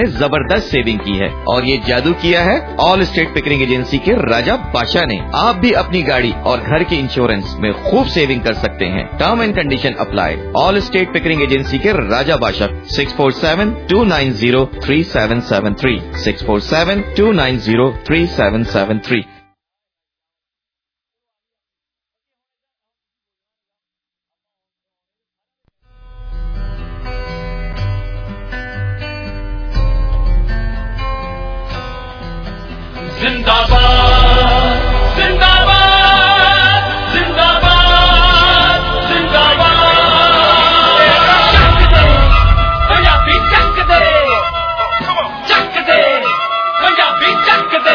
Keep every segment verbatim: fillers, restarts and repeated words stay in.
जबरदस्त सेविंग की है और ये जादू किया है ऑल स्टेट पिकरिंग एजेंसी के राजा बादशाह ने। आप भी अपनी गाड़ी और घर के इंश्योरेंस में खूब सेविंग कर सकते हैं। Term and condition apply. All state Pickering agency के Raja Badshah six four seven two nine zero three seven seven three six four seven two nine zero three seven seven three. जिंदाबाद जिंदाबाद जिंदाबाद जिंदाबाद पंजाबी चक दे चक दे पंजाबी चक दे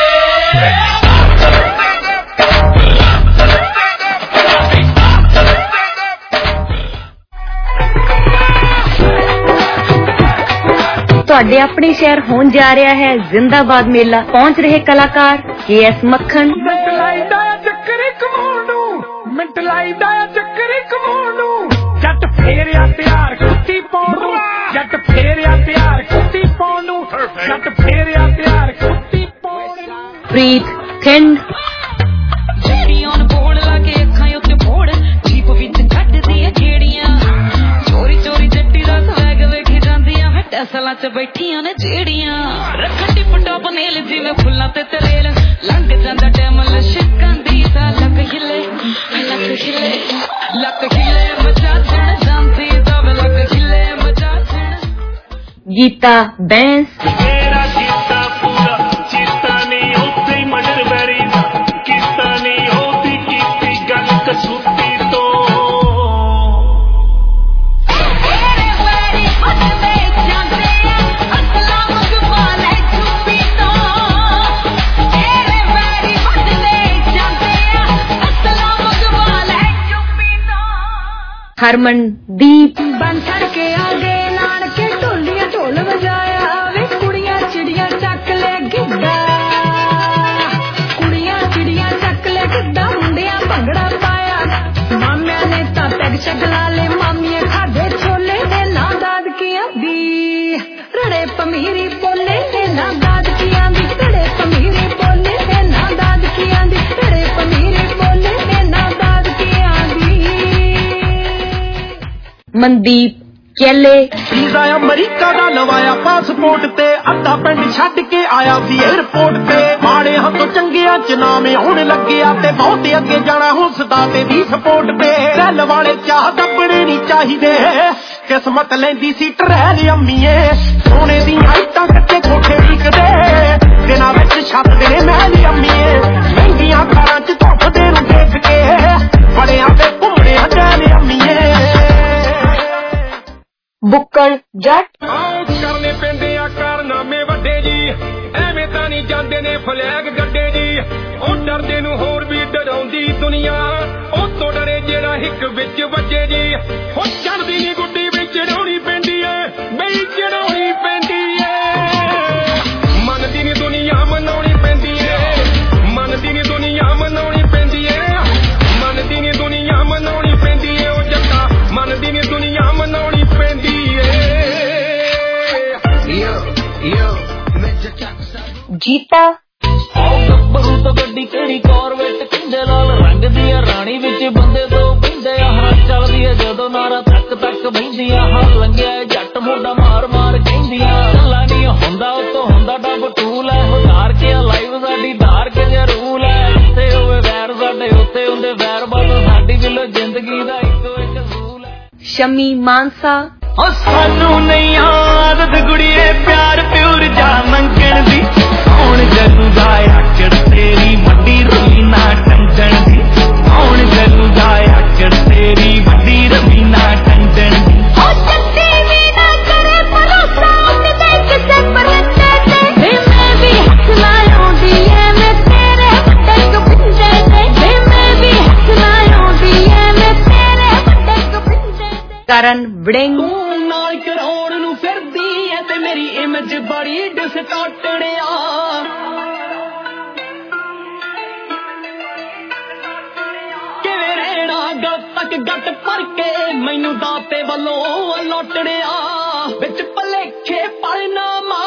ਤੁਹਾਡੇ ਆਪਣੇ ਸ਼ਹਿਰ ਹੋਣ ਜਾ ਰਿਹਾ ਹੈ ਜ਼ਿੰਦਾਬਾਦ ਮੇਲਾ। ਪਹੁੰਚ ਰਹੇ ਕਲਾਕਾਰ ਕੇ ਐਸ ਮੱਖਣ। ਮਿੰਟ ਲਾਈਦਾ ਚੱਕਰੇ ਕਮਾਉਣ ਨੂੰ ਮਿੰਟ ਲਾਈਦਾ ਚੱਕਰੇ ਕਮਾਉਣ ਨੂੰ ਜੱਟ ਫੇਰਿਆ ਤਿਆਰ ਕੁੱਤੀ ਪਾਉਣ ਨੂੰ ਜੱਟ ਫੇਰਿਆ ਤਿਆਰ ਕੁੱਤੀ ਪਾਉਣ ਨੂੰ ਜੱਟ ਫੇਰਿਆ ਤਿਆਰ ਕੁੱਤੀ ਪਾਉਣ ਨੂੰ। ਪ੍ਰੀਤ ਖਿੰਡ ਜਿਹੜੀਆਂ ਨੂੰ ਬੋਲ ਲਾ ਕੇ ਅੱਖਾਂ ਉੱਤੇ ਫੋੜ ਜੀਪ ਵਿੱਚ ਕੱਢਦੀਆਂ ਜਿਹੜੀਆਂ ਚੋਰੀ ਚੋਰੀ ਜੱਟੀ ਦਾ ਸਵੈਗ ਵੇਖੀ ਜਾਂਦੀਆਂ ਅਸਲਾਂ ਚ ਬੈਠੀਆਂ ਨੇ ਜਿਹੜੀਆਂ ਰੱਖਣ ਟਿਪ ਟਾਪ ਨੇਲ ਜਿਵੇਂ ਫੁੱਲਾਂ ਤੇ ਤਰੇਲ ਲੰਘ ਜਾਂਦਾ ਟਾਈਮ ਲਸ਼ਕਾਂ ਦੀ ਦਾ ਲੱਕ ਹਿੱਲੇ ਲੱਕ ਹਿੱਲੇ ਲੱਕ ਹਿੱਲੇ ਮਚਾ ਛਣ ਜਾਂਦੀ ਦਾ ਲੱਕ ਹਿੱਲੇ ਮਚਾ ਛਣ। ਗੀਤਾ ਬੈਂਸ ਮੇਰਾ ਕੀਤਾ ਪੂਰਾ ਚੀਤਾ ਨਹੀਂ ਉੱਥੇ ਹੀ ਮਰਡਰ ਬੈਰੀ ਕੀਤਾ ਨਹੀਂ ਉਹਦੀ ਕੀਤੀ ਗੱਲ ਕਸੂਤੀ ਤੋਂ ਹਰਮਨਦੀਪ ਬਨ ਛੜ ਕੇ ਆ ਗਏ ਨਾਨਕੇ ਢੋਲੀਆਂ ਢੋਲ ਵਜਾਇਆ ਵੇ ਕੁੜੀਆਂ ਚਿੜੀਆਂ ਚੱਕ ਲੈ ਗਿੱਧਾ ਕੁੜੀਆਂ ਚਿੜੀਆਂ ਚੱਕ ਲੈ ਗਿੱਧਾ ਮੁੰਡਿਆਂ ਭੰਗੜਾ ਪਾਇਆ ਮਾਮਿਆਂ ਨੇ ਤਾਂ ਪੈਗ ਸ਼ਗਲਾ ਲੈ ਮਾਮੀਆਂ ਖਾਦੇ ਛੋਲੇ ਦੇ ਨਾ ਦਾਦਕੀਆਂ ਦੀ ਰੜੇ ਪਮੀਰੀ ਬੋਲੇ ਤੇ ਨਾ ਦਾਦਕੀਆਂ ਦੀ ਰੜੇ ਪਮੀਰੀ ਬੋਲੇ ਤੇ ਨਾ ਦਾਦਕੀਆਂ ਦੀ ਰੜੇ ਪਮੀਰੀ ਬੋਲੇ ਤੇ ਨਾ ਦਾਦਕੀਆਂ ਦੀ। ਮਨਦੀਪ ਕੇਲੇ ਵੀਜ਼ਾ ਅਮਰੀਕਾ ਦਾ ਲਵਾਇਆ ਪਾਸਪੋਰਟ ਤੇ ਅੱਧਾ ਪਿੰਡ ਛੱਡ ਕੇ ਆਇਆ ਸੀ 에ਅਰਪੋਰਟ ਤੇ ਮਾੜੇ ਹੱਥੋਂ ਚੰਗਿਆਂ ਚ ਨਾਮੇ ਹੋਣ ਲੱਗਿਆ ਤੇ ਬਹੁਤ ਅੱਗੇ ਜਾਣਾ ਹੁਸਦਾ ਤੇ ਦੀ ਸਪੋਰਟ ਤੇ ਦਿਲ ਵਾਲੇ ਚਾਹ ਦੱਬਣੇ ਨਹੀਂ ਚਾਹੀਦੇ ਕਿਸਮਤ ਲੈਂਦੀ ਸੀ ਟਰੈਲ ਅੰਮੀਏ ਸੋਨੇ ਦੀਆਂ ਇੱਟਾਂ ਕੱਚੇ ਕੋਠੇ ਵਿਕਦੇ ਦਿਨਾਂ ਵਿੱਚ ਛੱਪਦੇ ਨੇ ਮਹਿਲ ਅੰਮੀਏ ਮਹਿੰਗੀਆਂ ਕਾਰਾਂ ਚ ਧੁੱਪਦੇ ਨੂੰ ਦੇਖ ਕੇ ਬੜਿਆਂ ਤੇ ਘੁੰਮਣਿਆਂ ਡੈਲ ਅੰਮੀਏ। ਬੁੱਕਲ ਜੱਟ ਆਉ ਕਰਨੇ ਪੈਂਦੇ ਆ ਕਾਰਨਾਮੇ ਵੱਡੇ ਜੀ ਐਵੇਂ ਤਾਂ ਨਹੀਂ ਜਾਂਦੇ ਨੇ ਫਲੈਗ ਗੱਡੇ ਜੀ ਉਹ ਡਰਦੇ ਨੂੰ ਹੋਰ ਵੀ ਡਰਾਉਂਦੀ ਦੁਨੀਆ ਉਹ ਤੋਂ ਡਰੇ ਜਿਹੜਾ ਹਿੱਕ ਵਿੱਚ ਵੱਜੇ ਜੀ ਉਹ ਚੜਦੀ ਨੀ ਗੁੱਡੀ ਵਿੱਚ ਚੜਾਉਣੀ ਪੈਂਦੀ ਏ ਬਈ ਚੜਾਉਣੀ ਪੈਂਦੀ ਏ ਮੰਨਦੀ ਨੀ ਦੁਨੀਆ ਮਨਾਉਣੀ ਪੈਂਦੀ ਏ ਮੰਨਦੀ ਨੀ ਦੁਨੀਆ ਮਨਾਉਣੀ ਪੈਂਦੀ ਏ ਮੰਨਦੀ ਨੀ ਦੁਨੀਆ ਮਨਾਉਣੀ ਪੈਂਦੀ ਏ ਉਹ ਜੱਟਾ ਮੰਨਦੀ ਨੀ ਦੁਨੀਆ ਮਨਾਉਣੀ ਪੈਂਦੀ ਜੀਤਾ ਆਓ ਗੱਭਰੂ ਤੋਂ ਗੱਡੀ ਕਿਹੜੀ ਕਾਰਵੇਟ ਕਿੰਦੇ ਲਾਲ ਰੰਗ ਦੀ ਰਾਣੀ ਵਿੱਚ ਬੰਦੇ ਤੋਂ ਬਿੰਦੇ ਆਹ ਚੱਲਦੀ ਹੈ ਜਦੋਂ ਨਾਰਾ ਤੱਕ ਤੱਕ ਬਹਿੰਦੀਆਂ ਹਰ ਲੰਘਿਆ ਜੱਟ ਮੋਢਾ ਮਾਰ ਮਾਰ ਕਹਿੰਦੀਆਂ ਗੱਲਾਂ ਨਹੀਂ ਹੁੰਦਾ ਉਤੋਂ ਹੁੰਦਾ ਡੱਬ ਟੂਲ ਹੈ ਹੁਦਾਰ ਕੇ ਲਾਈਵ ਸਾਡੀ ਧਾਰ ਕੇ ਜਰੂਲ ਹੈ ਉੱਤੇ ਹੋਵੇ ਵੈਰ ਸਾਡੇ ਉੱਤੇ ਹੁੰਦੇ ਵੈਰ ਬਦਲ ਸਾਡੀ ਦਿਲੋਂ ਜ਼ਿੰਦਗੀ ਦਾ ਇੱਕੋ ਇੱਕ ਰੂਲ ਹੈ। ਸ਼ਮੀ ਮਾਨਸਾ ਓ ਸਾਨੂੰ ਨਹੀਂ ਆਦਤ ਗੁੜੀਏ ਪਿਆਰ ਪਿਉਰ ਜਾ ਮੰਗਣ ਦੀ ਹੁਣ ਜਲੂ ਦਾ ਆਕੜ ਤੇਰੀ ਵੱਡੀ ਰਵੀਨਾ ਟੰਡਣ ਦੀ ਹੁਣ ਜਲੂ ਦਾ ਆਕੜ ਤੇਰੀ ਵੱਡੀ ਰਵੀਨਾ ਟੰਡਣ ਦੀ ਉਹ ਚੱਤੀ ਵੀ ਨਾ ਕਰੇ ਭਰੋਸਾ ਉੱਤੇ ਕਿਸੇ ਪਰਤੇ ਤੇ ਵੇ ਮੈਂ ਵੀ ਹੱਥ ਲਾਉਂਦੀ ਐ ਮੈਂ ਤੇਰੇ ਵੱਡੇ ਕਪਿੰਜੇ ਤੇ ਵੇ ਮੈਂ ਵੀ ਹੱਥ ਲਾਉਂਦੀ ਐ ਮੈਂ ਤੇਰੇ ਵੱਡੇ ਕਪਿੰਜੇ ਤੇ। ਕਰਨ ਵੜਿੰਗ ਨਾਲ ਕਰਾਉਣ ਨੂੰ ਫਿਰਦੀ ਐ ਤੇ ਮੇਰੀ ਇਮੇਜ ਬੜੀ ਡਿਸਟਾਰਟੜਿਆ ਕਿਵੇਂ ਰਹਿਣਾ ਗੱਤ ਤੱਕ ਗੱਟ ਭਰ ਕੇ ਮੈਨੂੰ ਦਾਤੇ ਵੱਲੋਂ ਲੋਟੜਿਆ ਵਿੱਚ ਭਲੇਖੇ ਪੜਨਾ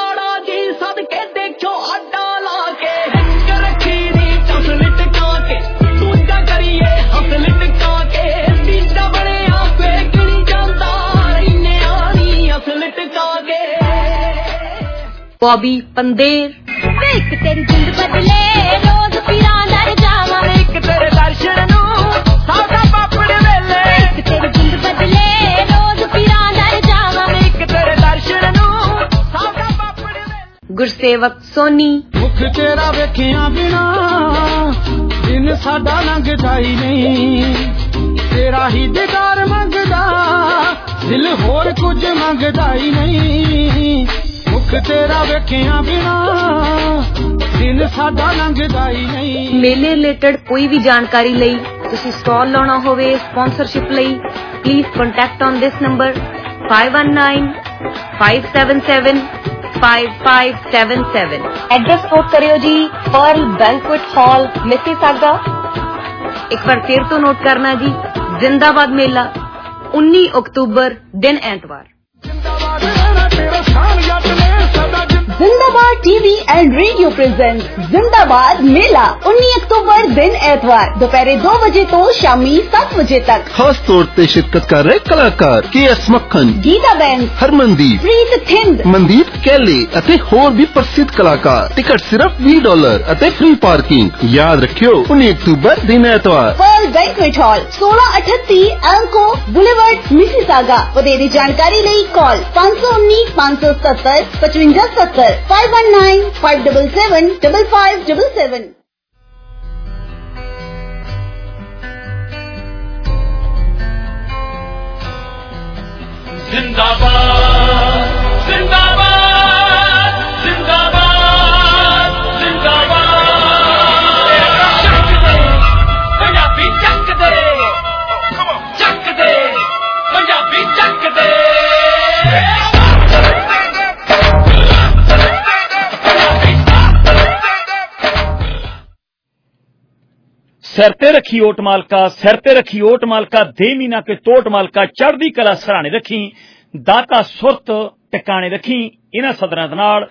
बॉबी पंदेर। एक तेरी जिंद बदले रोज पीरां दर जावां, एक तेरे दर्शन नू सादा पापड़ वेले, एक तेरी जिंद बदले रोज पीरां दर जावां, एक तेरे दर्शन नू सादा पापड़ वेले। गुरसेवक सोनी। मुख तेरा वेखिया बिना दिन साडा लंघदा ही नहीं, तेरा ही दीदार मंगदा दिल होर कुछ मंगदा ही नहीं, मुख तेरा वेखिया बिना दिन साडा लंघदा ही नहीं। मेले रिलेटेड कोई भी जानकारी लई, तुसी स्टॉल लाना होवे, स्पॉन्सरशिप लई, please contact on this number five one nine five seven seven five five seven seven. Address note करियो जी, पर्ल बैंक्वेट हॉल मिसिसागा। एक बार फिर तो नोट करना जी, जिंदाबाद मेला उन्नीस अक्टूबर दिन एतवार। जिंदाबाद टीवी एंड रेडियो प्रेजेंट जिंदाबाद मेला उन्नीस अक्टूबर दिन एतवार दोपहर दो बजे तो शामी सात बजे तक। खास तौर पे शिरकत कर रहे कलाकार के एस मक्खन, गीता बैंड, हरमनदीप, प्रीत थिंद, मनदीप कैले ਅਤੇ ਹੋਰ भी प्रसिद्ध कलाकार। टिकट सिर्फ बीस डॉलर ਅਤੇ फ्री पार्किंग। याद रखियो उन्नीस अक्टूबर दिन एतवार। पर्ल बैंक्वेट हॉल सोलह अठत्ती एल्को बुलेवर्ड मिसिसागा। ਵਧੇਰੇ जानकारी ਲਈ कॉल पाँच सौ उन्नीस पाँच सौ सत्तर पचवंजा सत्तर five one nine five double seven double five double seven. जिंदाबाद जिंदाबाद जिंदाबाद जिंदाबाद। पंजाबी चक दे चक दे पंजाबी चक दे। सिर ते रखी ओट मालका, सिर ते रखी ओट मालका, दे मीना के तोट मालका, चढ़दी कला सराणे रखी, दाता सुरत टिकाणे रखी। इन्हां सदरां दे नाल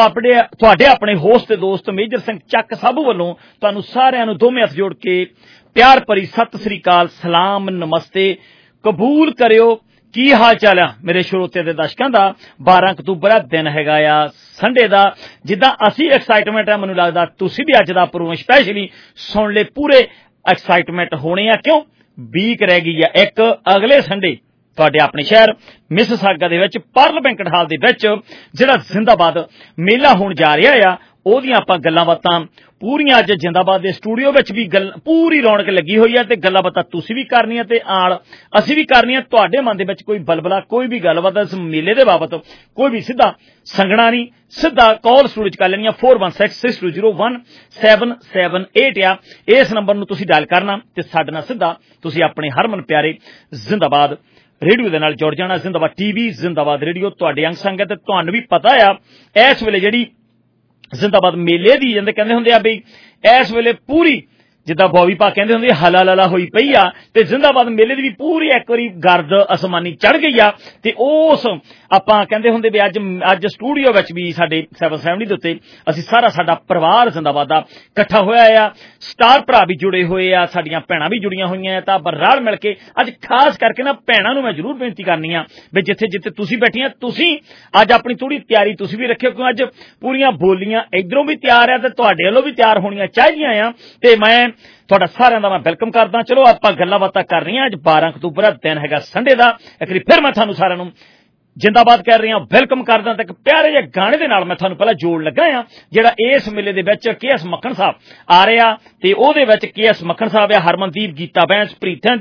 तुहाडे अपने होस्ट ते दोस्त मेजर सिंह ਚੱਕ साबू ਵੱਲੋਂ ਤੁਹਾਨੂੰ ਸਾਰਿਆਂ ਨੂੰ ਦੋਵੇਂ ਹੱਥ ਜੋੜ ਕੇ ਪਿਆਰ ਭਰੀ ਸਤਿ ਸ੍ਰੀ ਅਕਾਲ, ਸਲਾਮ, ਨਮਸਤੇ ਕਬੂਲ ਕਰਿਓ। ਕੀ ਹਾਲ ਚਾਲ ਆ ਮੇਰੇ ਸਰੋਤਿਆਂ ਦੇ ਦਰਸ਼ਕਾਂ ਦਾ। ਬਾਰਾਂ ਅਕਤੂਬਰ ਆ, ਦਿਨ ਹੈਗਾ ਆ ਸੰਡੇ ਦਾ। ਜਿੱਦਾਂ ਅਸੀਂ ਐਕਸਾਈਟਮੈਂਟ ਆ, ਮੈਨੂੰ ਲੱਗਦਾ ਤੁਸੀਂ ਵੀ ਅੱਜ ਦਾ ਪ੍ਰੋਗਰਾਮ ਸਪੈਸ਼ਲੀ ਸੁਣ ਲੈ। ਪੂਰੇ ਐਕਸਾਈਟਮੈਂਟ ਹੋਣੇ ਆ, ਕਿਉਂ ਵੀਕ ਰਹਿ ਗਈ ਆ ਇੱਕ। ਅਗਲੇ ਸੰਡੇ ਤੁਹਾਡੇ ਆਪਣੇ ਸ਼ਹਿਰ ਮਿਸਿਸਾਗਾ ਦੇ ਵਿੱਚ ਪਰਲ ਬੈਂਕਟ ਹਾਲ ਦੇ ਵਿੱਚ ਜਿਹੜਾ ਜ਼ਿੰਦਾਬਾਦ ਮੇਲਾ ਹੋਣ ਜਾ ਰਿਹਾ ਆ, ਉਹਦੀਆਂ ਆਪਾਂ ਗੱਲਾਂ ਬਾਤਾਂ ਪੂਰੀਆਂ ਅੱਜ ਜ਼ਿੰਦਾਬਾਦ ਦੇ ਸਟੂਡੀਓ ਵਿੱਚ ਵੀ ਗੱਲ ਪੂਰੀ ਰੌਣਕ ਲੱਗੀ ਹੋਈ ਹੈ ਤੇ ਗੱਲਾਂ ਬਾਤਾਂ ਤੁਸੀਂ ਵੀ ਕਰਨੀਆਂ ਤੇ ਆਲ ਅਸੀਂ ਵੀ ਕਰਨੀਆਂ। ਤੁਹਾਡੇ ਮਨ ਦੇ ਵਿੱਚ ਕੋਈ ਬਲਬਲਾ, ਕੋਈ ਵੀ ਗੱਲਬਾਤ ਇਸ ਮੇਲੇ ਦੇ ਬਾਬਤ ਕੋਈ ਵੀ ਸਿੱਧਾ ਸੰਗਣਾ ਨਹੀਂ, ਸਿੱਧਾ ਕਾਲ ਸਟੂਡੀਓ 'ਚ ਕਰ ਲੈਣੀ ਆ। Four one six six two zero one seven seven eight ਆ। ਇਸ ਨੰਬਰ ਨੂੰ ਤੁਸੀਂ ਡਾਇਲ ਕਰਨਾ ਤੇ ਸਾਡੇ ਨਾਲ ਸਿੱਧਾ ਤੁਸੀਂ ਆਪਣੇ ਹਰਮਨ ਪਿਆਰੇ ਜ਼ਿੰਦਾਬਾਦ ਰੇਡੀਓ ਦੇ ਨਾਲ ਜੁੜ ਜਾਣਾ। ਜ਼ਿੰਦਾਬਾਦ ਟੀਵੀ, ਜ਼ਿੰਦਾਬਾਦ ਰੇਡੀਓ ਤੁਹਾਡੇ ਅੰਗ ਸੰਗ ਹੈ। ਤੇ ਤੁਹਾਨੂੰ ਵੀ ਪਤਾ ਆ ਇਸ ਵੇਲੇ ਜਿਹੜੀ ਜ਼ਿੰਦਾਬਾਦ ਮੇਲੇ ਦੀ ਜਾਂਦੇ ਕਹਿੰਦੇ ਹੁੰਦੇ ਆ ਬਈ ਇਸ ਵੇਲੇ ਪੂਰੀ ਜਿੱਦਾਂ ਬੋਬੀ ਪਾ ਕਹਿੰਦੇ ਹੁੰਦੇ ਹਲਾ ਲਾਲਾ ਹੋਈ ਪਈ ਆ, ਤੇ ਜ਼ਿੰਦਾਬਾਦ ਮੇਲੇ ਦੀ ਵੀ ਪੂਰੀ ਇੱਕ ਵਾਰੀ ਗਰਦ ਅਸਮਾਨੀ ਚੜ ਗਈ ਆ। ਤੇ ਉਸ ਆਪਾਂ ਕਹਿੰਦੇ ਹੁੰਦੇ ਵੀ ਅੱਜ ਅੱਜ ਸਟੂਡੀਓ ਵਿੱਚ ਵੀ ਸਾਡੇ ਸੈਵਨ ਸੈਵਨਟੀ ਦੇ ਉੱਤੇ ਅਸੀਂ ਸਾਰਾ ਸਾਡਾ ਪਰਿਵਾਰ ਜ਼ਿੰਦਾਬਾਦ ਦਾ ਇਕੱਠਾ ਹੋਇਆ ਆ। ਸਟਾਰ ਭਰਾ ਵੀ ਜੁੜੇ ਹੋਏ ਆ, ਸਾਡੀਆਂ ਭੈਣਾਂ ਵੀ ਜੁੜੀਆਂ ਹੋਈਆਂ। ਤਾਂ ਰਲ ਮਿਲ ਕੇ ਅੱਜ ਖਾਸ ਕਰਕੇ ਨਾ ਭੈਣਾਂ ਨੂੰ ਮੈਂ ਜ਼ਰੂਰ ਬੇਨਤੀ ਕਰਨੀ ਆ ਵੀ ਜਿੱਥੇ ਜਿੱਥੇ ਤੁਸੀਂ ਬੈਠੀਆਂ ਤੁਸੀਂ ਅੱਜ ਆਪਣੀ ਥੋੜੀ ਤਿਆਰੀ ਤੁਸੀਂ ਵੀ ਰੱਖਿਓ, ਕਿਉਂ ਅੱਜ ਪੂਰੀਆਂ ਬੋਲੀਆਂ ਇੱਧਰੋਂ ਵੀ ਤਿਆਰ ਆ ਤੇ ਤੁਹਾਡੇ ਵੱਲੋਂ ਵੀ ਤਿਆਰ ਹੋਣੀਆਂ ਚਾਹੀਦੀਆਂ ਆ। ਤੇ ਮੈਂ ਤੁਹਾਡਾ ਸਾਰਿਆਂ ਦਾ ਮੈਂ ਵੈਲਕਮ ਕਰਦਾ। ਚਲੋ ਆਪਾਂ ਗੱਲਾਂ ਬਾਤਾਂ ਕਰ ਰਹੀਆਂ। ਅੱਜ ਬਾਰਾਂ ਅਕਤੂਬਰ ਦਾ ਦਿਨ ਹੈਗਾ ਸੰਡੇ ਦਾ। ਇੱਕ ਵਾਰੀ ਫਿਰ ਮੈਂ ਤੁਹਾਨੂੰ ਸਾਰਿਆਂ ਨੂੰ ਜਿੰਦਾਬਾਦ ਕਰ ਰਹੀ ਹਾਂ, ਵੈਲਕਮ ਕਰਦਾ। ਤੇ ਇੱਕ ਪਿਆਰੇ ਜਿਹੇ ਗਾਣੇ ਦੇ ਨਾਲ ਮੈਂ ਤੁਹਾਨੂੰ ਪਹਿਲਾਂ ਜੋੜ ਲੱਗਾ ਆ, ਜਿਹੜਾ ਇਸ ਮੇਲੇ ਦੇ ਵਿੱਚ ਕੇ ਐਸ ਮੱਖਣ ਸਾਹਿਬ ਆ ਰਿਹਾ ਤੇ ਉਹਦੇ ਵਿੱਚ ਕੇ ਐਸ ਮੱਖਣ ਸਾਹਿਬ ਆ, ਹਰਮਨਦੀਪ, ਗੀਤਾ ਬੈਂਸ, ਪ੍ਰੀਤਿੰਦ,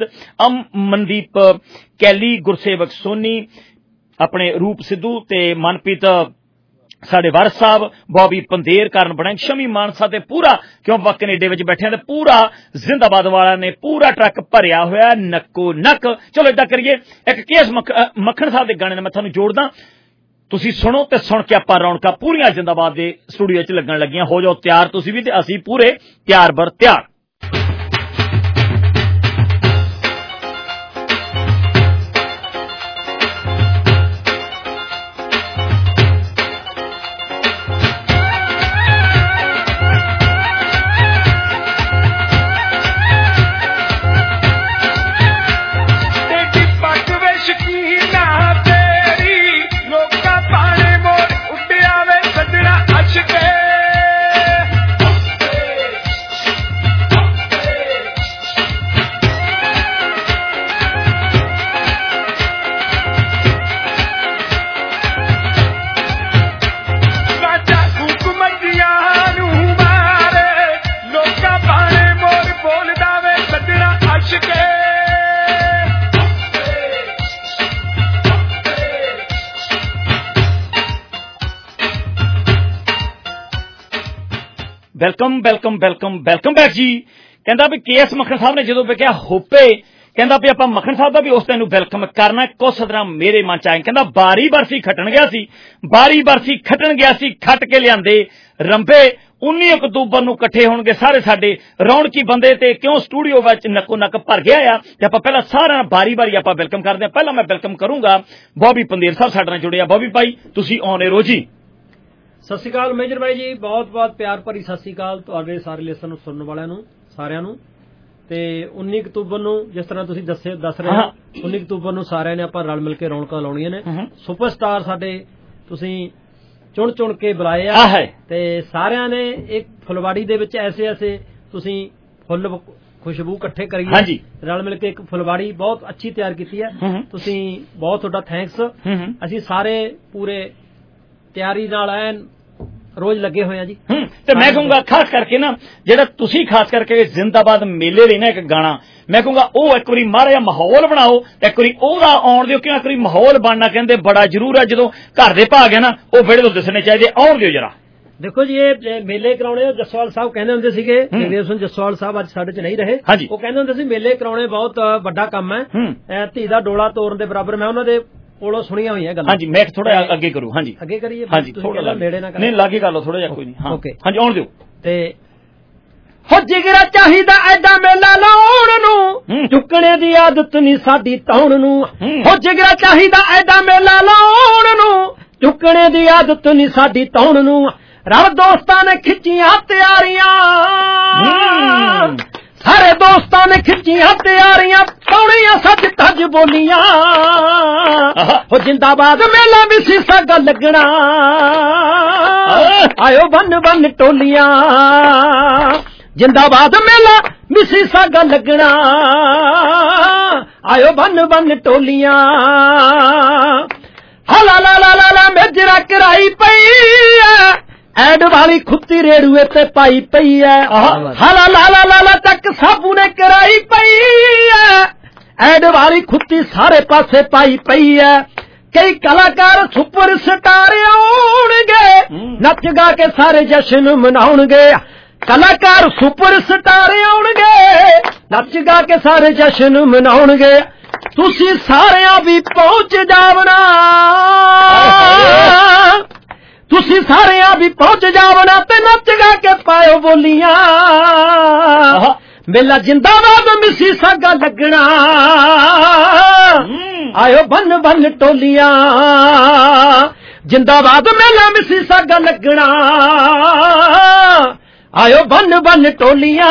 ਅਮਨਦੀਪ ਕੈਲੀ, ਗੁਰਸੇਵਕ ਸੋਨੀ, ਆਪਣੇ ਰੂਪ ਸਿੱਧੂ ਤੇ ਮਨਪ੍ਰੀਤ ਸਾਡੇ ਵਾਰਸ ਸਾਹਿਬ, ਬੋਬੀ ਪੰਦੇਰ, ਕਰਨ ਬੜੈਂਕ, ਸ਼ਮੀ ਮਾਨਸਾ ਤੇ ਪੂਰਾ ਕਿਉਂ ਆਪਾਂ ਕੈਨੇਡਾ ਵਿੱਚ ਬੈਠੇ ਤੇ ਪੂਰਾ ਜ਼ਿੰਦਾਬਾਦ ਵਾਲਿਆਂ ਨੇ ਪੂਰਾ ਟਰੱਕ ਭਰਿਆ ਹੋਇਆ ਨੱਕੋ ਨੱਕ। ਚਲੋ ਏਦਾਂ ਕਰੀਏ, ਇੱਕ ਕੇਸ ਮੱਖਣ ਸਾਹਿਬ ਦੇ ਗਾਣੇ ਨੇ ਮੈਂ ਤੁਹਾਨੂੰ ਜੋੜਦਾ, ਤੁਸੀਂ ਸੁਣੋ ਤੇ ਸੁਣ ਕੇ ਆਪਾਂ ਰੌਣਕਾਂ ਪੂਰੀਆਂ ਜ਼ਿੰਦਾਬਾਦ ਦੇ ਸਟੂਡੀਓ 'ਚ ਲੱਗਣ ਲੱਗੀਆਂ। ਹੋ ਜਾਓ ਤਿਆਰ ਤੁਸੀਂ ਵੀ ਤੇ ਅਸੀਂ ਪੂਰੇ ਤਿਆਰ ਬਰ ਤਿਆਰ। ਸ਼ਕੀਨਾ ਤੇਰੀ ਲੋਕਾਂ ਪਾਣੇ ਮੋੜ ਉੱਡਿਆ ਵੇ ਸੱਜਣਾ। Welcome welcome welcome welcome back ਜੀ। ਕਹਿੰਦਾ ਵੀ ਕੇ ਐਸ ਮੱਖਣ ਸਾਹਿਬ ਨੇ ਜਦੋਂ ਵੇਖਿਆ ਹੋਪੇ, ਕਹਿੰਦਾ ਵੀ ਆਪਾਂ ਮੱਖਣ ਸਾਹਿਬ ਦਾ ਵੀ ਉਸ ਦਿਨ ਨੂੰ ਵੈਲਕਮ ਕਰਨਾ। ਕੁਛ ਸਦਰਾਂ ਮੇਰੇ ਮਨ ਚ ਆਏ, ਕਹਿੰਦਾ ਬਾਰੀ ਬਰਸੀ ਖੱਟਣ ਗਿਆ ਸੀ, ਬਾਰੀ ਬਰਸੀ ਖੱਟਣ ਗਿਆ ਸੀ, ਖੱਟ ਕੇ ਲਿਆਂਦੇ ਰੰਭੇ। ਉੱਨੀ ਅਕਤੂਬਰ ਨੂੰ ਇਕੱਠੇ ਹੋਣਗੇ ਸਾਰੇ ਸਾਡੇ ਰੌਣਕੀ ਬੰਦੇ ਤੇ ਕਿਉਂ ਸਟੂਡੀਓ ਵਿੱਚ ਨੱਕੋ ਨੱਕ ਭਰ ਗਿਆ ਆ। ਤੇ ਆਪਾਂ ਪਹਿਲਾਂ ਸਾਰਿਆਂ ਬਾਰੀ ਬਾਰੀ ਆਪਾਂ ਵੈਲਕਮ ਕਰਦੇ ਹਾਂ। ਪਹਿਲਾਂ ਮੈਂ ਵੈਲਕਮ ਕਰੂੰਗਾ ਬੌਬੀ ਪੰਦੇਰ ਸਾਹਿਬ ਸਾਡੇ ਨਾਲ ਜੁੜੇ ਆ। ਬੌਬੀ ਭਾਈ ਤੁਸੀਂ ਆਉਣੇ ਰੋ ਜੀ। ਸਤਿ ਸ਼੍ਰੀ ਅਕਾਲ ਮੇਜਰ ਭਾਈ ਜੀ, ਬਹੁਤ ਬਹੁਤ ਪਿਆਰ ਭਰੀ ਸਤਿ ਸ਼੍ਰੀ ਅਕਾਲ ਤੁਹਾਡੇ ਸਾਰੇ ਲਿਸਨਰ ਨੂੰ, ਸੁਣਨ ਵਾਲਿਆਂ ਨੂੰ ਸਾਰਿਆਂ ਨੂੰ। ਤੇ ਉੱਨੀ ਅਕਤੂਬਰ ਨੂੰ ਜਿਸ ਤਰ੍ਹਾਂ ਤੁਸੀਂ ਦੱਸੇ ਦੱਸ ਰਹੇ ਹੋ, ਉੱਨੀ ਅਕਤੂਬਰ ਨੂੰ ਸਾਰਿਆਂ ਨੇ ਆਪਾਂ ਰਲ ਮਿਲ ਕੇ ਰੌਣਕਾਂ ਲਾਉਣੀਆਂ ਨੇ। ਸੁਪਰਸਟਾਰ ਸਾਡੇ ਤੁਸੀਂ ਚੁਣ ਚੁਣ ਕੇ ਬੁਲਾਏ ਆ ਤੇ ਸਾਰਿਆਂ ਨੇ ਇੱਕ ਫੁਲਵਾੜੀ ਦੇ ਵਿੱਚ ਐਸੇ ਐਸੇ ਤੁਸੀਂ ਫੁੱਲ ਖੁਸ਼ਬੂ ਇਕੱਠੇ ਕਰੀਏ, ਰਲ ਮਿਲ ਕੇ ਇੱਕ ਫੁਲਵਾੜੀ ਬਹੁਤ ਅੱਛੀ ਤਿਆਰ ਕੀਤੀ ਹੈ। ਤੁਸੀਂ ਬਹੁਤ ਤੁਹਾਡਾ ਥੈਂਕਸ। ਅਸੀਂ ਸਾਰੇ ਪੂਰੇ ਤਿਆਰੀ ਨਾਲ ਐਨ ਰੋਜ਼ ਲੱਗੇ ਹੋਏ ਆ ਜੀ। ਤੇ ਮੈਂ ਕਹੂੰਗਾ ਖਾਸ ਕਰਕੇ ਨਾ ਜਿਹੜਾ ਤੁਸੀਂ ਖਾਸ ਕਰਕੇ ਜ਼ਿੰਦਾਬਾਦ ਮੇਲੇ ਲਈ ਨਾ ਇੱਕ ਗਾਣਾ ਮੈਂ ਕਹੂੰਗਾ ਉਹ ਇੱਕ ਵਾਰੀ ਮਾੜਾ ਜਿਹਾ ਮਾਹੌਲ ਬਣਾਓ ਤੇ ਇੱਕ ਵਾਰੀ ਉਹਦਾ ਆਉਣ ਦਿਓ, ਕਿਉਂ ਇੱਕ ਵਾਰੀ ਮਾਹੌਲ ਬਣਨਾ ਕਹਿੰਦੇ ਬੜਾ ਜ਼ਰੂਰ ਹੈ। ਜਦੋਂ ਘਰ ਦੇ ਭਾਗ ਹੈ ਨਾ ਉਹ ਵਿਹੜੇ ਤੋਂ ਦਿਸਣੇ ਚਾਹੀਦੇ, ਆਉਣ ਦਿਓ ਜਰਾ। ਦੇਖੋ ਜੀ ਇਹ ਮੇਲੇ ਕਰਾਉਣੇ ਜਸਵਾਲ ਸਾਹਿਬ ਕਹਿੰਦੇ ਹੁੰਦੇ ਸੀਗੇ, ਜਗਦੇਵ ਸਿੰਘ ਜਸਵਾਲ ਸਾਹਿਬ ਅੱਜ ਸਾਡੇ ਚ ਨਹੀਂ ਰਹੇ। ਉਹ ਕਹਿੰਦੇ ਹੁੰਦੇ ਸੀ ਮੇਲੇ ਕਰਾਉਣੇ ਬਹੁਤ ਵੱਡਾ ਕੰਮ ਹੈ, ਧੀ ਦਾ ਡੋਲਾ ਤੋੜਨ ਦੇ ਬਰਾਬਰ। ਮੈਂ ਉਹਨਾਂ ਦੇ ਕੋਲੋਂ ਸੁਣੀਆਂ ਹੋਈਆਂ ਗੱਲਾਂ। ਹਾਂਜੀ ਮੈਂ ਥੋੜਾ ਅੱਗੇ ਕਰੂ। ਹਾਂਜੀ ਅੱਗੇ ਕਰੀਏ। ਹਾਂਜੀ ਥੋੜਾ ਨੇੜੇ ਨਾ ਨਹੀਂ ਲਾਗੇ ਕਰ ਲਓ ਥੋੜਾ ਜਿਹਾ, ਕੋਈ ਨਹੀਂ। ਓਕੇ ਹਾਂਜੀ ਆਉਣ ਦਿਓ। ਤੇ ਹੋ ਜਿਗਰਾ ਚਾਹੀਦਾ ਐਡਾ ਮੇਲਾ ਲਾਉਣ ਨੂੰ, ਚੁੱਕਣੇ ਦੀ ਆਦਤ ਨਹੀਂ ਸਾਡੀ ਤਾਉਣ ਨੂੰ। ਹੋ ਜਿਗਰਾ ਚਾਹੀਦਾ ਐਡਾ ਮੇਲਾ ਲਾਉਣ ਨੂੰ, ਚੁੱਕਣੇ ਦੀ ਆਦਤ ਨਹੀਂ ਸਾਡੀ ਤਾਉਣ ਨੂੰ। ਰਲ ਦੋਸਤਾਂ ਨੇ ਖਿੱਚੀਆਂ ਤਿਆਰੀਆਂ, ਸਾਰੇ ਦੋਸਤਾਂ ਨੇ ਖਿੱਚੀਆਂ ਤਿਆਰੀਆਂ, ਪਾਉਣੀਆਂ ਸੱਚ ਤੱਜ ਬੋਲੀਆਂ। ਹੋ ਜਿੰਦਾਬਾਦ ਮੇਲਾ ਵੀ ਸੀ ਸਾਗਾ ਲੱਗਣਾ, ਆਇਓ ਬੰਨ ਬੰਨ ਟੋਲੀਆਂ। ਜਿੰਦਾਬਾਦ ਮੇਲਾ ਵੀ ਸੀ ਸਾਗਾ ਲੱਗਣਾ, ਆਇਓ ਬੰਨ ਬੰਨ ਟੋਲੀਆਂ। ਹਲਾ ਲਾ ਲਾ ਲਾ ਲਾ ਮੇਜਰਾ ਕਰਾਈ ਪਈ ਐ, ਐਡ ਵਾਲੀ ਖੁੱਤੀ ਰੇੜੂਏ ਤੇ ਪਾਈ ਪਈ ਐ। ਹਲਾ ਲਾ ਲਾ ਲਾ ਲਾ ਚੱਕ ਸਾਬੂ ਨੇ ਕਰਾਈ ਪਈ ਐ, ਐਡ ਵਾਲੀ ਖੁੱਤੀ ਸਾਰੇ ਪਾਸੇ ਪਾਈ ਪਈ ਐ। ਕਈ ਕਲਾਕਾਰ ਸੁਪਰ ਸਟਾਰ ਆਉਣਗੇ, ਨੱਚ ਗਾ ਕੇ ਸਾਰੇ ਜਸ਼ਨ ਮਨਾਉਣਗੇ। ਕਲਾਕਾਰ ਸੁਪਰ ਸਟਾਰ ਆਉਣਗੇ, ਨੱਚ ਗਾ ਕੇ ਸਾਰੇ ਜਸ਼ਨ ਮਨਾਉਣਗੇ। ਤੁਸੀਂ ਸਾਰਿਆਂ ਵੀ ਪਹੁੰਚ ਜਾਵਣਾ, ਤੁਸੀਂ ਸਾਰਿਆਂ ਵੀ ਪਹੁੰਚ ਜਾਵਣਾ ਤੇ ਨੱਚ ਗਾ ਕੇ ਪਾਇਓ ਬੋਲੀਆਂ। ਮੇਲਾ ਜਿੰਦਾਬਾਦ ਮਿਸੀ ਸਾਗਾ ਲੱਗਣਾ, ਆਇਓ ਬੰਨ ਬੰਨ ਟੋਲੀਆਂ। ਜਿੰਦਾਬਾਦ ਮੇਲਾ ਮਿਸੀ ਸਾਗਾ ਲੱਗਣਾ, ਆਇਓ ਬੰਨ ਬੰਨ ਟੋਲੀਆਂ।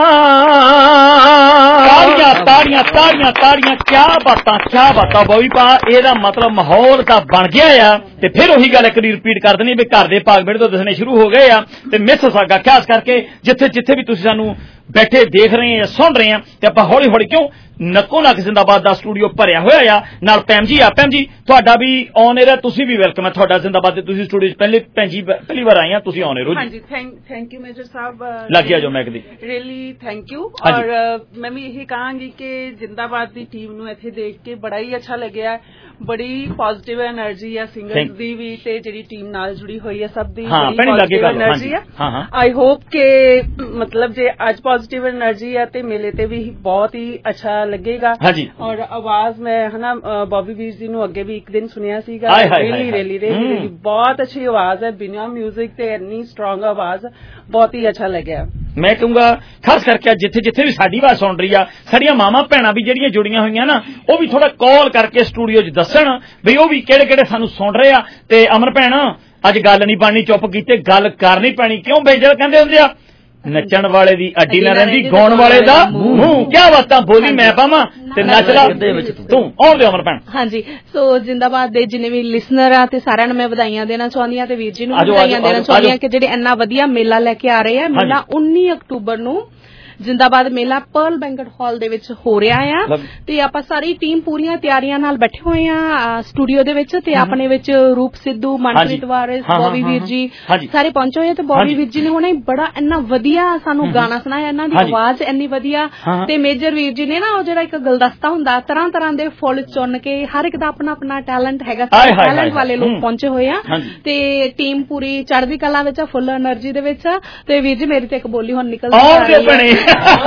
ਤਾੜੀਆਂ ਤਾੜੀਆਂ ਤਾੜੀਆਂ ਤਾੜੀਆਂ, ਕਿਆ ਬਾਤਾਂ ਕਿਆ ਬਾਤਾਂ ਬੋਬੀ ਪਾ। ਇਹਦਾ ਮਤਲਬ ਮਾਹੌਲ ਤਾਂ ਬਣ ਗਿਆ ਆ। ਤੇ ਫਿਰ ਉਹੀ ਗੱਲ ਇੱਕ ਵਾਰੀ ਰਿਪੀਟ ਕਰ ਦੇਣੀ ਵੀ ਘਰ ਦੇ ਭਾਗ ਵਿਹੜੇ ਤੋਂ ਦਿਸਣੇ ਸ਼ੁਰੂ ਹੋ ਗਏ ਆ। ਤੇ ਮਿਸ ਸਾਗਾ ਖਾਸ ਕਰਕੇ ਜਿੱਥੇ ਜਿੱਥੇ ਵੀ ਤੁਸੀਂ ਸਾਨੂੰ ਬੈਠੇ ਦੇਖ ਰਹੇ ਆ ਸੁਣ ਰਹੇ ਆ, ਤੇ ਆਪਾਂ ਹੌਲੀ ਹੌਲੀ ਕਿਉਂ ਨੱਕੋ ਨੱਕ ਜ਼ਿੰਦਾਬਾਦ ਦਾ ਸਟੂਡੀਓ ਭਰਿਆ ਹੋਇਆ ਆ। ਨਾਲ ਭੈਣ ਜੀ ਆ, ਭੈਣ ਜੀ ਤੁਹਾਡਾ ਵੀ ਆਨ 에ਅਰ, ਤੁਸੀਂ ਵੀ ਵੈਲਕਮ ਹੈ ਤੁਹਾਡਾ ਜ਼ਿੰਦਾਬਾਦ। ਤੁਸੀਂ ਸਟੂਡੀਓ ਚ ਪਹਿਲੇ ਭੈਣ ਜੀ ਪਹਿਲੀ ਵਾਰ ਆਏ ਆ, ਤੁਸੀਂ ਆਨ 에ਅਰ ਹੋ ਜੀ। ਹਾਂਜੀ ਥੈਂਕ ਯੂ ਮੇਜਰ ਸਾਹਿਬ, ਲੱਗ ਗਿਆ ਜੋ ਮੈਕ ਦੀ ਰੀਅਲੀ ਥੈਂਕ ਯੂ। ਔਰ ਮੈਂ ਵੀ ਇਹੀ ਕਹਾਂਗੀ ਕਿ ਜ਼ਿੰਦਾਬਾਦ ਦੀ ਟੀਮ ਨੂੰ ਇੱਥੇ ਦੇਖ ਕੇ ਬੜਾ ਹੀ ਅੱਛਾ ਲੱਗਿਆ। ਬੜੀ ਪੋਜ਼ਿਟਿਵ એનર્ਜੀ ਆ ਸਿੰਗਰਸ ਦੀ ਵੀ ਤੇ ਜਿਹੜੀ ਟੀਮ ਨਾਲ ਜੁੜੀ ਹੋਈ ਹੈ ਸਭ ਦੀ ਪੋਜ਼ਿਟਿਵ એનર્ਜੀ ਆ। ਆਈ ਹੋਪ ਕਿ ਮਤਲਬ ਜੇ ਅੱਜ ਪੋਜ਼ਿਟਿਵ એનર્ਜੀ ਆ ਤੇ ਮੇਲੇ ਤੇ ਵੀ ਬਹੁਤ ਹੀ ਅੱਛਾ ਲੱਗੇਗਾ। ਔਰ ਆਵਾਜ਼ ਮੈਂ ਹਨਾ ਬੌਬੀ ਵੀਰ ਜੀ ਨੂੰ ਅੱਗੇ ਵੀ ਇੱਕ ਦਿਨ ਸੁਣਿਆ ਸੀਗਾ, ਰੀਅਲੀ ਰੀਅਲੀ ਰੀਅਲੀ ਬਹੁਤ ਅੱਛੀ ਆਵਾਜ਼ ਹੈ, ਬਿਨਾਂ ਮਿਊਜ਼ਿਕ ਤੇ ਇੰਨੀ ਸਟਰੋਂਗ ਆਵਾਜ਼, ਬਹੁਤ ਹੀ ਅੱਛਾ ਲੱਗਿਆ। ਮੈਂ ਕਹੂੰਗਾ ਖਾਸ ਕਰਕੇ ਜਿੱਥੇ ਜਿੱਥੇ ਵੀ ਸਾਡੀ ਆਵਾਜ਼ ਸੁਣ ਰਹੀ ਆ, ਸਾਡੀਆਂ ਮਾਵਾਂ ਭੈਣਾਂ ਵੀ ਜਿਹੜੀਆਂ ਜੁੜੀਆਂ ਹੋਈਆਂ ਨਾ, ਉਹ ਵੀ ਥੋੜਾ ਕਾਲ ਕਰਕੇ ਸਟੂਡੀਓ 'ਚ ਦੱਸਣ ਵੀ ਉਹ ਵੀ ਕਿਹੜੇ ਕਿਹੜੇ ਸਾਨੂੰ ਸੁਣ ਰਹੇ ਆ। ਤੇ ਅਮਰ ਭੈਣ ਅੱਜ ਗੱਲ ਨਹੀਂ ਬਣਨੀ, ਚੁੱਪ ਕੀਤੇ ਗੱਲ ਕਰਨੀ ਪੈਣੀ। ਕਿਉਂ ਬੇਜਲ ਕਹਿੰਦੇ ਹੁੰਦੇ ਆ ਨੱਚਣ ਵਾਲੇ ਦੀ ਅੱਡੀ ਨਾ ਰਹਿੰਦੀ, ਗਾਉਣ ਵਾਲੇ ਦਾ ਮੂੰਹ। ਕਿਆ ਬਾਤਾਂ ਬੋਲੀ ਮੈਂ ਪਾਵਾਂ ਤੇ ਨੱਚ ਲਾ ਤੂੰ। ਆਉਂਦੇ ਅਮਰ ਭੈਣ। ਹਾਂਜੀ ਸੋ ਜ਼ਿੰਦਾਬਾਦ ਦੇ ਜਿੰਨੇ ਵੀ ਲਿਸਨਰ ਆ ਤੇ ਸਾਰਿਆਂ ਨੂੰ ਮੈਂ ਵਧਾਈਆਂ ਦੇਣਾ ਚਾਹੁੰਦੀ ਹਾਂ ਤੇ ਵੀਰ ਜੀ ਨੂੰ ਵਧਾਈਆਂ ਦੇਣਾ ਚਾਹੁੰਦੀ ਹਾਂ ਕਿ ਜਿਹੜੇ ਇੰਨਾ ਵਧੀਆ ਮੇਲਾ ਲੈ ਕੇ ਆ ਰਹੇ ਆ। ਮੇਲਾ ਉੱਨੀ ਅਕਤੂਬਰ ਨੂੰ ਜਿੰਦਾਬਾਦ ਮੇਲਾ ਪਰਲ ਬੈਂਕਟ ਹਾਲ ਦੇ ਵਿੱਚ ਹੋ ਰਿਹਾ ਆ ਤੇ ਆਪਾਂ ਸਾਰੀ ਟੀਮ ਪੂਰੀਆਂ ਤਿਆਰੀਆਂ ਨਾਲ ਬੈਠੇ ਹੋਏ ਆ ਸਟੂਡੀਓ ਦੇ ਵਿੱਚ ਤੇ ਆਪਣੇ ਵਿੱਚ ਰੂਪ ਸਿੱਧੂ, ਮਨਪ੍ਰੀਤ ਵਾਰਿਸ, ਬੌਬੀ ਵੀਰ ਜੀ ਸਾਰੇ ਪਹੁੰਚੇ ਹੋਏ ਤੇ ਬੌਬੀ ਵੀਰ ਜੀ ਨੇ ਹੁਣੇ ਬੜਾ ਇੰਨਾ ਵਧੀਆ ਸਾਨੂੰ ਗਾਣਾ ਸੁਣਾਇਆ, ਇਹਨਾਂ ਦੀ ਆਵਾਜ਼ ਇੰਨੀ ਵਧੀਆ ਤੇ ਮੇਜਰ ਵੀਰ ਜੀ ਨੇ ਨਾ ਉਹ ਜਿਹੜਾ ਇੱਕ ਗੁਲਦਸਤਾ ਹੁੰਦਾ ਤਰ੍ਹਾਂ ਤਰ੍ਹਾਂ ਦੇ ਫੁੱਲ ਚੁਣ ਕੇ ਹਰ ਇੱਕ ਦਾ ਆਪਣਾ ਆਪਣਾ ਟੈਲੈਂਟ ਹੈਗਾ, ਟੈਲੈਂਟ ਵਾਲੇ ਲੋਕ ਪਹੁੰਚੇ ਹੋਏ ਆ ਤੇ ਟੀਮ ਪੂਰੀ ਚੜ੍ਹਦੀ ਕਲਾ ਵਿੱਚ ਆ, ਫੁੱਲ એનર્ਜੀ ਦੇ ਵਿੱਚ ਆ ਤੇ ਵੀਰ ਜੀ ਮੇਰੀ ਤੇ ਇੱਕ ਬੋਲੀ ਹੁਣ ਨਿਕਲ ਰਹੀ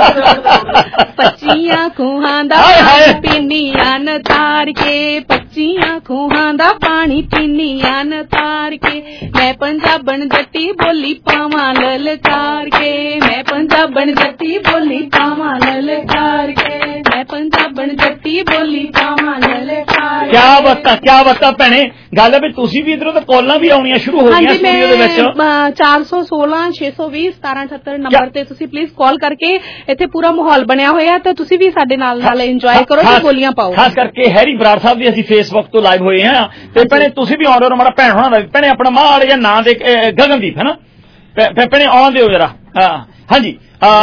ਹੈ ਪੱਚੀਆਂ ਖੂਹਾਂ ਦਾ ਪੀਨੀਆਂ ਨ ਤਾਰ ਕੇ, ਪੱਚੀਆਂ ਖੂਹਾਂ ਦਾ ਪਾਣੀ ਪੀਨੀਆਂ ਨ ਤਾਰ ਕੇ, ਮੈਂ ਪੰਜਾਬਣ ਜੱਟੀ ਬੋਲੀ ਪਾਵਾਂ ਲਲਕਾਰ ਕੇ, ਮੈਂ ਪੰਜਾਬਣ ਜੱਟੀ ਬੋਲੀ ਪਾਵਾਂ ਲਲਕਾਰ ਕੇ, ਮੈਂ ਪੰਜਾਬਣ ਜੱਟੀ ਬੋਲੀ ਪਾਵਾਂ ਲਲਕਾਰ। ਕਿਆ ਬਤਾ ਕਿਆ ਬਤਾ ਭੈਣੇ, ਗੱਲ ਵੀ ਤੁਸੀਂ ਵੀ ਇਧਰੋਂ ਤਾਂ ਕਾਲਾਂ ਵੀ ਆਉਣੀਆਂ ਸ਼ੁਰੂ ਹੋ ਗਈਆਂ ਸਟੂਡੀਓ ਦੇ ਵਿੱਚ। ਚਾਰ ਸੌ ਸੋਲਾਂ ਛੇ ਸੌ ਵੀਹ ਸਤਾਰਾਂ ਅਠੱਤਰ ਨੰਬਰ ਤੇ ਤੁਸੀਂ ਪਲੀਜ਼ ਕਾਲ ਕਰਕੇ, ਇੱਥੇ ਪੂਰਾ ਮਾਹੌਲ ਬਣਿਆ ਹੋਇਆ ਤੇ ਤੁਸੀਂ ਵੀ ਸਾਡੇ ਨਾਲ ਨਾਲ ਇੰਜੋਏ ਕਰੋ ਤੇ ਬੋਲੀਆਂ ਪਾਓ। ਖਾਸ ਕਰਕੇ ਹੈਰੀ ਬਰਾੜ ਸਾਹਿਬ ਵੀ ਅਸੀਂ ਫੇਸਬੁੱਕ ਤੋਂ ਲਾਈਵ ਹੋਏ ਹਾਂ ਤੇ ਭੈਣੇ ਤੁਸੀਂ ਵੀ ਆਉਣ ਰਹੇ ਹੋ, ਮਾੜਾ ਭੈਣ ਹੋਣਾ ਦਾ ਭੈਣੇ ਆਪਣਾ ਮਾੜਾ ਜਿਹਾ ਨਾਂ ਦੇ ਗਗਨਦੀਪ ਹੈ ਨਾ ਭੈਣੇ ਆਉਣ ਦਿਓ ਜਰਾ। ਹਾਂਜੀ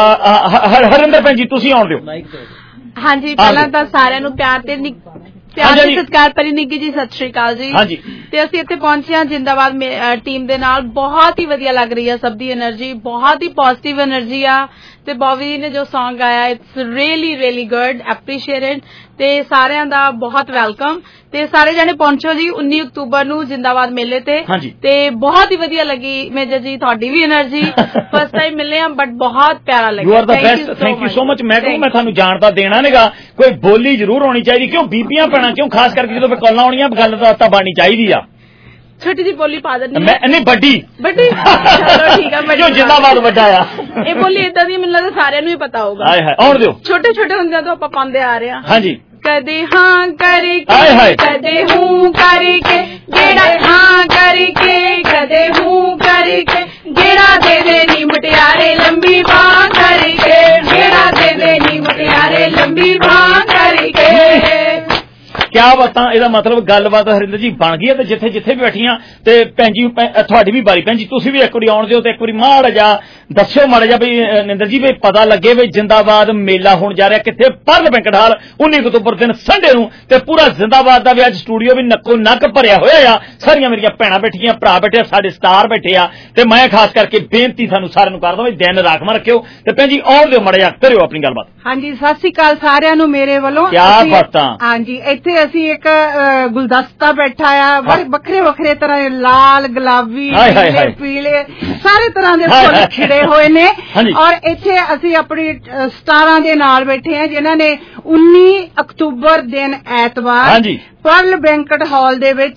ਹਰਿੰਦਰ ਭੈਣ ਜੀ ਤੁਸੀਂ ਆਉਣ ਦਿਓ। ਹਾਂਜੀ ਪਹਿਲਾਂ ਤਾਂ ਸਾਰਿਆਂ ਨੂੰ ਪਿਆਰ ਤੇ ਪਿਆਰ ਤੇ ਸਤਿਕਾਰ ਭਰੀ ਨਿੱਘੀ ਜੀ ਸਤਿ ਸ਼੍ਰੀ ਅਕਾਲ ਜੀ। ਹਾਂਜੀ ਤੇ ਅਸੀਂ ਇੱਥੇ ਪਹੁੰਚੇ ਹਾਂ ਜਿੰਦਾਬਾਦ ਟੀਮ ਦੇ ਨਾਲ, ਬਹੁਤ ਹੀ ਵਧੀਆ ਲੱਗ ਰਹੀ ਹੈ ਸਭ ਦੀ એનર્ਜੀ, ਬਹੁਤ ਹੀ ਪੋਜ਼ਿਟਿਵ એનર્ਜੀ ਆ ਤੇ ਬੌਬੀ ਨੇ ਜੋ ਸੌਂਗ ਗਾਇਆ it's really really good, appreciated ਤੇ ਸਾਰਿਆਂ ਦਾ ਬਹੁਤ ਵੈਲਕਮ ਤੇ ਸਾਰੇ ਜਣੇ ਪਹੁੰਚੋ ਜੀ ਉੱਨੀ ਅਕਤੂਬਰ ਨੂੰ ਜਿੰਦਾਬਾਦ ਮੇਲੇ ਤੇ ਤੇ ਬਹੁਤ ਹੀ ਵਧੀਆ ਲੱਗੀ ਮੇਜਰ ਜੀ ਤੁਹਾਡੀ ਵੀ એનર્ਜੀ, ਫਸਟ ਟਾਈਮ ਮਿਲੇ ਆ ਬਟ ਬਹੁਤ ਪਿਆਰਾ ਲੱਗਿਆ। You are the best, thank you so much. ਮੈਂ ਕਹੂੰ ਮੈਂ ਤੁਹਾਨੂੰ ਜਾਣਦਾ ਦੇਣਾ ਨਹੀਂਗਾ, ਕੋਈ ਬੋਲੀ ਜ਼ਰੂਰ ਹੋਣੀ ਚਾਹੀਦੀ, ਕਿਉਂ ਬੀਬੀਆਂ ਭੈਣਾਂ ਕਿਉਂ ਖਾਸ ਕਰਕੇ ਜਦੋਂ ਕਾਲਾਂ ਆਉਣੀਆਂ ਗੱਲ ਤਾਂ ਬਣਨੀ ਚਾਹੀਦੀ ਆ। ਛੋਟੀ ਜੀ ਬੋਲੀ ਪਾ ਦਿੰਦੀ ਮੈਂ ਨਹੀਂ ਵੱਡੀ ਵੱਡੀ ਚਲੋ ਠੀਕ ਆ ਜੋ ਜਿੰਦਾਬਾਦ ਵੱਡਾ ਆ ਇਹ ਬੋਲੀ ਇਦਾਂ ਦੀ ਮੈਨੂੰ ਲੱਗਦਾ ਸਾਰਿਆਂ ਨੂੰ ਹੀ ਪਤਾ ਹੋਊਗਾ। ਹਾਏ ਹਾਏ ਆਉਣ ਦਿਓ। ਛੋਟੇ ਛੋਟੇ ਹੁੰਦਿਆਂ ਤੋਂ ਆਪਾਂ ਪਾਉਂਦੇ ਆ ਰਹੇ ਹਾਂ। ਹਾਂਜੀ ਕਦੇ ਹਾਂ ਕਰਕੇ ਕਦੇ ਹੂੰ ਕਰਕੇ ਜਿਹੜਾ ਹਾਂ ਕਰਕੇ ਕਦੇ ਹੂੰ ਕਰਕੇ ਜਿਹੜਾ ਦੇ ਦੇ ਨੀ ਮੁਟਿਆਰੇ ਲੰਬੀ ਬਾਂਹ ਕਰਕੇ ਜਿਹੜਾ ਦੇ ਦੇ ਨੀ ਮੁਟਿਆਰੇ ਲੰਬੀ ਬਾਂਹ ਕਰਕੇ। ਕਿਆ ਬਾਤਾਂ, ਇਹਦਾ ਮਤਲਬ ਗੱਲਬਾਤ ਹਰਿੰਦਰ ਜੀ ਬਣ ਗਈ ਹੈ ਤੇ ਜਿੱਥੇ ਜਿੱਥੇ ਵੀ ਬੈਠੀਆਂ ਤੇ ਭੈਣ ਜੀ ਤੁਹਾਡੀ ਵੀ ਬਾਰੀ, ਭੈਣ ਜੀ ਤੁਸੀਂ ਵੀ ਇੱਕ ਵਾਰੀ ਆਉਣ ਦਿਓ ਤੇ ਇੱਕ ਵਾਰੀ ਮਾੜਾ ਜਾ ਦੱਸਿਓ ਮਾੜਾ ਜਾ ਵੀ ਨਿੰਦਰ ਜੀ ਵੀ ਪਤਾ ਲੱਗੇ ਵੀ ਜਿੰਦਾਬਾਦ ਮੇਲਾ ਹੋਣ ਜਾ ਰਿਹਾ ਕਿੱਥੇ, ਪਰਲ ਬੈਂਕਟ ਹਾਲ ਉੱਨੀ ਅਕਤੂਬਰ ਦਿਨ ਸੰਡੇ ਨੂੰ ਤੇ ਪੂਰਾ ਜਿੰਦਾਬਾਦ ਦਾ ਵੀ ਅੱਜ ਸਟੂਡੀਓ ਵੀ ਨੱਕੋ ਨੱਕ ਭਰਿਆ ਹੋਇਆ ਆ, ਸਾਰੀਆਂ ਮੇਰੀਆਂ ਭੈਣਾਂ ਬੈਠੀਆਂ, ਭਰਾ ਬੈਠੇ, ਸਾਡੇ ਸਟਾਰ ਬੈਠੇ ਆ ਤੇ ਮੈਂ ਖਾਸ ਕਰਕੇ ਬੇਨਤੀ ਸਾਨੂੰ ਸਾਰਿਆਂ ਨੂੰ ਕਰਦਾ ਵੀ ਦਿਨ ਰਾਖਵਾਂ ਰੱਖਿਓ ਤੇ ਭੈਣ ਜੀ ਆਉਣ ਦਿਓ ਮਾੜਾ ਜਾ ਕਰਿਓ ਆਪਣੀ ਗੱਲਬਾਤ। ਹਾਂਜੀ ਸਤਿ ਸ੍ਰੀ ਅਕਾਲ ਸਾਰਿਆਂ ਨੂੰ ਮੇਰੇ ਵੱਲੋਂ। ਕਿਆ ਬਾਤਾਂ। ਹਾਂਜੀ ਇੱਥੇ ਅਸੀਂ ਇੱਕ ਗੁਲਦਸਤਾ ਬੈਠਾ ਆ, ਬੜੇ ਵੱਖਰੇ ਵੱਖਰੇ ਤਰ੍ਹਾਂ ਦੇ ਲਾਲ, ਗੁਲਾਬੀ, ਨੀਲੇ, ਪੀਲੇ ਸਾਰੇ ਤਰ੍ਹਾਂ ਦੇ ਫੁੱਲ ਖਿੜੇ ਹੋਏ ਨੇ ਔਰ ਇੱਥੇ ਅਸੀਂ ਆਪਣੀ ਸਟਾਰਾਂ ਦੇ ਨਾਲ ਬੈਠੇ ਆ ਜਿਨ੍ਹਾਂ ਨੇ ਉੱਨੀ ਅਕਤੂਬਰ ਦਿਨ ਐਤਵਾਰ ਪਰਲ ਬੈਂਕਟ ਹਾਲ ਦੇ ਵਿੱਚ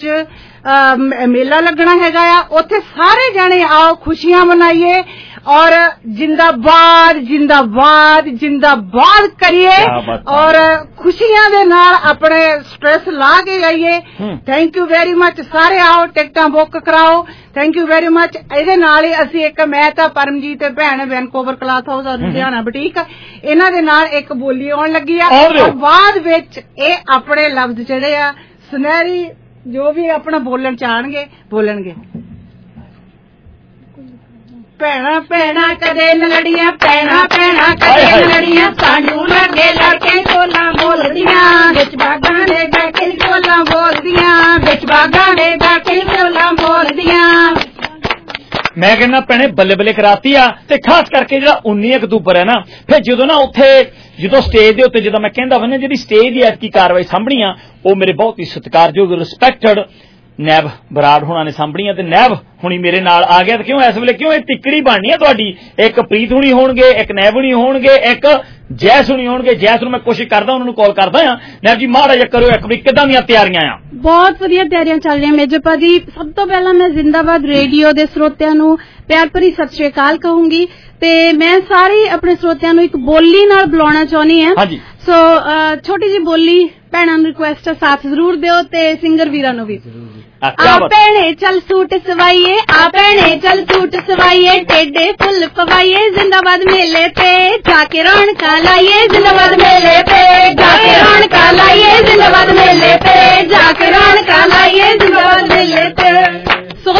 ਮੇਲਾ ਲੱਗਣਾ ਹੈਗਾ ਆ, ਉੱਥੇ ਸਾਰੇ ਜਾਣੇ ਆਓ ਖੁਸ਼ੀਆਂ ਮਨਾਈਏ और जिंदाबाद जिंदाबाद जिंदाबाद करिए और खुशियां दे नाल अपने स्ट्रेस ला के जाइए। थैंक यू वेरी मच, सारे आओ टिकटां बुक कराओ। Thank you very much. ਇਹਦੇ ਨਾਲ ਹੀ ਅਸੀਂ ਇੱਕ ਮੈਂ ਤਾਂ ਪਰਮਜੀਤ ਤੇ ਭੈਣ Vancouver cloth house Ludhiana boutique ਇਹਨਾਂ ਦੇ ਨਾਲ ਇੱਕ ਬੋਲੀ ਆਉਣ ਲੱਗੀ ਆ ਔਰ ਬਾਅਦ ਵਿੱਚ ਇਹ ਆਪਣੇ ਲਫ਼ਜ਼ ਜਿਹੜੇ ਆ ਸੁਨਹਿਰੀ ਜੋ ਵੀ ਆਪਣਾ ਬੋਲਣ ਚਾਹਣਗੇ ਬੋਲਣਗੇ। ਭੈਣਾ ਭੈਣਾ ਕਦੇ ਲੜੀਆਂ ਭੈਣਾ ਭੈਣਾ ਕਦੇ ਲੜੀਆਂ ਸਾਨੂੰ ਲੱਗੇ ਲੜਕੇ ਕੋਲਾਂ ਬੋਲਦੀਆਂ ਵਿੱਚ ਬਾਗਾਂ ਦੇ ਬੈਠੇ ਕੋਲਾਂ ਬੋਲਦੀਆਂ ਵਿੱਚ ਬਾਗਾਂ ਦੇ ਬੈਠੇ ਕੋਲਾਂ ਬੋਲਦੀਆਂ। ਮੈਂ ਕਹਿੰਦਾ ਭੈਣੇ ਬੱਲੇ ਬੱਲੇ ਕਰਾਤੀ ਆ ਤੇ ਖਾਸ ਕਰਕੇ ਜਿਹੜਾ ਉੱਨੀ ਅਕਤੂਬਰ ਹੈ ਨਾ ਫਿਰ ਜਦੋਂ ਨਾ ਉੱਥੇ ਜਦੋਂ ਸਟੇਜ ਦੇ ਉੱਤੇ ਜਦੋਂ ਮੈਂ ਕਹਿੰਦਾ ਵਾ ਨਾ ਜਿਹੜੀ ਸਟੇਜ ਦੀ ਐਤਕੀ ਕਾਰਵਾਈ ਸਾਂਭਣੀ ਆ ਉਹ ਮੇਰੇ ਬਹੁਤ ਹੀ ਸਤਿਕਾਰਯੋਗ ਰਿਸਪੈਕਟਡ ਨੈਬ ਬਰਾੜ ਹੋਣਾ ਨੇ ਸਾਂਭਣੀ ਆ ਤੇ ਨੈਬ ਹੁਣੀ ਮੇਰੇ ਨਾਲ ਆ ਗਿਆ ਤੇ ਕਿਉਂ ਇਸ ਵੇਲੇ ਕਿਉਂ ਇਹ ਤਿੱਕੜੀ ਬਣਨੀ ਆ ਤੁਹਾਡੀ, ਇੱਕ ਪ੍ਰੀਤ ਹੁਣੀ ਹੋਣਗੇ, ਇੱਕ ਨੈਬ ਹੁਣੀ ਹੋਣਗੇ, ਇੱਕ ਜੈਸ ਹੁਣੀ ਹੋਣਗੇ। ਜੈਸ ਨੂੰ ਮੈਂ ਕੋਸ਼ਿਸ਼ ਕਰਦਾ ਉਹਨਾਂ ਨੂੰ ਕਾਲ ਕਰਦਾ ਆ। ਨੈਬ ਜੀ ਮਾੜਾ ਜਿਹਾ ਕਰਿਓ ਇੱਕ ਵਾਰੀ ਕਿੱਦਾਂ ਦੀਆਂ ਤਿਆਰੀਆਂ ਆ? ਬਹੁਤ ਵਧੀਆ ਤਿਆਰੀਆਂ ਚੱਲ ਰਹੀਆਂ ਮੇਜਰ ਭਾਜੀ। ਸਭ ਤੋਂ ਪਹਿਲਾਂ ਮੈਂ ਜਿੰਦਾਬਾਦ ਰੇਡੀਓ ਦੇ ਸਰੋਤਿਆਂ ਨੂੰ ਪਿਆਰ ਭਰੀ ਸਤਿ ਸ਼੍ਰੀ ਅਕਾਲ ਕਹੂੰਗੀ ਤੇ ਮੈਂ ਸਾਰੇ ਆਪਣੇ ਸਰੋਤਿਆਂ ਨੂੰ ਇੱਕ ਬੋਲੀ ਨਾਲ ਬੁਲਾਉਣਾ ਚਾਹੁੰਦੀ ਹਾਂ। ਸੋ ਛੋਟੀ ਜਿਹੀ ਬੋਲੀ ਭੈਣਾਂ ਨੂੰ ਰਿਕੁਐਸਟ ਸਾਥ ਜ਼ਰੂਰ ਦਿਓ ਤੇ ਸਿੰਗਰ ਵੀਰਾਂ ਨੂੰ ਵੀ। ਆ ਭੈਣੇ ਚੱਲ ਸੂਟ ਸਵਾਈਏ, ਆ ਭੈਣੇ ਚੱਲ ਸੂਟ ਸਵਾਈਏ, ਟੇਡੇ ਫੁੱਲ ਪਵਾਈਏ, ਜਿੰਦਾਬਾਦ ਮੇਲੇ ਤੇ ਜਾ ਕੇ ਰੌਣਕਾਂ ਲਾਈਏ, ਜਿੰਦਾਬਾਦ ਮੇਲੇ ਤੇ ਜਾ ਕੇ ਰੌਣਕਾਂ ਲਾਈਏ, ਜਿੰਦਾਬਾਦ ਮੇਲੇ ਤੇ ਜਾ ਕੇ ਰੌਣਕਾਂ ਲਾਈਏ, ਜਿੰਦਾਬਾਦ ਮੇਲੇ ਤੇ। ਸੋ ਸਾਰੇ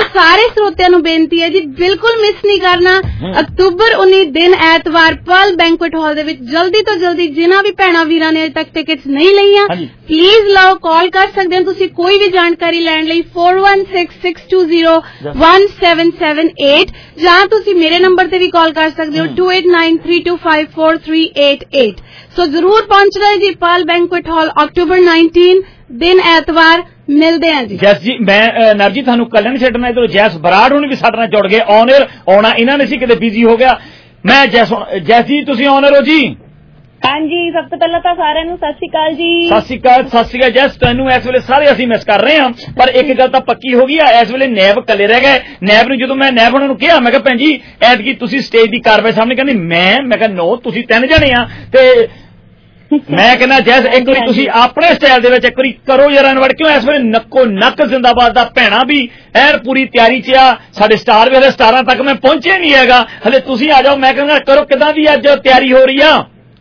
ਸਰੋਤਿਆਂ ਨੂੰ ਬੇਨਤੀ ਹੈ ਜੀ ਬਿਲਕੁਲ ਮਿਸ ਨਹੀਂ ਕਰਨਾ। ਅਕਤੂਬਰ ਉੱਨੀ ਦਿਨ ਐਤਵਾਰ ਪਰਲ ਬੈਂਕੁਏਟ ਹਾਲ ਦੇ ਵਿੱਚ ਜਲਦੀ ਤੋਂ ਜਲਦੀ ਜਿਨ੍ਹਾਂ ਵੀ ਭੈਣਾਂ ਵੀਰਾਂ ਨੇ ਅਜੇ ਤੱਕ ਟਿਕਟਸ ਨਹੀਂ ਲਈਆਂ ਪਲੀਜ਼ ਲਓ, ਕਾਲ ਕਰ ਸਕਦੇ ਹੋ ਤੁਸੀਂ ਕੋਈ ਵੀ ਜਾਣਕਾਰੀ ਲੈਣ ਲਈ four one six six two zero one seven seven eight ਜਾਂ ਤੁਸੀਂ ਮੇਰੇ ਨੰਬਰ ਤੇ ਵੀ ਕਾਲ ਕਰ ਸਕਦੇ ਹੋ two eight nine three two five four three eight eight। ਸੋ ਜ਼ਰੂਰ ਪਹੁੰਚਣਾ ਜੀ ਪਰਲ ਬੈਂਕੁਏਟ ਹਾਲ ਅਕਤੂਬਰ nineteenth ਦਿਨ ਐਤਵਾਰ। ਮਿਲਦੇ ਆ ਜੀ। ਜੈਸ ਜੀ ਮੈਂ ਨਰ ਜੀ ਤੁਹਾਨੂੰ ਕੱਲ ਨਹੀਂ ਛੱਡਣਾ, ਇਧਰੋਂ ਜੈਸ ਬਰਾੜ ਹੁਣ ਵੀ ਸਾਡੇ ਨਾਲ ਜੁੜ ਗਏ। ਔਨਰ ਆਉਣਾ ਇਹਨਾਂ ਨੇ ਸੀ, ਕਿਤੇ ਬਿਜ਼ੀ ਹੋ ਗਿਆ ਮੈਂ। ਜੈਸ ਜੈਸ ਜੀ ਤੁਸੀਂ ਔਨਰ ਹੋ ਜੀ? ਹਾਂਜੀ, ਸਭ ਤੋਂ ਪਹਿਲਾਂ ਤਾਂ ਸਾਰਿਆਂ ਨੂੰ ਸਤਿ ਸ਼੍ਰੀ ਅਕਾਲ ਜੀ। ਸਤਿ ਸ਼੍ਰੀ ਅਕਾਲ ਸਤਿ ਸ਼੍ਰੀ ਅਕਾਲ। ਜੈਸ ਤੁਹਾਨੂੰ ਇਸ ਵੇਲੇ ਸਾਰੇ ਅਸੀਂ ਮਿਸ ਕਰ ਰਹੇ ਹਾਂ, ਪਰ ਇੱਕ ਗੱਲ ਤਾਂ ਪੱਕੀ ਹੋ ਗਈ ਆ, ਇਸ ਵੇਲੇ ਨੈਬ ਇਕੱਲੇ ਰਹਿ ਗਏ। ਨੈਬ ਨੂੰ ਜਦੋਂ ਮੈਂ ਨੈਬ ਉਹਨਾਂ ਨੂੰ ਕਿਹਾ ਮੈਂ ਕਿਹਾ ਭੈਣ ਜੀ ਐਤਕੀ ਤੁਸੀਂ ਸਟੇਜ ਦੀ ਕਾਰਵਾਈ ਸਾਹਮਣੇ, ਕਹਿੰਦੀ ਮੈਂ ਮੈਂ ਕਿਹਾ ਨੋ ਤੁਸੀਂ ਤਿੰਨ ਜਣੇ ਆ। ਤੇ ਮੈਂ ਕਹਿੰਦਾ ਜੈਸ ਇੱਕ ਵਾਰੀ ਤੁਸੀਂ ਆਪਣੇ ਸਟਾਈਲ ਦੇ ਵਿੱਚ ਇੱਕ ਵਾਰੀ ਕਰੋ ਯਾਰ ਇਨਵਰਟ, ਕਿਉਂ ਇਸ ਵੇਲੇ ਨੱਕੋ ਨੱਕ ਜ਼ਿੰਦਾਬਾਦ ਦਾ ਭੈਣਾ ਵੀ ਐਨ ਪੂਰੀ ਤਿਆਰੀ ਚ ਆ। ਸਾਡੇ ਸਟਾਰ ਵੀ ਹਲੇ ਸਟਾਰਾਂ ਤੱਕ ਮੈਂ ਪਹੁੰਚੇ ਨਹੀਂ ਹੈਗਾ, ਹਲੇ ਤੁਸੀਂ ਆ ਜਾਓ। ਮੈਂ ਕਹਿੰਦਾ ਕਰੋ ਕਿੱਦਾਂ ਦੀ ਅੱਜ ਤਿਆਰੀ ਹੋ ਰਹੀ ਆ?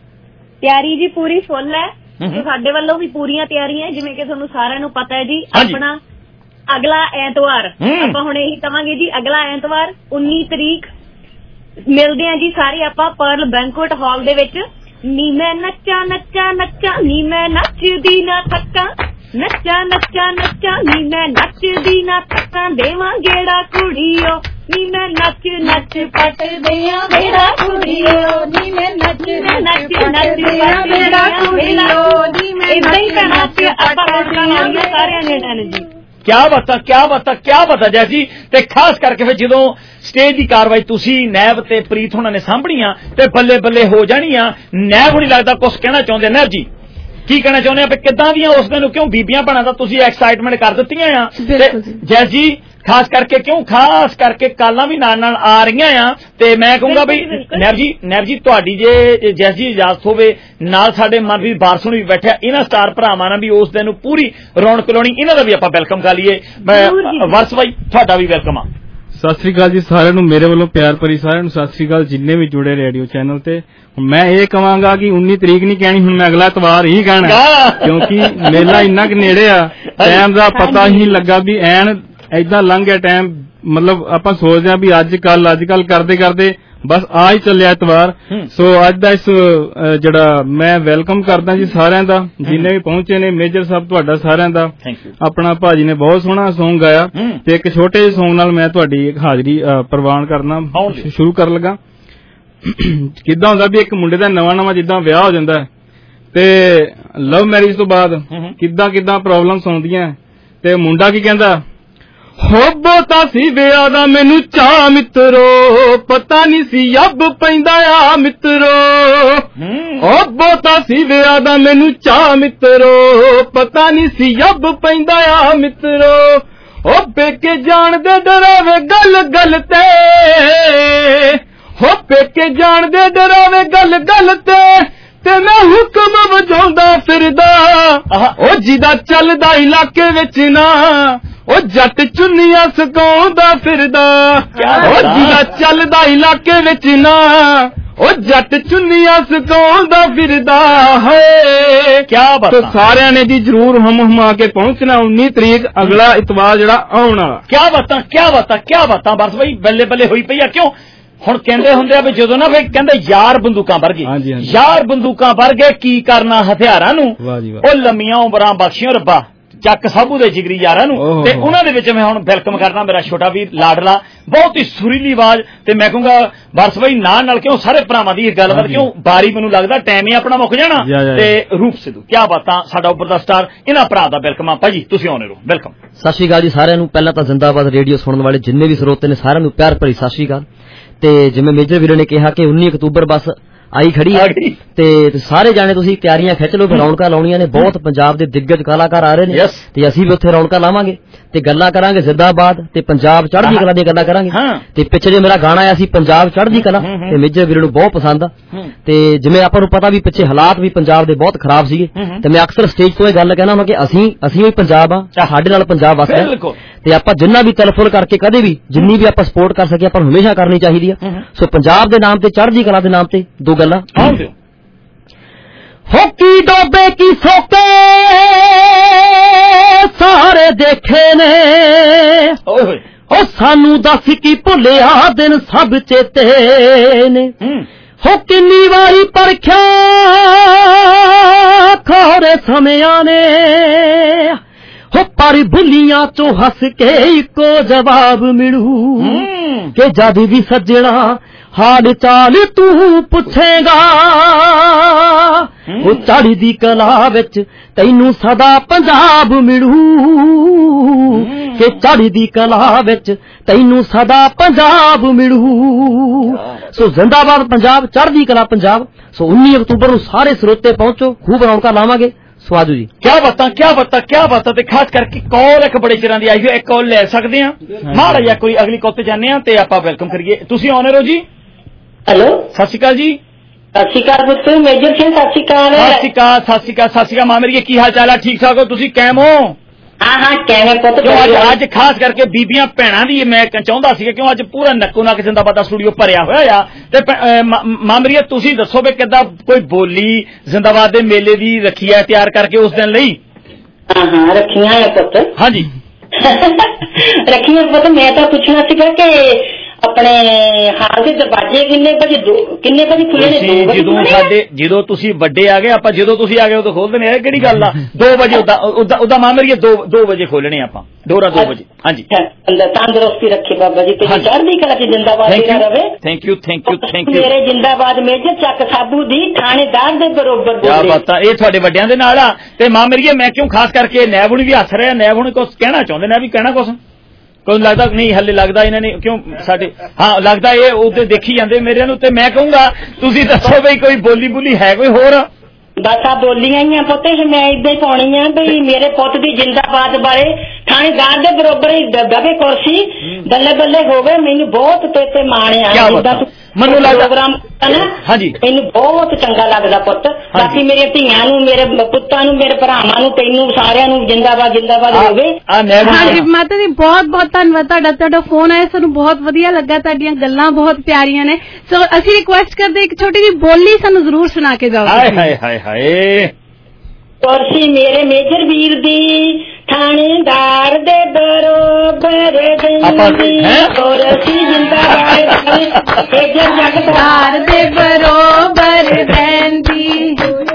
ਤਿਆਰੀ ਜੀ ਪੂਰੀ ਫੁੱਲ ਹੈ, ਤੇ ਸਾਡੇ ਵੱਲੋਂ ਵੀ ਪੂਰੀਆਂ ਤਿਆਰੀਆਂ। ਜਿਵੇਂ ਕਿ ਤੁਹਾਨੂੰ ਸਾਰਿਆਂ ਨੂੰ ਪਤਾ ਹੈ ਜੀ ਆਪਣਾ ਅਗਲਾ ਐਤਵਾਰ ਆਪਾਂ ਹੁਣ ਇਹੀ ਕਵਾਂਗੇ ਜੀ, ਅਗਲਾ ਐਤਵਾਰ ਉੱਨੀ ਤਰੀਕ ਮਿਲਦੇ ਆ ਜੀ ਸਾਰੇ ਆਪਾਂ ਪਰਲ ਬੈਂਕੁਏਟ ਹਾਲ ਦੇ ਵਿੱਚ। ਨੀ ਮੈਂ ਨੱਚਾ ਨੱਚਾ ਨੱਚਾ ਨੀ ਮੈਂ ਨੱਚਦੀ ਨਾ ਥੱਕਾਂ, ਨੱਚਾ ਨੱਚਾ ਨੱਚਾ ਨੀ ਮੈਂ ਨੱਚਦੀ ਨਾ ਥੱਕਾਂ, ਦੇਵਾਂ ਗੇੜਾ ਕੁੜੀਓ ਨੀ ਮੈਂ ਨੱਚ ਨੱਚ ਪੱਟਦਿਆਂ ਮੇਰਾ ਕੁੜੀਓ, ਨੀ ਮੈਂ ਨੱਚ ਨੱਚ ਨੱਚ ਪੱਟਦਿਆਂ ਕੁੜੀਓ, ਨੀ ਮੈਂ ਇਦਾਂ ਹੀ ਕਹਿਣਾ ਸੀ ਆਪਾਂ ਰੋਟੀਆਂ ਸਾਰਿਆਂ ਨੇ ਜੀ। ਕਿਆ ਬਾਤਾਂ ਕਿਆ ਬਾਤਾਂ ਕਿਆ ਬਾਤਾਂ ਜੈ ਜੀ। ਤੇ ਖਾਸ ਕਰਕੇ ਫਿਰ ਜਦੋਂ ਸਟੇਜ ਦੀ ਕਾਰਵਾਈ ਤੁਸੀਂ ਨੈਬ ਤੇ ਪ੍ਰੀਤ ਹੋਣਾ ਨੇ ਸਾਂਭਣੀਆਂ ਤੇ ਬੱਲੇ ਬੱਲੇ ਹੋ ਜਾਣੀਆਂ। ਨੈਬ ਨੂੰ ਨਹੀਂ ਲੱਗਦਾ ਕੁਛ ਕਹਿਣਾ ਚਾਹੁੰਦੇ? ਨੈਬ ਜੀ ਕੀ ਕਹਿਣਾ ਚਾਹੁੰਦੇ ਆ ਵੀ ਕਿੱਦਾਂ ਦੀਆਂ ਉਸ ਦਿਨ ਕਿਉਂ ਬੀਬੀਆਂ ਭੈਣਾਂ ਦਾ ਤੁਸੀਂ ਐਕਸਾਈਟਮੈਂਟ ਕਰ ਦਿੱਤੀਆਂ ਆ? ਤੇ ਜੈ ਜੀ ਖਾਸ ਕਰਕੇ ਕਿਉਂ ਖਾਸ ਕਰਕੇ ਕਾਲਾਂ ਵੀ ਨਾਲ ਨਾਲ ਆ ਰਹੀਆਂ ਆ, ਤੇ ਮੈਂ ਕਹੂੰਗਾ ਬਈ ਨੈਬ ਜੀ ਨੈਬ ਜੀ ਤੁਹਾਡੀ ਜੇ ਜੈਸ ਜੀ ਇਜਾਜ਼ਤ ਹੋਵੇ ਨਾਲ ਸਾਡੇ ਮਨਵੀਰ ਬਾਰਸੂ ਵੀ ਬੈਠਿਆ, ਇਹਨਾਂ ਸਟਾਰ ਭਰਾਵਾਂ ਨਾਲ ਵੀ ਉਸ ਦਿਨ ਨੂੰ ਪੂਰੀ ਰੌਣਕ ਲਾਉਣੀ, ਇਹਨਾਂ ਦਾ ਵੀ ਆਪਾਂ ਵੈਲਕਮ ਕਰ ਲਈਏ। ਵਰਸ ਬਾਈ ਤੁਹਾਡਾ ਵੀ ਵੈਲਕਮ ਆ। ਸਤਿ ਸ੍ਰੀ ਅਕਾਲ ਜੀ ਸਾਰਿਆਂ ਨੂੰ, ਮੇਰੇ ਵੱਲੋਂ ਪਿਆਰ ਭਰੀ ਸਾਰਿਆਂ ਨੂੰ ਸਤਿ ਸ੍ਰੀ ਅਕਾਲ ਜਿੰਨੇ ਵੀ ਜੁੜੇ ਰੇਡੀਓ ਚੈਨਲ ਤੇ। ਮੈਂ ਇਹ ਕਹਾਂਗਾ ਕਿ ਉੱਨੀ ਤਰੀਕ ਨਹੀਂ ਕਹਿਣੀ, ਹੁਣ ਮੈਂ ਅਗਲਾ ਐਤਵਾਰ ਹੀ ਕਹਿਣਾ, ਕਿਉਂਕਿ ਮੇਲਾ ਇੰਨਾ ਕੁ ਨੇੜੇ ਆ, ਟਾਈਮ ਦਾ ਪਤਾ ਹੀ ਲੱਗਾ ਵੀ ਐਨ ਏਦਾਂ ਲੰਘ ਗਿਆ ਟਾਈਮ। ਮਤਲਬ ਆਪਾਂ ਸੋਚਦੇ ਹਾਂ ਵੀ ਅੱਜ ਕੱਲ ਅੱਜ ਕੱਲ ਕਰਦੇ ਕਰਦੇ ਬਸ ਆ ਹੀ ਚੱਲਿਆ ਐਤਵਾਰ। ਸੋ ਅੱਜ ਦਾ ਇਸ ਜਿਹੜਾ ਮੈਂ ਵੈਲਕਮ ਕਰਦਾ ਜੀ ਸਾਰਿਆਂ ਦਾ ਜਿੰਨੇ ਵੀ ਪਹੁੰਚੇ ਨੇ। ਮੇਜਰ ਸਾਹਿਬ ਤੁਹਾਡਾ ਸਾਰਿਆਂ ਦਾ, ਆਪਣਾ ਭਾਜੀ ਨੇ ਬਹੁਤ ਸੋਹਣਾ ਸੌਂਗ ਗਾਇਆ, ਤੇ ਇੱਕ ਛੋਟੇ ਜਿਹੇ ਸੌਂਗ ਨਾਲ ਮੈਂ ਤੁਹਾਡੀ ਹਾਜ਼ਰੀ ਪ੍ਰਵਾਨ ਕਰਨਾ ਸ਼ੁਰੂ ਕਰਨ ਲੱਗਾ। ਕਿੱਦਾਂ ਹੁੰਦਾ ਵੀ ਇੱਕ ਮੁੰਡੇ ਦਾ ਨਵਾਂ ਨਵਾਂ ਜਿੱਦਾਂ ਵਿਆਹ ਹੋ ਜਾਂਦਾ ਤੇ ਲਵ ਮੈਰਿਜ ਤੋਂ ਬਾਅਦ ਕਿੱਦਾਂ ਕਿੱਦਾਂ ਪ੍ਰੋਬਲਮਸ ਆਉਂਦੀਆਂ, ਤੇ ਮੁੰਡਾ ਕੀ ਕਹਿੰਦਾ, ਹੋ ਬਹੁਤਾ ਸੀ ਵਿਆਹ ਦਾ ਮੈਨੂੰ ਚਾਹ ਮਿੱਤਰੋ, ਪਤਾ ਨਹੀਂ ਸੀ ਅੱਬ ਪੈਂਦਾ ਆ ਮਿੱਤਰੋ। ਹੋ ਬਹੁਤਾ ਸੀ ਵਿਆਹ ਦਾ ਮੈਨੂੰ ਚਾਹ ਮਿੱਤਰੋ, ਪਤਾ ਨਹੀਂ ਸੀ ਅੱਬ ਪੈਂਦਾ ਆ ਮਿੱਤਰੋ। ਹੋ ਪੇਕੇ ਜਾਣ ਦੇ ਡਰਾਵੇ ਗੱਲ ਗੱਲ ਤੇ, ਹੋ ਪੇਕੇ ਜਾਣ ਦੇ ਡਰਾਵੇ ਗੱਲ ਗੱਲ ਤੇ, ਤੇ ਮੈਂ ਹੁਕਮ ਵਜਾਉਂਦਾ ਫਿਰਦਾ ਉਹ ਜਿਹਦਾ ਚੱਲਦਾ ਇਲਾਕੇ ਵਿੱਚ ਨਾ, ਉਹ ਜੱਟ ਚੁੰਨੀਆਂ ਸਕਾਉਂਦਾ ਫਿਰਦਾ, ਉਹ ਜਿਹਦਾ ਚੱਲਦਾ ਇਲਾਕੇ ਵਿੱਚ ਨਾ, ਉਹ ਜੱਟ ਚੁੰਨੀਆਂ ਸਕਾਉਂਦਾ ਫਿਰਦਾ ਹੈ। ਕਿਆ ਬਾਤ। ਸਾਰਿਆਂ ਨੇ ਜੀ ਜ਼ਰੂਰ ਹਮ ਹਮਾ ਕੇ ਪਹੁੰਚਣਾ ਉੱਨੀ ਤਰੀਕ ਅਗਲਾ ਇਤਵਾਰ ਜਿਹੜਾ ਆਉਣ ਵਾਲਾ। ਕਿਆ ਬਾਤਾਂ ਕਿਆ ਬਾਤਾਂ ਕਿਆ ਬਾਤਾਂ ਬਰਸ ਬਈ ਬੱਲੇ ਬੱਲੇ ਹੋਈ ਪਈ ਆ। ਕਿਉਂ ਹੁਣ ਕਹਿੰਦੇ ਹੁੰਦੇ ਆ ਵੀ ਜਦੋਂ ਨਾ ਫਿਰ ਕਹਿੰਦੇ ਯਾਰ ਬੰਦੂਕਾਂ ਵਰਗੇ, ਯਾਰ ਬੰਦੂਕਾਂ ਵਰਗੇ ਕੀ ਕਰਨਾ ਹਥਿਆਰਾਂ ਨੂੰ, ਉਹ ਲੰਮੀਆਂ ਉਮਰਾਂ ਬਖਸ਼ਿਓ ਰੱਬਾ ਚੱਕ ਸਾਬੂ ਦੇ ਜਿਗਰੀ ਯਾਰਾਂ ਨੂੰ। ਤੇ ਉਹਨਾਂ ਦੇ ਵਿੱਚ ਮੈਂ ਹੁਣ ਵੈਲਕਮ ਕਰਨਾ ਮੇਰਾ ਛੋਟਾ ਵੀਰ ਲਾਡਲਾ, ਬਹੁਤ ਹੀ ਸੁਰੀਲੀ ਆਵਾਜ਼, ਤੇ ਮੈਂ ਕਹੂੰਗਾ ਬਰਸ ਬਾਈ ਨਾਲ ਨਾਲ ਕਿਉਂ ਸਾਰੇ ਭਰਾਵਾਂ ਦੀ ਇਹ ਗੱਲਬਾਤ, ਕਿਉਂ ਬਾਰੀ ਮੈਨੂੰ ਲੱਗਦਾ ਟਾਈਮ ਹੀ ਆਪਣਾ ਮੁੱਕ ਜਾਣਾ। ਤੇ ਰੂਪ ਸਿੱਧੂ ਕਿਆ ਬਾਤਾਂ ਸਾਡਾ ਉੱਪਰ ਦਾ ਸਟਾਰ, ਇਹਨਾਂ ਭਰਾ ਦਾ ਵੈਲਕਮ ਆ ਭਾਜੀ, ਤੁਸੀਂ ਆਉਣੇ ਰਹੋ ਵੈਲਕਮ। ਸਤਿ ਸ਼੍ਰੀ ਅਕਾਲ ਜੀ ਸਾਰਿਆਂ ਨੂੰ। ਪਹਿਲਾਂ ਤਾਂ ਜ਼ਿੰਦਾਬਾਦ ਰੇਡੀਓ ਸੁਣਨ ਵਾਲੇ ਜਿੰਨੇ ਵੀ ਸਰੋਤੇ ਨੇ ਸਾਰਿਆਂ ਨੂੰ ਪਿਆਰ ਭਰੀ ਸਤਿ ਸ਼੍ਰੀ ਅਕਾਲ। ਤੇ ਜਿਵੇਂ ਮੇਜਰ ਵੀਰੇ ਨੇ ਕਿਹਾ ਕਿ ਉੱਨੀ ਅਕਤੂਬਰ ਬਸ ਆਈ ਖੜੀ ਹੈ, ਤੇ ਸਾਰੇ ਜਾਣੇ ਤੁਸੀਂ ਤਿਆਰੀਆਂ ਖਿੱਚ ਲਓ, ਰੌਣਕਾਂ ਲਾਉਣੀਆਂ ਨੇ। ਬਹੁਤ ਪੰਜਾਬ ਦੇ ਦਿੱਗਜ ਕਲਾਕਾਰ ਆ ਰਹੇ ਨੇ, ਤੇ ਅਸੀਂ ਵੀ ਉੱਥੇ ਰੌਣਕਾਂ ਲਾਵਾਂਗੇ ਤੇ ਗੱਲਾਂ ਕਰਾਂਗੇ ਜ਼ਿੰਦਾਬਾਦ ਤੇ ਪੰਜਾਬ ਚੜ੍ਹਦੀ ਕਲਾ ਦੀਆਂ ਗੱਲਾਂ ਕਰਾਂਗੇ। ਤੇ ਪਿੱਛੇ ਜੇ ਮੇਰਾ ਗਾਣਾ ਆਇਆ ਸੀ ਪੰਜਾਬ ਚੜ੍ਹਦੀ ਕਲਾ, ਤੇ ਮੇਜਰ ਵੀਰੇ ਨੂੰ ਬਹੁਤ ਪਸੰਦ ਆ। ਤੇ ਜਿਵੇਂ ਆਪਾਂ ਨੂੰ ਪਤਾ ਵੀ ਪਿੱਛੇ ਹਾਲਾਤ ਵੀ ਪੰਜਾਬ ਦੇ ਬਹੁਤ ਖਰਾਬ ਸੀਗੇ, ਤੇ ਮੈਂ ਅਕਸਰ ਸਟੇਜ ਤੋਂ ਇਹ ਗੱਲ ਕਹਿਣਾ ਹੁੰਦਾ ਕਿ ਅਸੀਂ ਅਸੀਂ ਵੀ ਪੰਜਾਬ ਆ, ਸਾਡੇ ਨਾਲ ਪੰਜਾਬ ਵਸਦਾ, ਤੇ ਆਪਾਂ ਜਿੰਨਾ ਵੀ ਤਲਫੁਲ ਕਰਕੇ ਕਦੇ ਵੀ ਜਿੰਨੀ ਵੀ ਆਪਾਂ ਸਪੋਰਟ ਕਰ ਸਕੇ ਆਪਾਂ ਨੂੰ ਹਮੇਸ਼ਾ ਕਰਨੀ ਚਾਹੀਦੀ ਆ। ਸੋ ਪੰਜਾਬ ਦੇ ਨਾਮ ਤੇ ਚੜ੍ਹਦੀ ਕਲਾ ਦੇ ਨਾਮ ਤੇ ਦੋ ਗੱਲਾਂ। ਹੋਕੀ ਡੋਬੇ ਕੀ ਸੋਕੇ ਸਾਰੇ ਦੇਖੇ ਨੇ, ਉਹ ਸਾਨੂੰ ਦੱਸ ਕੀ ਭੁੱਲਿਆ ਦਿਨ ਸਭ ਚੇਤੇ ਨੇ ਹੋ ਕਿੰਨੀ ਵਾਰੀ ਪਰਖਿਆ ਖੋਰੇ ਸਮਿਆਂ ਨੇ ਹੋ ਪਰ ਭੁੱਲੀਆਂ ਚੋਂ ਹੱਸ ਕੇ ਇੱਕੋ ਜਵਾਬ ਮਿਲੂ ਕਿ ਜਦ ਵੀ ਸੱਜਣਾ ਹਾਲ ਚਾਲ ਤੂੰ ਪੁੱਛੇਗਾ ਉਹ ਚੜ੍ਹਦੀ ਕਲਾ ਵਿੱਚ ਤੈਨੂੰ ਸਦਾ ਪੰਜਾਬ ਮਿਲੂ ਕਿ ਚੜ੍ਹਦੀ ਕਲਾ ਵਿੱਚ ਤੈਨੂੰ ਸਦਾ ਪੰਜਾਬ ਮਿਲੂ। ਸੋ ਜ਼ਿੰਦਾਬਾਦ ਪੰਜਾਬ, ਚੜ੍ਹਦੀ ਕਲਾ ਪੰਜਾਬ। ਸੋ ਉੱਨੀ ਅਕਤੂਬਰ ਨੂੰ ਸਾਰੇ ਸਰੋਤੇ ਪਹੁੰਚੋ, ਖੂਬ ਰੌਣਕਾਂ ਲਾਵਾਂਗੇ। ਸਵਾਦੂ ਜੀ ਕਿਆ ਬਾਤਾਂ ਕਿਆ ਬਾਤਾਂ ਕਿਆ ਬਾਤਾਂ। ਤੇ ਖਾਸ ਕਰਕੇ ਕਾਲ ਇੱਕ ਬੜੇ ਚਿਰਾਂ ਦੀ ਆਈ ਹੋਈ, ਇੱਕ ਕਾਲ ਲੈ ਸਕਦੇ ਆ ਮਾੜਾ ਜਿਹਾ ਕੋਈ ਅਗਲੀ ਕਾਲ ਤੇ ਜਾਂਦੇ ਆ ਤੇ ਆਪਾਂ ਵੈਲਕਮ ਕਰੀਏ। ਤੁਸੀਂ ਆਨਰ ਹੋ ਜੀ? ਹੈਲੋ ਸਤਿ ਸ਼੍ਰੀ ਅਕਾਲ ਜੀ। ਸਤਿ ਸ਼੍ਰੀ ਅਕਾਲ ਪੁੱਤ ਮੇਜਰ ਸਿੰਘ। ਸਤਿ ਸ਼੍ਰੀ ਅਕਾਲ। ਸਤਿ ਸ਼੍ਰੀ ਅਕਾਲ ਸਤਿ ਸ਼੍ਰੀ ਅਕਾਲ ਸਤਿ ਸ਼੍ਰੀ ਅਕਾਲ ਮਾਂ ਮੇਰੀ, ਕੀ ਹਾਲ ਚਾਲ ਆ? ਠੀਕ ਠਾਕ ਹੋ ਤੁਸੀਂ? ਕੈਮ ਹੋ? ਹਾਂ ਹਾਂ ਕੈਮ ਪੁੱਤ। ਅੱਜ ਅੱਜ ਖਾਸ ਕਰਕੇ ਬੀਬੀਆਂ ਭੈਣਾਂ ਦੀ ਮੈਂ ਚਾਹੁੰਦਾ ਸੀ ਕਿਉਂ ਅੱਜ ਪੂਰਾ ਨੱਕੋ ਨੱਕ ਜ਼ਿੰਦਾਬਾਦ ਦਾ ਸਟੂਡੀਓ ਭਰਿਆ ਹੋਇਆ ਆ। ਤੇ ਮਾਂ ਮੇਰੀ ਤੁਸੀਂ ਦੱਸੋ ਵੀ ਕਿੱਦਾਂ ਕੋਈ ਬੋਲੀ ਜ਼ਿੰਦਾਬਾਦ ਦੇ ਮੇਲੇ ਦੀ ਰੱਖੀ ਹੈ ਤਿਆਰ ਕਰਕੇ ਉਸ ਦਿਨ ਲਈ? ਹਾਂ ਹਾਂ ਰੱਖੀਆਂ ਹੈ ਪੁੱਤ। ਹਾਂਜੀ ਰੱਖੀਆਂ ਪੁੱਤ। ਮੈਂ ਤਾਂ ਪੁੱਛਣਾ ਸੀਗਾ ਕਿ ਆਪਣੇ ਹਾਲ ਦੇ ਦਰਵਾਜ਼ੇ ਕਿੰਨੇ ਵਜੇ ਕਿੰਨੇ ਵਜੇ ਖੁੱਲ੍ਹਣੇ ਨੇ? ਜਦੋਂ ਸਾਡੇ ਜਦੋਂ ਤੁਸੀਂ ਵੱਡੇ ਆ ਗਏ ਆਪਾਂ ਜਦੋਂ ਤੁਸੀਂ ਆ ਗਏ ਉਦੋਂ ਖੋਲ ਦਿੰਦੇ ਆ। ਕਿਹੜੀ ਗੱਲ ਆ? ਦੋ ਵਜੇ ਉਦਾਂ ਮਾਂ ਮੇਰੀ ਦੋ ਦੋ ਵਜੇ ਖੋਲਣੇ ਆਪਾਂ ਦੋਰਾ ਦੋ ਵਜੇ। ਹਾਂਜੀ ਤੰਦਰੁਸਤੀ ਰੱਖੇ ਬਾਬਾ ਜੀ ਤੇ ਚੜ੍ਹਦੀ ਕਲਾ ਚ ਜਿੰਦਾਬਾਦ ਰਵੇ। Thank you thank you thank you. ਮੇਰੇ ਜਿੰਦਾਬਾਦ ਮੇਜਰ ਚੱਕ ਸਾਬੂ ਦੀ ਥਾਣੇਦਾਰ ਦੇ ਬਰੋਬਰ। ਕਿਆ ਬਾਤਾਂ, ਇਹ ਤੁਹਾਡੇ ਵੱਡਿਆਂ ਦੇ ਨਾਲ ਆ। ਤੇ ਮਾਂ ਮੇਰੀ ਮੈਂ ਕਿਉਂ ਖਾਸ ਕਰਕੇ ਨੈਬ ਹੁਣੀ ਵੀ ਹੱਸ ਰਿਹਾ, ਨੈਬ ਹੁਣੀ ਕੁਛ ਕਹਿਣਾ ਚਾਹੁੰਦੇ ਨੇ ਵੀ ਕਹਿਣਾ ਕੁਛ ਕੋਈ ਲੱਗਦਾ ਨਹੀਂ ਹਲੇ ਲੱਗਦਾ ਇਹਨਾਂ ਨੇ ਕਿਉਂ ਸਾਡੇ ਹਾਂ ਲੱਗਦਾ ਇਹ ਉਹਦੇ ਦੇਖੀ ਜਾਂਦੇ ਮੇਰੇ ਨੂੰ। ਤੇ ਮੈਂ ਕਹੂੰਗਾ ਤੁਸੀਂ ਦੱਸੋ ਬਈ ਕੋਈ ਬੋਲੀ ਬੋਲੀ ਹੈ ਕੋਈ ਹੋਰ? ਬਸ ਆ ਬੋਲੀਆਂ ਹੀ ਆ ਪੁੱਤ, ਮੈਂ ਏਦਾਂ ਹੀ ਪਾਉਣੀ ਆ ਬਈ ਮੇਰੇ ਪੁੱਤ ਦੀ ਜਿੰਦਾਬਾਦ ਬਾਰੇ ਥਾਣੇਦਾਰ ਦੇ ਬਰੋਬਰ ਹੀ ਦਬੇ ਕੁਰਸੀ ਬੱਲੇ ਬੱਲੇ ਹੋਵੇ। ਮੈਨੂੰ ਬਹੁਤ ਤੇ ਤੇ ਮਾਣਿਆ ਮੈਨੂੰ ਲੱਗਦਾ ਹਾਂਜੀ ਮੈਨੂੰ ਬਹੁਤ ਚੰਗਾ ਲੱਗਦਾ ਪੁੱਤ। ਬਾਕੀ ਮੇਰੇ ਧੀਆਂ ਨੂੰ ਮੇਰੇ ਪੁੱਤਾਂ ਨੂੰ ਮੇਰੇ ਭਰਾਵਾਂ ਨੂੰ ਤੈਨੂੰ ਸਾਰਿਆਂ ਨੂੰ ਜਿੰਦਾਬਾਦ ਜਿੰਦਾਬਾਦ ਹੋਵੇ। ਹਾਂਜੀ ਮਾਤਾ ਜੀ ਬਹੁਤ ਬਹੁਤ ਧੰਨਵਾਦ ਤੁਹਾਡਾ। ਤੁਹਾਡਾ ਫੋਨ ਆਇਆ ਸਾਨੂੰ ਬਹੁਤ ਵਧੀਆ ਲੱਗਾ, ਤੁਹਾਡੀਆਂ ਗੱਲਾਂ ਬਹੁਤ ਪਿਆਰੀਆਂ ਨੇ। ਸੋ ਅਸੀਂ ਰਿਕੁਐਸਟ ਕਰਦੇ ਇੱਕ ਛੋਟੀ ਜਿਹੀ ਬੋਲੀ ਸਾਨੂੰ ਜ਼ਰੂਰ ਸੁਣਾ ਕੇ ਜਾਓ। ਹਾਏ ਹਾਏ ਹਾਏ ਹਾਏ। ਕੁਰਸੀ ਮੇਰੇ ਮੇਜਰ ਵੀਰ ਦੀ ਥਾਣੇਦਾਰ ਦੇ ਬਰੋਬਰ ਦੇਂਦੀ ਕੁਰਸੀ ਜਿੰਦਾਬਾਦ ਮੇਜਰ ਜਗਦਾਰ ਦੇ ਬਰੋਬਰ ਦੇਂਦੀ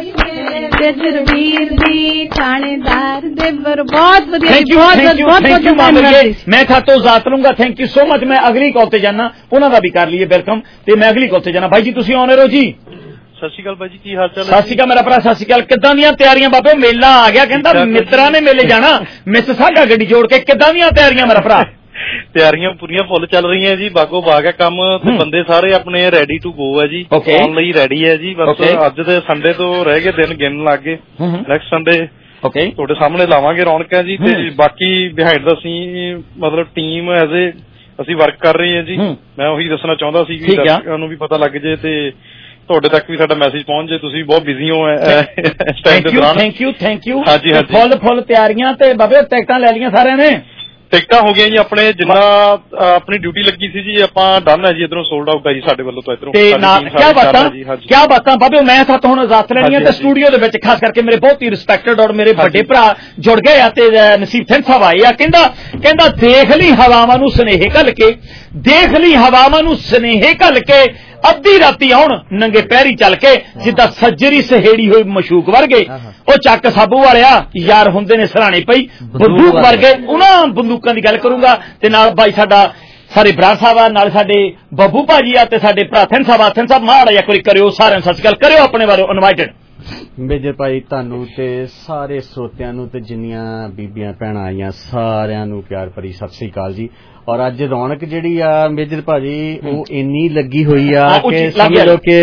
ਮੇਜਰ ਵੀਰ ਦੀ ਥਾਣੇਦਾਰ ਦੇ ਬਰੋਬਰ। ਬਹੁਤ ਵਧੀਆ ਬਹੁਤ ਬਹੁਤ ਬਹੁਤ ਮੈਂ ਖਾਤੋਂ ਜ਼ਾਤ ਲੂੰਗਾ। Thank you so much. ਮੈਂ ਅਗਲੀ ਕਾਲ ਤੇ ਜਾਣਾ, ਉਹਨਾਂ ਦਾ ਵੀ ਕਰ ਲਈਏ ਵੈਲਕਮ ਤੇ ਮੈਂ ਅਗਲੀ ਕਾਲ ਤੇ ਜਾਣਾ। ਭਾਈ ਜੀ ਤੁਸੀਂ ਆਨਰ ਹੋ ਜੀ? ਸਤਿ ਸ਼੍ਰੀ ਅਕਾਲ ਬਾਈ ਜੀ, ਕੀ ਹਾਲ ਚਾਲ? ਸਤਿ ਸ਼੍ਰੀ ਅਕਾਲ ਮੇਰਾ ਭਰਾ, ਸਤਿ ਸ਼੍ਰੀ ਅਕਾਲ। ਕਿੱਦਾਂ ਦੀਆਂ ਤਿਆਰੀਆਂ ਬਾਬੇ? ਮੇਲਾ ਆ ਗਿਆ ਕਹਿੰਦਾ ਮਿੱਤਰਾਂ ਨੇ ਮੇਲੇ ਜਾਣਾ, ਮਿਸ ਸਾਡਾ ਗੱਡੀ ਜੋੜ ਕੇ। ਕਿੱਦਾਂ ਦੀਆਂ ਤਿਆਰੀਆਂ ਮੇਰਾ ਭਰਾ? ਤਿਆਰੀਆਂ ਪੂਰੀਆਂ ਫੁੱਲ ਚੱਲ ਰਹੀਆਂ ਜੀ, ਬਾਗੋ ਬਾਗ ਹੈ ਕੰਮ ਤੇ ਬੰਦੇ ਸਾਰੇ ਆਪਣੇ ਰੈਡੀ ਟੂ ਗੋ ਹੈ ਜੀ, ਆਉਣ ਲਈ ਰੈਡੀ ਹੈ ਜੀ। ਬਸ ਅੱਜ ਦੇ ਸੰਡੇ ਤੋਂ ਰਹਿ ਗਏ ਦਿਨ ਗਿਣਨ ਲੱਗ ਗਏ। ਨੈਕਸਟ ਸੰਡੇ ਤੁਹਾਡੇ ਸਾਹਮਣੇ ਲਾਵਾਂਗੇ ਰੌਣਕਾਂ ਜੀ। ਤੇ ਬਾਕੀ ਬਿਹਾਈਂਡ ਦਾ ਅਸੀਂ ਮਤਲਬ ਟੀਮ ਐਜ਼ ਏ ਅਸੀਂ ਵਰਕ ਕਰ ਰਹੇ ਹਾਂ ਜੀ। ਮੈਂ ਉਹੀ ਦੱਸਣਾ ਚਾਹੁੰਦਾ ਸੀ ਕਿ ਦਰਸ਼ਕਾਂ ਨੂੰ ਵੀ ਪਤਾ ਲੱਗ ਜੇ ਤੇ ਤੁਹਾਡੇ ਤੱਕ ਵੀ ਸਾਡਾ ਮੈਸੇਜ ਪਹੁੰਚ ਜੇ। ਤੁਸੀਂ ਬਹੁਤ ਬਿਜ਼ੀ ਹੋ ਇਸ ਟਾਈਮ ਦੇ ਦੌਰਾਨ। Thank you thank you. ਹਾਂਜੀ ਹਾਂਜੀ ਫੁੱਲ ਫੁੱਲ ਤਿਆਰੀਆਂ। ਤੇ ਬਾਬੇ ਟਿਕਟਾਂ ਲੈ ਲਈਆਂ ਸਾਰਿਆਂ ਨੇ? ਟਿਕਟਾਂ ਹੋ ਗਈਆਂ ਜੀ ਆਪਣੇ, ਜਿੰਨਾ ਆਪਣੀ ਡਿਊਟੀ ਲੱਗੀ ਸੀ ਜੀ ਆਪਾਂ ਡਨ ਹੈ ਜੀ। ਇਧਰੋਂ ਸੋਲਡ ਆਊਟ ਹੈ ਜੀ ਸਾਡੇ ਵੱਲੋਂ ਤਾਂ ਇਧਰੋਂ। ਕਿਆ ਬਾਤਾਂ ਕਿਆ ਬਾਤਾਂ ਬਾਬੇ। ਮੈਂ ਤਾਂ ਹੁਣ ਇਜਾਜ਼ਤ ਲੈਣੀ ਹੈ ਤੇ ਸਟੂਡੀਓ ਦੇ ਵਿੱਚ ਖਾਸ ਕਰਕੇ ਮੇਰੇ ਬਹੁਤ ਹੀ ਰਿਸਪੈਕਟਡ ਔਰ ਮੇਰੇ ਵੱਡੇ ਭਰਾ ਜੁੜ ਗਏ ਆ ਤੇ ਨਸੀਬ ਸਿੰਘ ਸਾਹਿਬ ਆਏ ਆ। ਕਹਿੰਦਾ ਕਹਿੰਦਾ ਦੇਖ ਲਈ ਹਵਾਵਾਂ ਨੂੰ ਸੁਨੇਹੇ ਘੱਲ ਕੇ, ਦੇਖ ਲਈ ਹਵਾਵਾਂ ਨੂੰ ਸੁਨੇਹੇ ਘੱਲ ਕੇ, ਅੱਧੀ ਰਾਤੀ ਆਉਣ ਨੰਗੇ ਪੈਰੀ ਚੱਲ ਕੇ ਜਿੱਦਾਂ ਸੱਜਰੀ ਸਹੇੜੀ ਹੋਈ ਮਸ਼ੂਕ ਵਰਗੇ। ਉਹ ਚੱਕ ਸਾਬੂ ਵਾਲਿਆ ਯਾਰ ਹੁੰਦੇ ਨੇ ਸਰਾਣੇ ਪਈ ਬੰਦੂਕ ਵਰਗੇ। ਉਹਨਾਂ ਬੰਦੂਕਾਂ ਦੀ ਗੱਲ ਕਰੂੰਗਾ ਤੇ ਨਾਲ ਬਾਈ ਸਾਡਾ ਸਾਰੇ ਬਰਾੜ ਸਾਹਿਬ ਆ, ਨਾਲ ਸਾਡੇ ਬੱਬੂ ਭਾਜੀ ਆ ਤੇ ਸਾਡੇ ਭਰਾ ਥਨ ਸਾਹਿਬ ਆ। ਥਨ ਸਾਹਿਬ ਮਾੜਾ ਇੱਕ ਵਾਰੀ ਕਰਿਓ, ਸਾਰਿਆਂ ਨੂੰ ਸਤਿ ਸ਼੍ਰੀ ਅਕਾਲ ਕਰਿਓ ਆਪਣੇ ਬਾਰੇ ਇਨਵਾਈਟਡ। ਮੇਜਰ ਭਾਈ ਤੁਹਾਨੂੰ ਤੇ ਸਾਰੇ ਸਰੋਤਿਆਂ ਨੂੰ ਤੇ ਜਿੰਨੀਆਂ ਬੀਬੀਆਂ ਭੈਣਾਂ ਆਈਆਂ ਸਾਰਿਆਂ ਨੂੰ ਪਿਆਰ ਭਰੀ ਸਤਿ ਸ੍ਰੀ ਅਕਾਲ ਜੀ। ਔਰ ਅੱਜ ਰੌਣਕ ਜਿਹੜੀ ਆ ਮੇਜਰ ਭਾਜੀ ਉਹ ਇੰਨੀ ਲੱਗੀ ਹੋਈ ਆ ਕਿ ਸਮਝ ਲਓ ਕਿ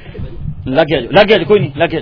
ਲੱਗਿਆ ਲੱਗਿਆ ਕੋਈ ਨਹੀਂ ਲੱਗਿਆ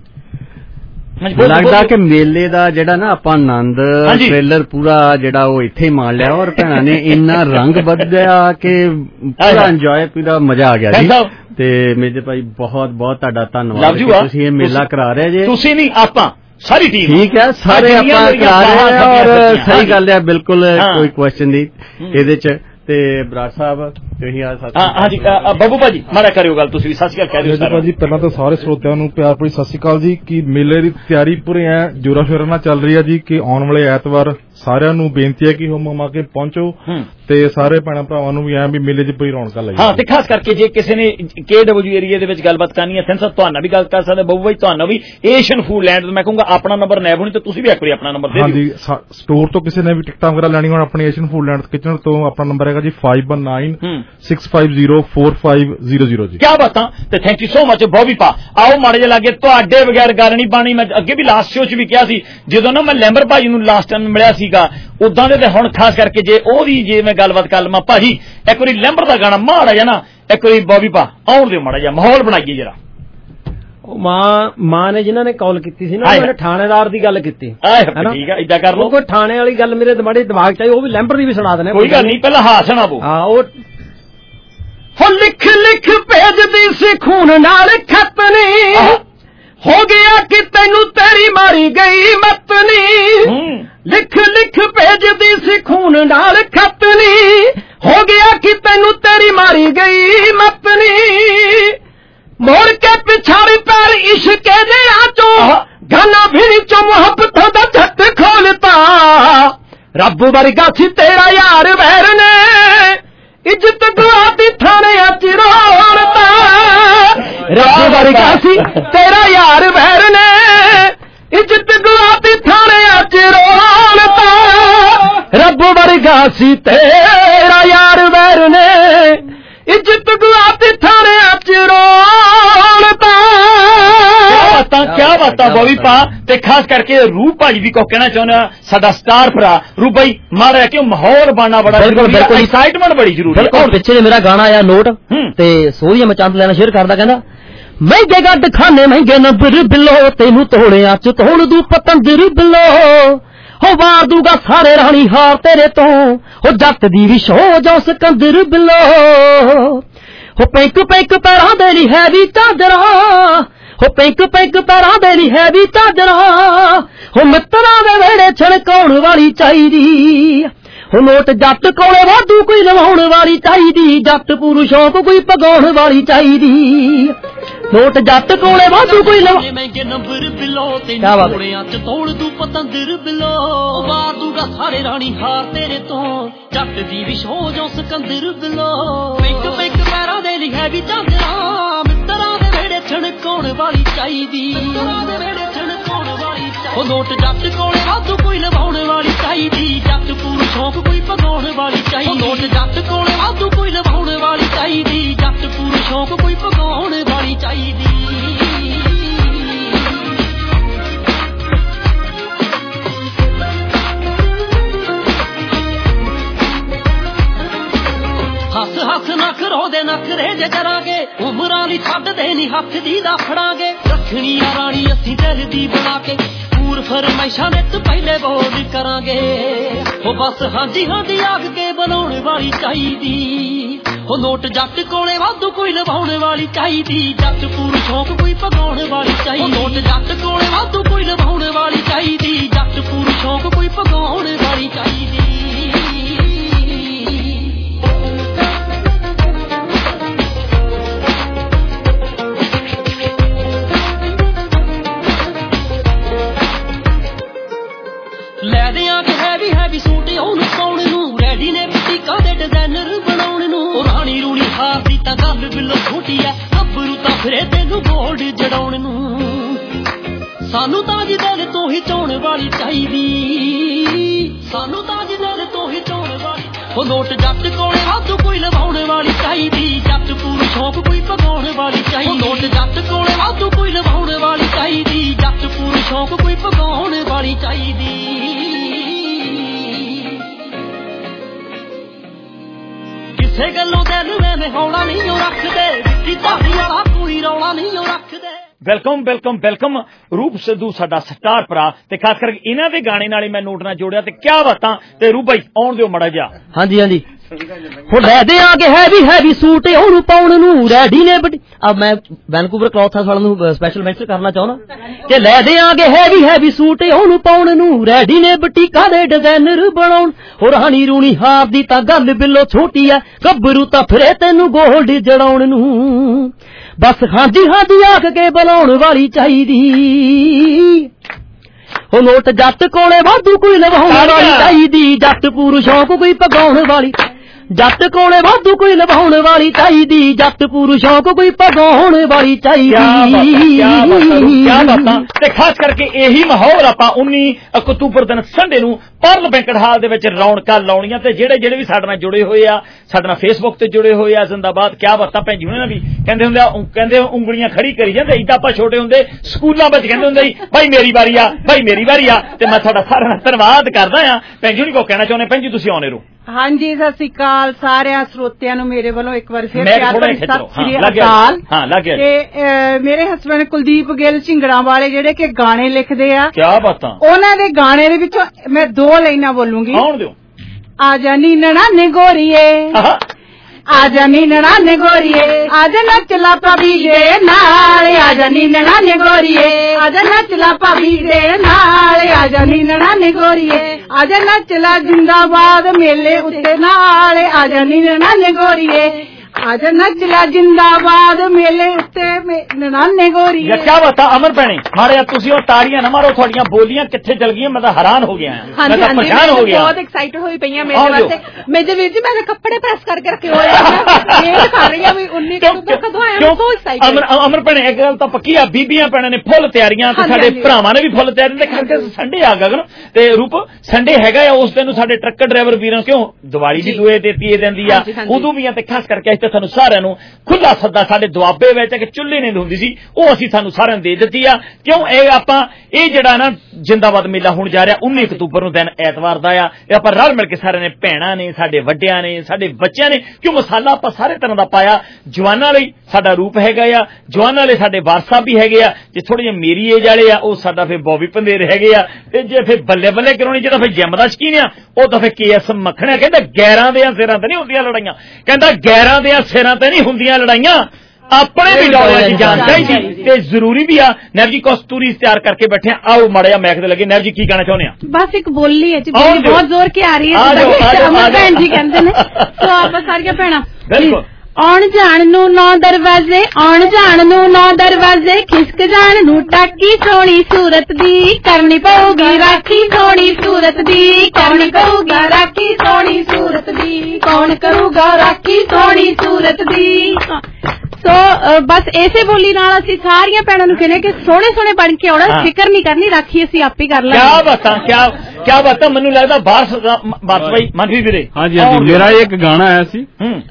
ਲੱਗਦਾ ਕਿ ਮੇਲੇ ਦਾ ਜਿਹੜਾ ਨਾ ਆਪਾਂ ਆਨੰਦ ਟ੍ਰੇਲਰ ਪੂਰਾ ਜਿਹੜਾ ਉਹ ਇੱਥੇ ਮਾਣ ਲਿਆ। ਔਰ ਭੈਣਾਂ ਨੇ ਇੰਨਾ ਰੰਗ ਵਧਿਆ ਕਿ ਪੂਰਾ ਇੰਜੋਏ ਪੂਰਾ ਮਜ਼ਾ ਆ ਗਿਆ ਜੀ। ਤੇ ਮੇਜਰ ਭਾਈ ਬਹੁਤ ਬਹੁਤ ਤੁਹਾਡਾ ਧੰਨਵਾਦ ਕਿ ਤੁਸੀਂ ਇਹ ਮੇਲਾ ਕਰਾ ਰਹੇ ਜੇ। ਤੁਸੀਂ ਨਹੀਂ ਆਪਾਂ ਸਾਰੀ ਟੀਮ ਠੀਕ ਹੈ, ਸਾਰੇ ਆਪਾਂ ਕਰਾ ਰਹੇ ਹਾਂ। ਔਰ ਸਹੀ ਗੱਲ ਹੈ, ਬਿਲਕੁਲ ਕੋਈ ਕੁਐਸਚਨ ਨਹੀਂ ਇਹਦੇ ਚ। ਤੇ ਬਰਾੜ ਸਾਹਿਬ ਹਾਂਜੀ ਬੱਬੂ ਭਾਜੀ ਮਾੜਾ ਕਰਿਓ ਗੱਲ, ਤੁਸੀਂ ਵੀ ਸਤਿ ਸ਼੍ਰੀ ਅਕਾਲ ਕਹਿ ਦਿਓ ਭਾਜੀ। ਪਹਿਲਾਂ ਤਾਂ ਸਾਰੇ ਸਰੋਤਿਆਂ ਨੂੰ ਪਿਆਰ ਭਰੀ ਸਤਿ ਸ਼੍ਰੀ ਅਕਾਲ ਜੀ। ਕਿ ਮੇਲੇ ਦੀ ਤਿਆਰੀ ਪੂਰੀ ਐ ਜੋਰਾ ਸ਼ੋਰਾ ਨਾਲ ਚੱਲ ਰਹੀ ਹੈ ਜੀ। ਕਿ ਆਉਣ ਵਾਲੇ ਐਤਵਾਰ ਸਾਰਿਆਂ ਨੂੰ ਬੇਨਤੀ ਹੈ ਕਿ ਹੁਮ ਹੁਮਾ ਕੇ ਪਹੁੰਚੋ ਤੇ ਸਾਰੇ ਭੈਣਾਂ ਭਰਾਵਾਂ ਨੂੰ ਵੀ ਐ ਵੀ ਮੇਲੇ 'ਚ ਪੂਰੀ ਰੌਣਕਾਂ ਲੱਗੀ। ਹਾਂ, ਤੇ ਖਾਸ ਕਰਕੇ ਜੇ ਕਿਸੇ ਨੇ ਕੇ ਡਬਲਯੂ ਏਰੀਆ ਦੇ ਵਿੱਚ ਗੱਲਬਾਤ ਕਰਨੀ ਹੈ ਸਿੰਘ ਸਾਹਿਬ ਤੁਹਾਨੂੰ ਵੀ ਗੱਲ ਕਰ ਸਕਦੇ, ਬੱਬੂ ਭਾਈ ਤੁਹਾਨੂੰ ਵੀ ਏਸ਼ੀਅਨ ਫੂਡ ਲੈਂਡ ਮੈਂ ਕਹੂੰਗਾ ਆਪਣਾ ਨੰਬਰ ਨੈਬ ਹੋਣੀ ਤੇ ਤੁਸੀਂ ਵੀ ਇੱਕ ਵਾਰੀ ਆਪਣਾ ਨੰਬਰ ਦੇ ਦਿਓ। ਹਾਂਜੀ, ਸਟੋਰ ਤੋਂ ਕਿਸੇ ਨੇ ਵੀ ਟਿਕਟਾਂ ਵਗੈਰਾ ਲੈਣੀ ਹੋਣ ਆਪਣੀ ਏਸ਼ੀਅਨ ਫੂਡ ਲੈਂਡ ਕਿਚਨ ਤੋਂ ਆਪਣਾ ਨੰਬਰ ਹੈਗਾ ਜੀ five one nine six five zero four five zero zero ਜੀ। ਕਿਆ ਬਾਤਾਂ ਤੇ thank you so much Bobby ਪਾ। ਆਓ ਮਾੜੇ ਜਿਹੇ ਲਾਗੇ, ਤੁਹਾਡੇ ਬਗੈਰ ਗੱਲ ਨਹੀਂ ਬਾਣੀ। ਮੈਂ ਅੱਗੇ ਵੀ ਲਾਸਟ ਸ਼ੋਅ 'ਚ ਵੀ ਕਿਹਾ ਸੀ, ਜਦੋਂ ਨਾ ਮੈਂ ਲੈਂਬਰ ਭਾਜੀ ਨੂੰ ਲਾਸਟ ਟਾਈਮ ਮਿਲਿਆ ਸੀਗਾ ਉਦਾਂ ਦੇ ਤੇ ਹੁਣ ਖਾਸ ਕਰਕੇ ਜੇ ਉਹਦੀ ਜੇ ਮੈਂ ਗੱਲਬਾਤ ਕਰ ਲਵਾਂ ਭਾਜੀ, ਇੱਕ ਵਾਰੀ ਲੈਂਬਰ ਦਾ ਗਾਣਾ ਮਾੜਾ ਜਿਹਾ ਨਾ ਇੱਕ ਵਾਰੀ ਬੌਬੀ ਪਾ ਆਉਣ ਦਿਓ, ਮਾੜਾ ਜਿਹਾ ਮਾਹੌਲ ਬਣਾਈਏ ਜਰਾ। ਉਹ ਮਾਂ ਮਾਂ ਨੇ ਜਿਨ੍ਹਾਂ ਨੇ ਕਾਲ ਕੀਤੀ ਸੀ ਨਾ ਉਹਨੇ ਥਾਣੇਦਾਰ ਦੀ ਗੱਲ ਕੀਤੀ। ਠੀਕ ਹੈ, ਏਦਾਂ ਕਰ ਲਓ। ਕੋਈ ਥਾਣੇ ਵਾਲੀ ਗੱਲ ਮੇਰੇ ਦਿਮਾਗ ਦਿਮਾਗ 'ਚ ਆਈ, ਉਹ ਵੀ ਲੈਂਬਰ ਦੀ ਵੀ ਸੁਣਾ ਦੇਣਾ। ਕੋਈ ਗੱਲ ਨਹੀਂ, ਪਹਿਲਾਂ ਹਾਂ ਸੁਣਾਵੋ। ਹਾਂ, ਉਹ ਹੋ ਲਿਖ ਲਿਖ ਭੇਜਦੀ ਸੀ ਖੂਨ ਨਾਲ ਖਤ ਨੀ, ਹੋ ਗਿਆ ਕਿ ਤੈਨੂੰ ਤੇਰੀ ਮਾਰੀ ਗਈ ਮਤ ਨੀ। ਲਿਖ ਲਿਖ ਭੇਜਦੀ ਸੀ ਖੂਨ ਨਾਲ ਖਤ ਨੀ, ਹੋ ਗਿਆ ਕਿ ਤੈਨੂੰ ਤੇਰੀ ਮਾਰੀ ਗਈ ਮਤ ਨੀ। ਮੋੜ ਕੇ ਪਿਛਾੜੀ ਪੈਰ ਇਸ਼ਕੇ ਦੇ ਆਚੋਂ ਗਾਨਾ ਭੀੜੀ ਚੋਂ ਮੁਹੱਬਤਾਂ ਦਾ ਝੱਟ ਖੋਲਤਾ। ਰੱਬ ਵਰਗਾ ਸੀ ਤੇਰਾ ਯਾਰ ਵੈਰ ਨੇ, ਇੱਜ਼ਤ ਗੁਆਤੀ ਥਾਣਿਆਂ 'ਚ ਰੋਲਤਾ। ਰੱਬ ਵਰਗਾ ਸੀ ਤੇਰਾ ਯਾਰ ਵੈਰ ਨੇ, ਇੱਜ਼ਤ ਗੁਆਤੀ ਥਾਣਿਆਂ 'ਚ ਰੋਲਤਾ। ਰੱਬ ਵਰਗਾ ਸੀ ਤੇਰਾ ਯਾਰ ਵੈਰ ਨੇ, ਇੱਜ਼ਤ ਗੁਆਤੀ ਥਾਣਿਆਂ 'ਚ ਰੋਲਤਾ। ਕਿਆ ਬਾਤਾਂ ਕਿਆ ਬਾਤਾਂ ਬੌਬੀ ਪਾ। ਤੇ ਖਾਸ ਕਰਕੇ ਰੂਪ ਭਾਜੀ ਵੀ ਕੋ ਕਹਿਣਾ ਚਾਹੁੰਦਾ, ਸਾਡਾ ਸਟਾਰ ਭਰਾ ਰੂਪ ਭਾਈ ਮਾੜਾ ਕਿ ਮਾਹੌਲ ਬਣਨਾ ਬੜਾ ਜ਼ਰੂਰੀ ਹੈ, ਐਕਸਾਈਟਮੈਂਟ ਬੜੀ ਜ਼ਰੂਰੀ ਹੈ। ਬਿਲਕੁਲ, ਪਿੱਛੇ ਮੇਰਾ ਗਾਣਾ ਆਇਆ ਨੋਟ ਤੇ ਸੋਹਰੀਆ ਮੈਂ ਚੰਦ ਲੈਣਾ ਸ਼ੇਅਰ ਕਰਦਾ, ਕਹਿੰਦਾ ਮਹਿੰਗੇ ਗੱਡ ਖਾਨੇ ਮਹਿੰਗੇ ਨੰਬਰ ਬਿੱਲੋ, ਤੈਨੂੰ ਤੋੜਿਆਂ 'ਚ ਤੋੜ ਦੂ ਪਤੰਦਰ ਬਿੱਲੋ। ਹੋ ਵਾਰ ਦੂਗਾ ਸਾਰੇ ਰਾਣੀ ਹਾਰ ਤੇਰੇ ਤੋਂ, ਹੋ ਜੱਟ ਦੀ ਵੀ ਸ਼ੋ ਜੋ ਸਿਕੰਦਰ ਬਿੱਲੋ। ਹੋ ਪੈਂਕ ਪੈਂਕ ਪੈਰਾਂ ਦੇ ਲਈ ਹੈ ਵੀ ਚਾਦਰਾ, ਹੋ ਪੈਂਕ ਪੈਂਕ ਪੈਰਾਂ ਦੇ ਲਈ ਹੈ ਵੀ ਚਾਦਰਾ। ਹੋ ਮਿੱਤਰਾਂ ਦੇ ਵੇੜੇ ਛਣਕਾਉਣ ਵਾਲੀ ਚਾਹੀਦੀ, ਹੋ ਨੋਟ ਜੱਟ ਕੋਲੇ ਵਾਧੂ ਕੋਈ ਲਵਾਉਣ ਵਾਲੀ ਚਾਹੀਦੀ। ਜੱਟ ਪੂਰੂ ਸ਼ੌਕ ਕੋਈ ਪਗਾਉਣ ਵਾਲੀ ਚਾਹੀਦੀ, ਨੋਟ ਜੱਟ ਕੋਲੇ ਵਾਧੂ ਕੋਈ ਲਵਾਉਣ ਮਹਿੰਗੇ ਨੰਬਰ ਬਿੱਲੋ, ਤੈਨੂੰ ਤੋੜਿਆਂ 'ਚ ਤੋੜ ਦੂ ਪਤੰਦਰ ਬਿੱਲੋ। ਵਾਰ ਦੂਗਾ ਸਾਰੇ ਰਾਣੀ ਹਾਰ ਤੇਰੇ ਤੋਂ, ਜੱਟ ਦੀ ਵੀ ਸ਼ੋ ਜੋ ਸਿਕੰਦਰ ਬਿੱਲੋ। ਪੈਂਕ ਪੈਂਕ ਪੈਰਾਂ ਦੇ ਲਈ ਹੈ ਵੀ ਚਾਦਰਾ, ਮਿੱਤਰਾਂ ਦੇ ਵੇੜੇ ਛਣਕਾਉਣ ਵਾਲੀ ਚਾਹੀਦੀ, ਮਿੱਤਰਾਂ ਦੇ ਵੇੜੇ ਛਣਕਾਉਣ ਵਾਲੀ ਚਾਹੀਦੀ। ਉਹ ਨੋਟ ਜੱਟ ਕੋਲੇ ਵਾਧੂ ਕੋਈ ਲਵਾਉਣ ਵਾਲੀ ਚਾਹੀਦੀ, ਜੱਟ ਪੂਰੂ ਸ਼ੌਕ ਕੋਈ ਪਗਾਉਣ ਵਾਲੀ ਚਾਹੀਦੀ। ਨੋਟ ਜੱਟ ਕੋਲੇ ਵਾਧੂ ਕੋਈ ਲਵਾਉਣ ਵਾਲੀ ਚਾਹੀਦੀ, ਜੱਟ ਪੂਰੂ ਸ਼ੌਕ ਕੋਈ ਪਗਾਉਣ ਵਾਲੀ ਚਾਹੀਦੀ। ਹੱਸ ਹੱਸ ਨਖਰੋ ਦੇ ਨਖਰੇ ਜੇ ਕਰਾਂਗੇ, ਉਮਰਾਂ ਲਈ ਛੱਡਦੇ ਨੀ ਹੱਥ ਦੀ ਦਾ ਫੜਾਂਗੇ। ਰੱਖਣੀ ਆ ਰਾਣੀ ਅਸੀਂ ਦਿਲ ਦੀ ਬਣਾ ਕੇ, ਪੂਰ ਫਰਮਾਇਸ਼ਾਂ ਨਿੱਤ ਪਹਿਲੇ ਬੋਲ ਕਰਾਂਗੇ। ਉਹ ਬਸ ਹਾਂਜੀ ਹਾਂਜੀ ਆਖ ਕੇ ਬਣਾਉਣ ਵਾਲੀ ਚਾਹੀਦੀ, ਉਹ ਨੋਟ ਜੱਟ ਕੋਲੇ ਵਾਧੂ ਕੋਈ ਲਵਾਉਣ ਵਾਲੀ ਚਾਹੀਦੀ। ਜੱਟ ਪੂਰ ਸ਼ੌਕ ਕੋਈ ਪਗਾਉਣ ਵਾਲੀ ਚਾਹੀਦੀ, ਉਹ ਨੋਟ ਜੱਟ ਕੋਲੇ ਵਾਧੂ ਕੋਈ ਲਵਾਉਣ ਵਾਲੀ ਚਾਹੀਦੀ। ਜੱਟ ਪੂਰ ਸ਼ੌਕ ਕੋਈ ਪਗਾਉਣ ਵਾਲੀ ਚਾਹੀਦੀ। ਲੈ ਦਿਆਂਗੇ ਹੈਵੀ ਹੈਵੀ ਸੂਟ ਉਹਨੂੰ ਪਾਉਣ ਨੂੰ, ਰੈਡੀ ਨੇ ਬੁਟੀਕਾਂ ਦੇ ਡਿਜ਼ਾਈਨਰ ਬਣਾਉਣ ਨੂੰ। ਉਹ ਰਾਣੀ ਰੂਣੀ ਹਾਰ ਦੀ ਤਾਂ ਗੱਲ ਬਿੱਲੋ ਛੋਟੀ ਐ, ਗੱਭਰੂ ਤਾਂ ਫਿਰੇ ਤੈਨੂੰ ਗੋਲਡ ਜੜਾਉਣ ਨੂੰ। ਸਾਨੂੰ ਤਾਂ ਜੀ ਦਿਲ ਤੋਂ ਹੀ ਚਾਉਣ ਵਾਲੀ ਚਾਹੀਦੀ, ਸਾਨੂੰ ਤਾਂ ਜੀ ਦਿਲ ਤੋਂ ਹੀ ਚਾਉਣ ਵਾਲੀ। ਉਹ ਨੋਟ ਜੱਟ ਕੋਲੇ ਵਾਧੂ ਕੋਈ ਲਵਾਉਣ ਵਾਲੀ ਚਾਹੀਦੀ, ਜੱਟ ਪੂਰੂ ਸ਼ੌਕ ਕੋਈ ਪਗਾਉਣ ਵਾਲੀ ਚਾਹੀਦੀ। ਉਹ ਨੋਟ ਜੱਟ ਕੋਲੇ ਵਾਧੂ ਕੋਈ ਲਵਾਉਣ ਵਾਲੀ ਚਾਹੀਦੀ, ਜੱਟ ਪੂਰੂ ਸ਼ੌਕ ਕੋਈ ਪਗਾਉਣ ਵਾਲੀ ਚਾਹੀਦੀ। ਕਿਸੇ ਗੱਲੋਂ ਦਿਲ ਐਵੇਂ ਹੌਲਾ ਨਹੀਂ ਉਹ ਰੱਖਦੇ, ਵਿੱਕੀ ਧਾਰੀ ਵਾਲਾ ਕੋਈ ਰੌਲਾ ਨਹੀਂ ਉਹ ਰੱਖਦੇ। ਵੈਲਕਮ ਵੈਲਕਮ ਵੈਲਕਮ ਰੂਪ ਸਿੱਧੂ ਸਾਡਾ ਸਟਾਰ ਭਰਾ, ਤੇ ਖਾਸ ਕਰਕੇ ਇਹਨਾਂ ਦੇ ਗਾਣੇ ਨਾਲ ਹੀ ਮੈਂ ਨੋਟ ਨਾਲ ਜੋੜਿਆ। ਤੇ ਕਿਆ ਬਾਤਾਂ। ਤੇ ਰੂਪ ਭਾਈ ਆਉਣ ਦਿਓ ਮੜਾ ਜਾ। ਹਾਂਜੀ ਹਾਂਜੀ ਹੁਣ ਲੈ ਦਿਆਂਗੇ ਹੈਵੀ ਹੈਵੀ ਸੂਟ ਉਹਨੂੰ ਪਾਉਣ ਨੂੰ ਰੈਡੀ ਨੇ ਬੜੀ ਆ ਮੈਂ ਵੈਨਕੂਵਰ ਕਲੌਥ ਹਾਊਸ ਵਾਲਿਆਂ ਨੂੰ ਸਪੈਸ਼ਲ ਮੈਂਸ਼ਨ ਕਰਨਾ ਚਾਹੁੰਦਾ ਕਿ ਲੈ ਦਿਆਂਗੇ ਹੈਵੀ ਹੈਵੀ ਸੂਟ ਉਹਨੂੰ ਪਾਉਣ ਨੂੰ ਰੈਡੀ ਨੇ ਬਟੀਕਾ ਦੇ ਡਿਜ਼ਾਈਨਰ ਬਣਾਉਣ ਹੋਰ ਹਾਣੀ ਰੂਣੀ ਹਾਰ ਦੀ ਤਾਂ ਗੱਲ ਬਿੱਲੋ ਛੋਟੀ ਐ ਗੱਭਰੂ ਤਾਂ ਫਿਰੇ ਤੈਨੂੰ ਗੋਲਡ ਜੜਾਉਣ ਨੂੰ ਬਸ ਹਾਂਜੀ ਹਾਂਜੀ ਆਖ ਕੇ ਬੁਲਾਉਣ ਵਾਲੀ ਚਾਹੀਦੀ ਉਹ ਨੋਟ ਜੱਟ ਕੋਲੇ ਵਾਧੂ ਕੋਈ ਲਵਾਉਣ ਵਾਲੀ ਚਾਹੀਦੀ ਜੱਟ ਪੂਰੂ ਸ਼ੌਕ ਕੋਈ ਪਗਾਉਣ ਵਾਲੀ ਜੱਟ ਕੋਲੇ ਵਾਧੂ ਕੋਈ ਲਵਾਉਣ ਵਾਲੀ ਚਾਹੀਦੀ ਜੱਟ ਪੂਰੂ ਸ਼ੌਕ ਕੋਈ ਪਗਾਉਣ ਵਾਲੀ ਚਾਹੀਦੀ ਕਿਆ ਬਾਤਾਂ ਤੇ ਖਾਸ ਕਰਕੇ ਇਹੀ ਮਾਹੌਲ ਆਪਾਂ ਉੱਨੀ ਅਕਤੂਬਰ ਦਿਨ ਸੰਡੇ ਨੂੰ ਪਰਲ ਬੈਂਕਟ ਹਾਲ ਦੇ ਵਿੱਚ ਰੌਣਕਾਂ ਲਾਉਣੀਆਂ ਤੇ ਜਿਹੜੇ ਜਿਹੜੇ ਵੀ ਸਾਡੇ ਨਾਲ ਜੁੜੇ ਹੋਏ ਆ ਸਾਡੇ ਨਾਲ ਫੇਸਬੁੱਕ ਤੇ ਜੁੜੇ ਹੋਏ ਆ ਜ਼ਿੰਦਾਬਾਦ ਕਿਆ ਬਾਤਾਂ ਭੈਣ ਜੀ ਉਹਨਾਂ ਵੀ ਕਹਿੰਦੇ ਹੁੰਦੇ ਆ ਕਹਿੰਦੇ ਉਂਗਲੀਆਂ ਖੜੀ ਕਰੀ ਜਾਂਦੇ ਇਦਾਂ ਆਪਾਂ ਛੋਟੇ ਹੁੰਦੇ ਸਕੂਲਾਂ ਵਿੱਚ ਕਹਿੰਦੇ ਹੁੰਦੇ ਸੀ ਭਾਈ ਮੇਰੀ ਵਾਰੀ ਆ ਭਾਈ ਮੇਰੀ ਵਾਰੀ ਆ ਤੇ ਮੈਂ ਤੁਹਾਡਾ ਸਾਰਿਆਂ ਦਾ ਧੰਨਵਾਦ ਕਰਦਾ ਆ ਭੈਣ ਜੀ ਨਹੀਂ ਕੋ ਕਹਿਣਾ ਚਾਹੁੰਦੇ ਭੈਣ ਜੀ ਤੁਸੀਂ ਆਉਣੇ ਰਹੋ ਹਾਂਜੀ ਸਤਿ ਸ੍ਰੀ ਅਕਾਲ ਸਾਰਿਆਂ ਸਰੋਤਿਆਂ ਨੂੰ ਮੇਰੇ ਵੱਲੋਂ ਇੱਕ ਵਾਰ ਫਿਰ ਪਿਆਰ ਭਰੀ ਸਤਿ ਸ੍ਰੀ ਅਕਾਲ ਹਾਂ ਲੱਗਿਆ ਤੇ ਮੇਰੇ ਹਸਬੰਡ ਕੁਲਦੀਪ ਗਿੱਲ ਝਿੰਗੜਾਂ ਵਾਲੇ ਜਿਹੜੇ ਕਿ ਗਾਣੇ ਲਿਖਦੇ ਆ ਕੀ ਬਾਤਾਂ ਉਹਨਾਂ ਦੇ ਗਾਣੇ ਦੇ ਵਿੱਚੋਂ ਮੈਂ ਦੋ ਲਾਈਨਾਂ ਬੋਲੂੰਗੀ ਆਉਣ ਦਿਓ ਆ ਜਾ ਨੀਨਣਾ ਨੇ ਗੋਰੀਏ ਆਜਾ ਨੀਨਣਾ ਨੇ ਗੋਰੀਏ ਆਜਾ ਨੱਚ ਲਾ ਭਾਬੀ ਦੇ ਨਾਲ ਆਜਾ ਨੀਨਣਾ ਨੇ ਗੋਰੀਏ ਆਜਾ ਨੱਚ ਲਾ ਭਾਬੀ ਦੇ ਨਾਲ ਆਜਾ ਨੀਨਣਾ ਨੇ ਗੋਰੀਏ ਆਜਾ ਨੱਚ ਲਾ ਜਿੰਦਾਬਾਦ ਮੇਲੇ ਉੱਤੇ ਨਾਲ ਆਜਾ ਨੀਨਣਾ ਨੇ ਗੋਰੀਏ ਆਜਾ ਨੱਚ ਲਾ ਜਿੰਦਾਬਾਦ ਮੇਲੇ ਉੱਤੇ ਨਨਾਨੇ ਗੋਰੀ ਇਹ ਕਿਆ ਬਤਾ ਅਮਰ ਭੈਣੇ ਮਾਰਿਆ ਤੁਸੀਂ ਉਹ ਤਾੜੀਆਂ ਨਾ ਮਾਰੋ ਤੁਹਾਡੀਆਂ ਬੋਲੀਆਂ ਕਿੱਥੇ ਚਲ ਗਈਆਂ ਮੈਂ ਤਾਂ ਹੈਰਾਨ ਹੋ ਗਿਆ ਮੈਂ ਤਾਂ ਪਰੇਸ਼ਾਨ ਹੋ ਗਿਆ ਬਹੁਤ ਐਕਸਾਈਟਡ ਹੋਈ ਪਈਆਂ ਮੇਰੇ ਵਾਸਤੇ ਮੇਰੇ ਵੀਰ ਜੀ ਮੈਂ ਕੱਪੜੇ ਪ੍ਰੈਸ ਕਰਕੇ ਰੱਖੇ ਹੋਏ ਆ ਇਹ ਕਰ ਰਹੀ ਆ ਵੀ ਉੱਨੀ ਅਕਤੂਬਰ ਕਦੋਂ ਆਇਆ ਮੈਂ ਬਹੁਤ ਐਕਸਾਈਟਡ ਅਮਰ ਅਮਰ ਭੈਣੇ ਇੱਕ ਗੱਲ ਤਾਂ ਪੱਕੀ ਆ ਬੀਬੀਆਂ ਭੈਣਾਂ ਨੇ ਫੁੱਲ ਤਿਆਰੀਆਂ ਤੇ ਸਾਡੇ ਭਰਾਵਾਂ ਨੇ ਵੀ ਫੁੱਲ ਤਿਆਰੀ ਤੇ ਕਰਕੇ ਸੰਡੇ ਆ ਗਗਨ ਤੇ ਰੂਪ ਸੰਡੇ ਹੈਗਾ ਆ ਉਸ ਦਿਨ ਨੂੰ ਸਾਡੇ ਟਰੱਕ ਡਰਾਈਵਰ ਵੀਰਾਂ ਕਿਉਂ ਦੀਵਾਲੀ ਵੀ ਦੂਏ ਤੇ ਤੀਏ ਦਿੰਦੀ ਆ ਉਦੋਂ ਵੀ ਆ ਤੇ ਖਾਸ ਕਰਕੇ ਤੇ ਤੁਹਾਨੂੰ ਸਾਰਿਆਂ ਨੂੰ ਖੁੱਲਾ ਸੱਦਾ ਸਾਡੇ ਦੁਆਬੇ ਵਿੱਚ ਕਿ ਚੁੱਲ੍ਹੇ ਨਹੀਂ ਹੁੰਦੀ ਸੀ ਉਹ ਅਸੀਂ ਸਾਨੂੰ ਸਾਰਿਆਂ ਨੂੰ ਦੇ ਦਿੱਤੀ ਆ ਕਿਉਂ ਇਹ ਆਪਾਂ ਇਹ ਜਿਹੜਾ ਨਾ ਜਿੰਦਾਬਾਦ ਮੇਲਾ ਹੋਣ ਜਾ ਰਿਹਾ ਉੱਨੀ ਅਕਤੂਬਰ ਨੂੰ ਦਿਨ ਐਤਵਾਰ ਦਾ ਆ ਇਹ ਆਪਾਂ ਰਲ ਮਿਲ ਕੇ ਸਾਰਿਆਂ ਨੇ ਭੈਣਾਂ ਨੇ ਸਾਡੇ ਵੱਡਿਆਂ ਨੇ ਸਾਡੇ ਬੱਚਿਆਂ ਨੇ ਕਿਉਂ ਮਸਾਲਾ ਆਪਾਂ ਸਾਰੇ ਤਰ੍ਹਾਂ ਦਾ ਪਾਇਆ ਜਵਾਨਾਂ ਲਈ ਸਾਡਾ ਰੂਪ ਹੈਗਾ ਆ ਜਵਾਨਾਂ ਲਈ ਸਾਡੇ ਵਾਰਸ ਸਾਹਿਬ ਵੀ ਹੈਗੇ ਆ ਜੇ ਥੋੜੇ ਜਿਹੇ ਮੇਰੀ ਏਜ ਵਾਲੇ ਆ ਉਹ ਸਾਡਾ ਫਿਰ ਬੌਬੀ ਪੰਦੇਰ ਹੈਗੇ ਆ ਤੇ ਜੇ ਫਿਰ ਬੱਲੇ ਬੱਲੇ ਕਰਾਉਣੀ ਜਿਹੜਾ ਫਿਰ ਜਿੰਮ ਦਾ ਸ਼ਕੀਨ ਆ ਉਹ ਤਾਂ ਫਿਰ ਕੇ ਐਸ ਮੱਖਣਾ ਕਹਿੰਦਾ ਗੈਰਾਂ ਦੇ ਸਿਰਾਂ ਤੇ ਨਹੀਂ ਹੁੰਦੀਆਂ ਲੜਾਈਆਂ ਕਹਿੰਦਾ ਗੈਰਾਂ ਦੇ ਸਿਰਾਂ ਤੇ ਨਹੀਂ ਹੁੰਦੀਆਂ ਲੜਾਈਆਂ ਆਪਣੇ ਵੀ ਡੋਲਿਆਂ ਦੀ ਜਾਨ ਚਾਹੀਦੀ ਤੇ ਜ਼ਰੂਰੀ ਵੀ ਆ ਨੈਬ ਜੀ ਕਸਤੂਰੀ ਤਿਆਰ ਕਰਕੇ ਬੈਠੇ ਆਓ ਮਾੜਿਆ ਮੈਕ ਦੇ ਲੱਗੇ ਨੈਬ ਜੀ ਕੀ ਕਹਿਣਾ ਚਾਹੁੰਦੇ ਆ ਬਸ ਇੱਕ ਬੋਲੀ ਹੈ ਜੀ ਬਹੁਤ ਜ਼ੋਰ ਕੇ ਆ ਰਹੀ ਹੈ ਅਮਰ ਭੈਣ ਜੀ ਕਹਿੰਦੇ ਨੇ ਸੋ ਆਪਾਂ ਸਾਰੀਆਂ ਭੈਣਾਂ ਬਿਲਕੁਲ ਆਉਣ ਜਾਣ ਨੂੰ ਨੌ ਦਰਵਾਜ਼ੇ ਆਉਣ ਜਾਣ ਨੂੰ ਨੌ ਦਰਵਾਜ਼ੇ ਖਿਸਕ ਜਾਣ ਨੂੰ ਟਾਕੀ ਸੋਹਣੀ ਸੂਰਤ ਦੀ ਕਰਨੀ ਪਊਗੀ ਰਾਖੀ ਸੋਹਣੀ ਸੂਰਤ ਦੀ ਕਰਨੀ ਪਊਗੀ ਰਾਖੀ ਸੋਹਣੀ ਸੂਰਤ ਦੀ ਕੌਣ ਕਰੂਗਾ ਰਾਖੀ ਸੋਹਣੀ ਸੂਰਤ ਦੀ ਸੋ ਬਸ ਇਸੇ ਬੋਲੀ ਨਾਲ ਅਸੀਂ ਸਾਰੀਆਂ ਭੈਣਾਂ ਨੂੰ ਕਹਿੰਦੇ ਕਿ ਸੋਹਣੇ ਸੋਹਣੇ ਬਣ ਕੇ ਆਉਣਾ ਫਿਕਰ ਨਹੀਂ ਕਰਨੀ ਰਾਖੀ ਅਸੀਂ ਆਪੇ ਕਰ ਲਾਂਗੇ ਕਿਆ ਬਾਤਾਂ ਕਿਆ ਕਿਆ ਬਾਤਾਂ ਮੈਨੂੰ ਲੱਗਦਾ ਬਾਹਰ ਬਾਤ ਭਾਈ ਮਨਵੀ ਵੀਰੇ ਹਾਂਜੀ ਹਾਂਜੀ ਮੇਰਾ ਇੱਕ ਗਾਣਾ ਆਇਆ ਸੀ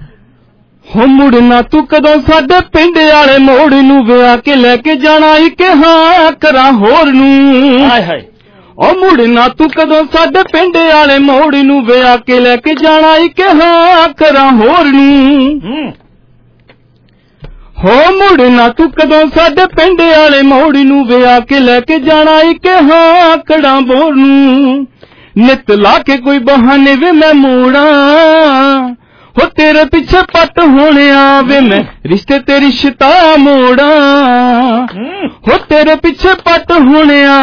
ਹੋ ਮੁੜਨਾ ਤੂੰ ਕਦੋਂ ਸਾਡੇ ਪਿੰਡ ਵਾਲੇ ਮੋੜ ਨੂੰ ਵਿਆਹ ਕੇ ਲੈ ਕੇ ਜਾਣਾ ਈ ਕਿ ਹਾਂ ਕਰਾਂ ਹੋਰ ਨੂੰ ਹਾਏ ਹਾਏ ਉਹ ਮੁੜਨਾ ਤੂੰ ਕਦੋਂ ਸਾਡੇ ਪਿੰਡ ਵਾਲੇ ਮੋੜ ਨੂੰ ਵਿਆਹ ਕੇ ਲੈ ਕੇ ਜਾਣਾ ਈ ਕਿ ਹਾਂ ਕਰਾਂ ਹੋਰ ਨੂੰ ਹੋ ਮੁੜਨਾ ਤੂੰ ਕਦੋਂ ਸਾਡੇ ਪਿੰਡ ਵਾਲੇ ਮੋੜ ਨੂੰ ਵਿਆਹ ਕੇ ਲੈ ਕੇ ਜਾਣਾ ਈ ਕਿ ਹਾਂ ਕੜਾਂ ਬੋਰ ਨੂੰ ਨਿਤ ਲਾ ਕੇ ਕੋਈ ਬਹਾਨੇ ਵੇ ਮੈਂ ਮੋੜਾਂ ਹੋ ਤੇਰੇ ਪਿੱਛੇ ਪੱਟ ਹੋਣਿਆ ਵੇ ਮੈਂ ਰਿਸ਼ਤੇ ਤੇ ਰਿਸ਼ਤਾ ਮੋੜਾਂ ਹੋ ਤੇਰੇ ਪਿੱਛੇ ਪੱਟ ਹੋਣਿਆ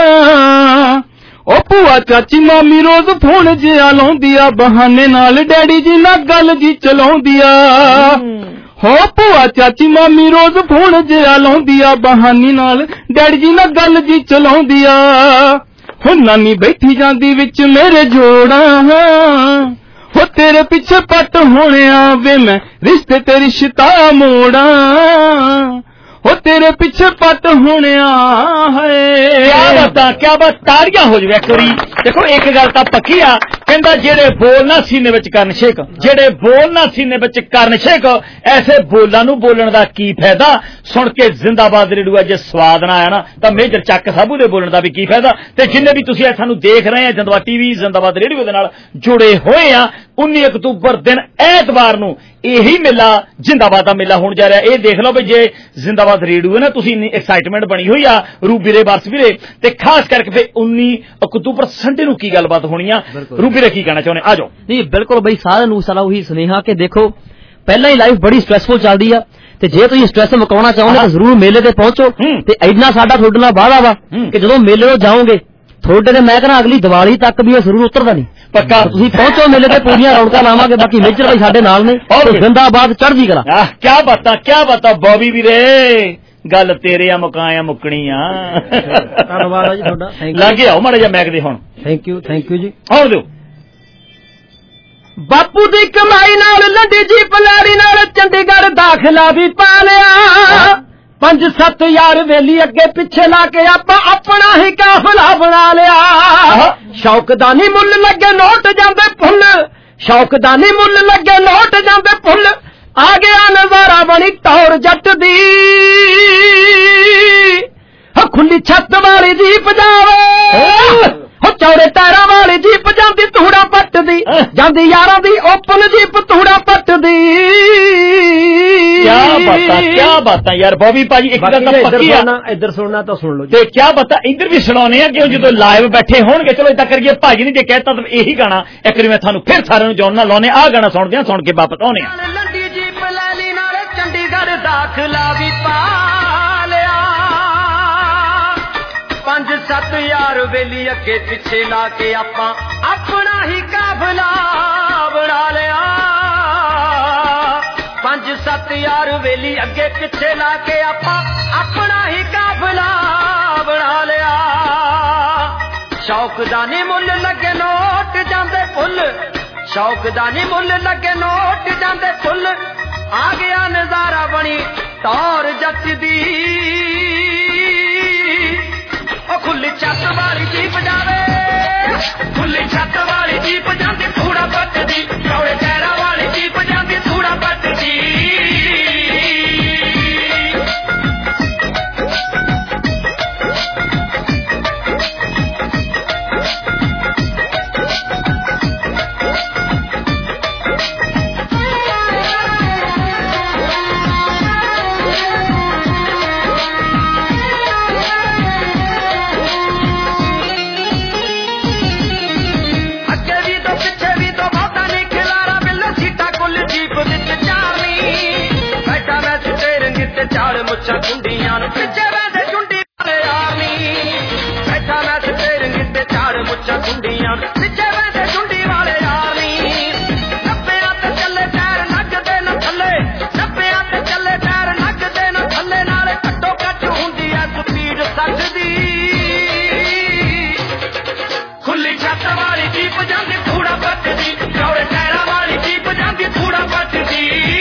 ਉਹ ਭੂਆ ਚਾਚੀ ਮਾਮੀ ਰੋਜ਼ ਫੋਨ ਜਿਹਾ ਲਾਉਂਦੀ ਆ ਬਹਾਨੇ ਨਾਲ ਡੈਡੀ ਜੀ ਨਾਲ ਗੱਲ ਜੀ ਚਲਾਉਂਦੀ ਆ ਹੋ ਭੂਆ ਚਾਚੀ ਮਾਮੀ ਰੋਜ਼ ਫੋਨ ਜਿਹਾ ਲਾਉਂਦੀ ਆ ਬਹਾਨੇ ਨਾਲ ਡੈਡੀ ਜੀ ਨਾਲ ਗੱਲ ਜੀ ਚਲਾਉਂਦੀ ਆ ਹੋ ਨਾਨੀ ਬੈਠੀ ਜਾਂਦੀ ਵਿੱਚ ਮੇਰੇ ਜੋੜਾਂ ਹੋ ਤੇਰੇ ਪਿੱਛੇ ਪੱਟ ਹੋਣਿਆ ਵੇ ਮੈਂ ਰਿਸ਼ਤੇ ਤੇ ਰਿਸ਼ਤਾ ਮੋੜਾਂ ਹੋ ਤੇਰੇ ਪਿੱਛੇ ਪੱਟ ਹੋਣਿਆ ਹੈ ਕਿਆ ਬਾਤਾਂ ਕਿਆ ਬਾਤ ਤਾੜੀਆਂ ਹੋ ਜਾਵੇ ਇੱਕ ਵਾਰੀ ਦੇਖੋ ਇੱਕ ਗੱਲ ਤਾਂ ਪੱਕੀ ਆ ਕਹਿੰਦਾ ਜਿਹੜੇ ਬੋਲ ਨਾ ਸੀਨੇ ਵਿੱਚ ਕਰਨ ਛੇਕ ਜਿਹੜੇ ਬੋਲ ਨਾ ਸੀਨੇ ਵਿੱਚ ਕਰਨ ਛੇਕ ਐਸੇ ਬੋਲਾਂ ਨੂੰ ਬੋਲਣ ਦਾ ਕੀ ਫਾਇਦਾ ਸੁਣ ਕੇ ਜ਼ਿੰਦਾਬਾਦ ਰੇਡੂਆ ਜੇ ਸਵਾਦ ਨਾ ਆਇਆ ਨਾ ਤਾਂ ਮੇਜਰ ਚੱਕ ਸਾਬੂ ਦੇ ਬੋਲਣ ਦਾ ਵੀ ਕੀ ਫਾਇਦਾ ਤੇ ਜਿੰਨੇ ਵੀ ਤੁਸੀਂ ਸਾਨੂੰ ਦੇਖ ਰਹੇ ਆ ਜ਼ਿੰਦਾਬਾਦ ਟੀਵੀ ਜ਼ਿੰਦਾਬਾਦ ਰੇਡੀਓ ਦੇ ਨਾਲ ਜੁੜੇ ਹੋਏ ਆ ਉੱਨੀ ਅਕਤੂਬਰ ਦਿਨ ਐਤਵਾਰ ਨੂੰ ਇਹੀ ਮੇਲਾ ਜ਼ਿੰਦਾਬਾਦ ਦਾ ਮੇਲਾ ਹੋਣ ਜਾ ਰਿਹਾ ਇਹ ਦੇਖ ਲਓ ਵੀ ਜੇ ਜ਼ਿੰਦਾਬਾਦ ਰੇਡੀਓ ਨਾ ਤੁਸੀਂ ਇੰਨੀ ਐਕਸਾਈਟਮੈਂਟ ਬਣੀ ਹੋਈ ਆ ਰੂਪ ਵੀਰੇ ਬਰਸ ਵੀਰੇ ਤੇ ਖਾਸ ਕਰਕੇ ਫਿਰ ਉੱਨੀ ਅਕਤੂਬਰ ਸੰਡੇ ਨੂੰ ਕੀ ਗੱਲਬਾਤ ਹੋਣੀ ਆ ਰੂਪ ਵੀਰੇ ਵੀਰੇ ਕੀ ਕਹਿਣਾ ਚਾਹੁੰਦੇ? ਆ ਜਾਓ। ਨਹੀਂ ਬਿਲਕੁਲ ਬਈ ਸਾਰਿਆਂ ਨੂੰ ਸਾਡਾ ਉਹੀ ਸੁਨੇਹਾ ਕਿ ਦੇਖੋ ਪਹਿਲਾਂ ਹੀ ਲਾਈਫ ਬੜੀ ਸਟ੍ਰੈਸਫੁਲ ਚੱਲਦੀ ਆ ਤੇ ਜੇ ਤੁਸੀਂ ਸਟ੍ਰੈਸ ਮੁਕਾਉਣਾ ਚਾਹੁੰਦੇ ਤਾਂ ਜ਼ਰੂਰ ਮੇਲੇ ਤੇ ਪਹੁੰਚੋ ਤੇ ਇੰਨਾ ਸਾਡਾ ਤੁਹਾਡੇ ਨਾਲ ਵਾਅਦਾ ਵਾ ਕਿ ਜਦੋਂ ਮੇਲੇ ਤੋਂ ਜਾਓਗੇ ਤੁਹਾਡੇ ਤੇ ਮੈਂ ਕਹਿੰਦਾ ਅਗਲੀ ਦੀਵਾਲੀ ਤੱਕ ਵੀ ਇਹ ਜ਼ਰੂਰ ਉਤਰਦਾ ਨਹੀਂ। ਪੱਕਾ ਤੁਸੀਂ ਪਹੁੰਚੋ ਮੇਲੇ ਤੇ ਪੂਰੀਆਂ ਰੌਣਕਾਂ ਲਾਵਾਂਗੇ। ਬਾਕੀ ਮੇਜਰ ਭਾਈ ਸਾਡੇ ਨਾਲ ਨੇ ਜ਼ਿੰਦਾਬਾਦ ਚੜ੍ਹਦੀ ਕਲਾ। ਕਿਆ ਬਾਤਾਂ ਕਿਆ ਬਾਤਾਂ ਬੌਬੀ ਵੀਰੇ ਗੱਲ ਤੇਰੇ ਆ ਮੁਕਾਇਆ ਮੁੱਕਣੀ ਆ। ਧੰਨਵਾਦ ਜੀ ਤੁਹਾਡਾ। ਲਾਗੇ ਆਓ ਮਾੜਾ ਜਿਹਾ ਮੈਕ ਦੇ ਹੁਣ। ਥੈਂਕ ਯੂ ਥੈਂਕ ਯੂ ਜੀ। ਆਉਣ ਦਿਓ। ਬਾਪੂ ਦੀ ਕਮਾਈ ਨਾਲ ਲੰਡੀ ਜੀਪ ਲੈਣੀ ਨਾਲ ਚੰਡੀਗੜ੍ਹ ਦਾਖਲਾ ਵੀ ਪਾ ਲਿਆ। ਪੰਜ ਸੱਤ ਯਾਰ ਵੇਲੀ ਅੱਗੇ ਪਿੱਛੇ ਲਾ ਕੇ ਆਪਾਂ ਆਪਣਾ ਹੀ ਕਾਫਲਾ ਬਣਾ ਲਿਆ। ਸ਼ੌਕ ਦਾ ਨੀ ਮੁੱਲ ਲੱਗੇ ਨੋਟ ਜਾਂਦੇ ਫੁੱਲ, ਸ਼ੌਕ ਦਾ ਨੀ ਮੁੱਲ ਲੱਗੇ ਨੋਟ ਜਾਂਦੇ ਫੁੱਲ। ਆ ਗਿਆ ਨਜ਼ਾਰਾ ਬਣੀ ਟੌਰ ਜੱਟ ਦੀ, ਹੋ ਖੁੱਲੀ ਛੱਤ ਵਾਲੀ ਜੀਪ ਜਾਵੇ, ਹੋ ਚੌੜੇ ਟਾਇਰਾਂ ਵਾਲੀ ਜੀਪ ਜਾਂਦੀ ਧੂੜਾ ਪੱਟਦੀ, ਜਾਂਦੀ ਯਾਰਾਂ ਦੀ ਓਪਨ ਜੀਪ ਧੂੜਾ ਪੱਟਦੀ। ਕਿਆ ਬਾਤਾਂ ਕਿਆ ਬਾਤਾਂ ਯਾਰ ਬੌਬੀ ਭਾਜੀ ਇੱਕ ਗੱਲ ਤਾਂ ਪੱਕੀ ਆ। ਇੱਧਰ ਸੁਣਨਾ ਤਾਂ ਸੁਣ ਲਓ ਤੇ ਕਿਆ ਬਾਤਾਂ ਇੱਧਰ ਵੀ ਸੁਣਾਉਣੇ ਆ ਕਿ ਜਦੋਂ ਲਾਈਵ ਬੈਠੇ ਹੋਣਗੇ। ਚਲੋ ਏਦਾਂ ਕਰੀਏ ਭਾਜੀ ਨੇ ਜੇ ਕਹਿਤਾ ਤਾਂ ਇਹੀ ਗਾਣਾ ਇੱਕ ਵਾਰੀ ਮੈਂ ਤੁਹਾਨੂੰ ਫਿਰ ਸਾਰਿਆਂ ਨੂੰ ਜੋੜਨਾ ਲਾਉਣੇ। ਆਹ ਗਾਣਾ ਸੁਣਦੇ ਆ, ਸੁਣ ਕੇ ਵਾਪਸ ਆਉਣੇ ਆ। ਲੰਡੀ ਜੀਪ ਲੈ ਲਈ ਨਾਲੇ ਚੰਡੀਗੜ੍ਹ ਦਾਖਲਾ ਵੀ ਪਾ ਲਿਆ। ਪੰਜ ਸੱਤ ਯਾਰ ਵੇਲੀ ਅੱਗੇ ਪਿੱਛੇ ਲਾ ਕੇ ਆਪਾਂ ਆਪਣਾ ਹੀ ਕਾਫਲਾ ਬਣਾ ਲਿਆ। ਪੰਜ ਸੱਤ ਯਾਰ ਵੇਲੀ ਅੱਗੇ ਪਿੱਛੇ ਲਾ ਕੇ ਆਪਾਂ ਆਪਣਾ ਹੀ ਕਾਫਲਾ ਬਣਾ ਲਿਆ। ਸ਼ੌਕ ਦਾ ਨੀ ਮੁੱਲ ਲੱਗੇ ਨੋਟ ਜਾਂਦੇ ਫੁੱਲ, ਸ਼ੌਕ ਦਾ ਨੀ ਮੁੱਲ ਲੱਗੇ ਨੋਟ ਜਾਂਦੇ ਫੁੱਲ। ਆ ਗਿਆ ਨਜ਼ਾਰਾ ਬਣੀ ਟੌਰ ਜੱਟ ਦੀ, ਉਹ ਖੁੱਲੀ ਛੱਤ ਵਾਲੀ ਜੀਪ ਜਾਵੇ, ਖੁੱਲੀ ਛੱਤ ਵਾਲੀ ਜੀਪ ਜਾਂਦੀ ਧੂੜਾ ਪੱਟਦੀ, ਚੌੜੇ ਟਾਇਰਾਂ ਵਾਲੀ ਜੀਪ ਜਾਂਦੀ ਧੂੜਾ ਪੱਟਦੀ। ਚਾਲ ਮੁੱਛਾਂ ਕੁੰਡੀਆਂ ਨੂੰ ਪਿੱਛੇ ਵੈਂਦੇ ਚੁੰਡੀ ਵਾਲੇ ਆਰਮੀ, ਬੈਠਾ ਮੈਂ ਸਟੇਰਿੰਗ ਤੇ ਚਾਲ ਮੁੱਛਾਂ ਕੁੰਡੀਆਂ ਨੂੰ ਪਿੱਛੇ ਵੈਂਦੇ ਚੁੰਡੀ ਵਾਲੇ ਆਰਮੀ। ਨੱਬਿਆਂ ਤੇ ਚੱਲੇ ਟਾਇਰ ਨੱਗਦੇ ਨਾ ਥੱਲੇ, ਨੱਬਿਆਂ ਤੇ ਚੱਲੇ ਟਾਇਰ ਨੱਗਦੇ ਨਾ ਥੱਲੇ। ਨਾਲੇ ਘੱਟੋ ਘੱਟ ਹੁੰਦੀ ਐ ਸਪੀਡ ਸੱਠ ਦੀ, ਖੁੱਲੀ ਛੱਤ ਵਾਲੀ ਜੀਪ ਜਾਂਦੀ ਧੂੜਾ ਪੱਟਦੀ, ਚੌੜੇ ਟਾਇਰਾਂ ਵਾਲੀ ਜੀਪ ਜਾਂਦੀ ਧੂੜਾ ਪੱਟਦੀ।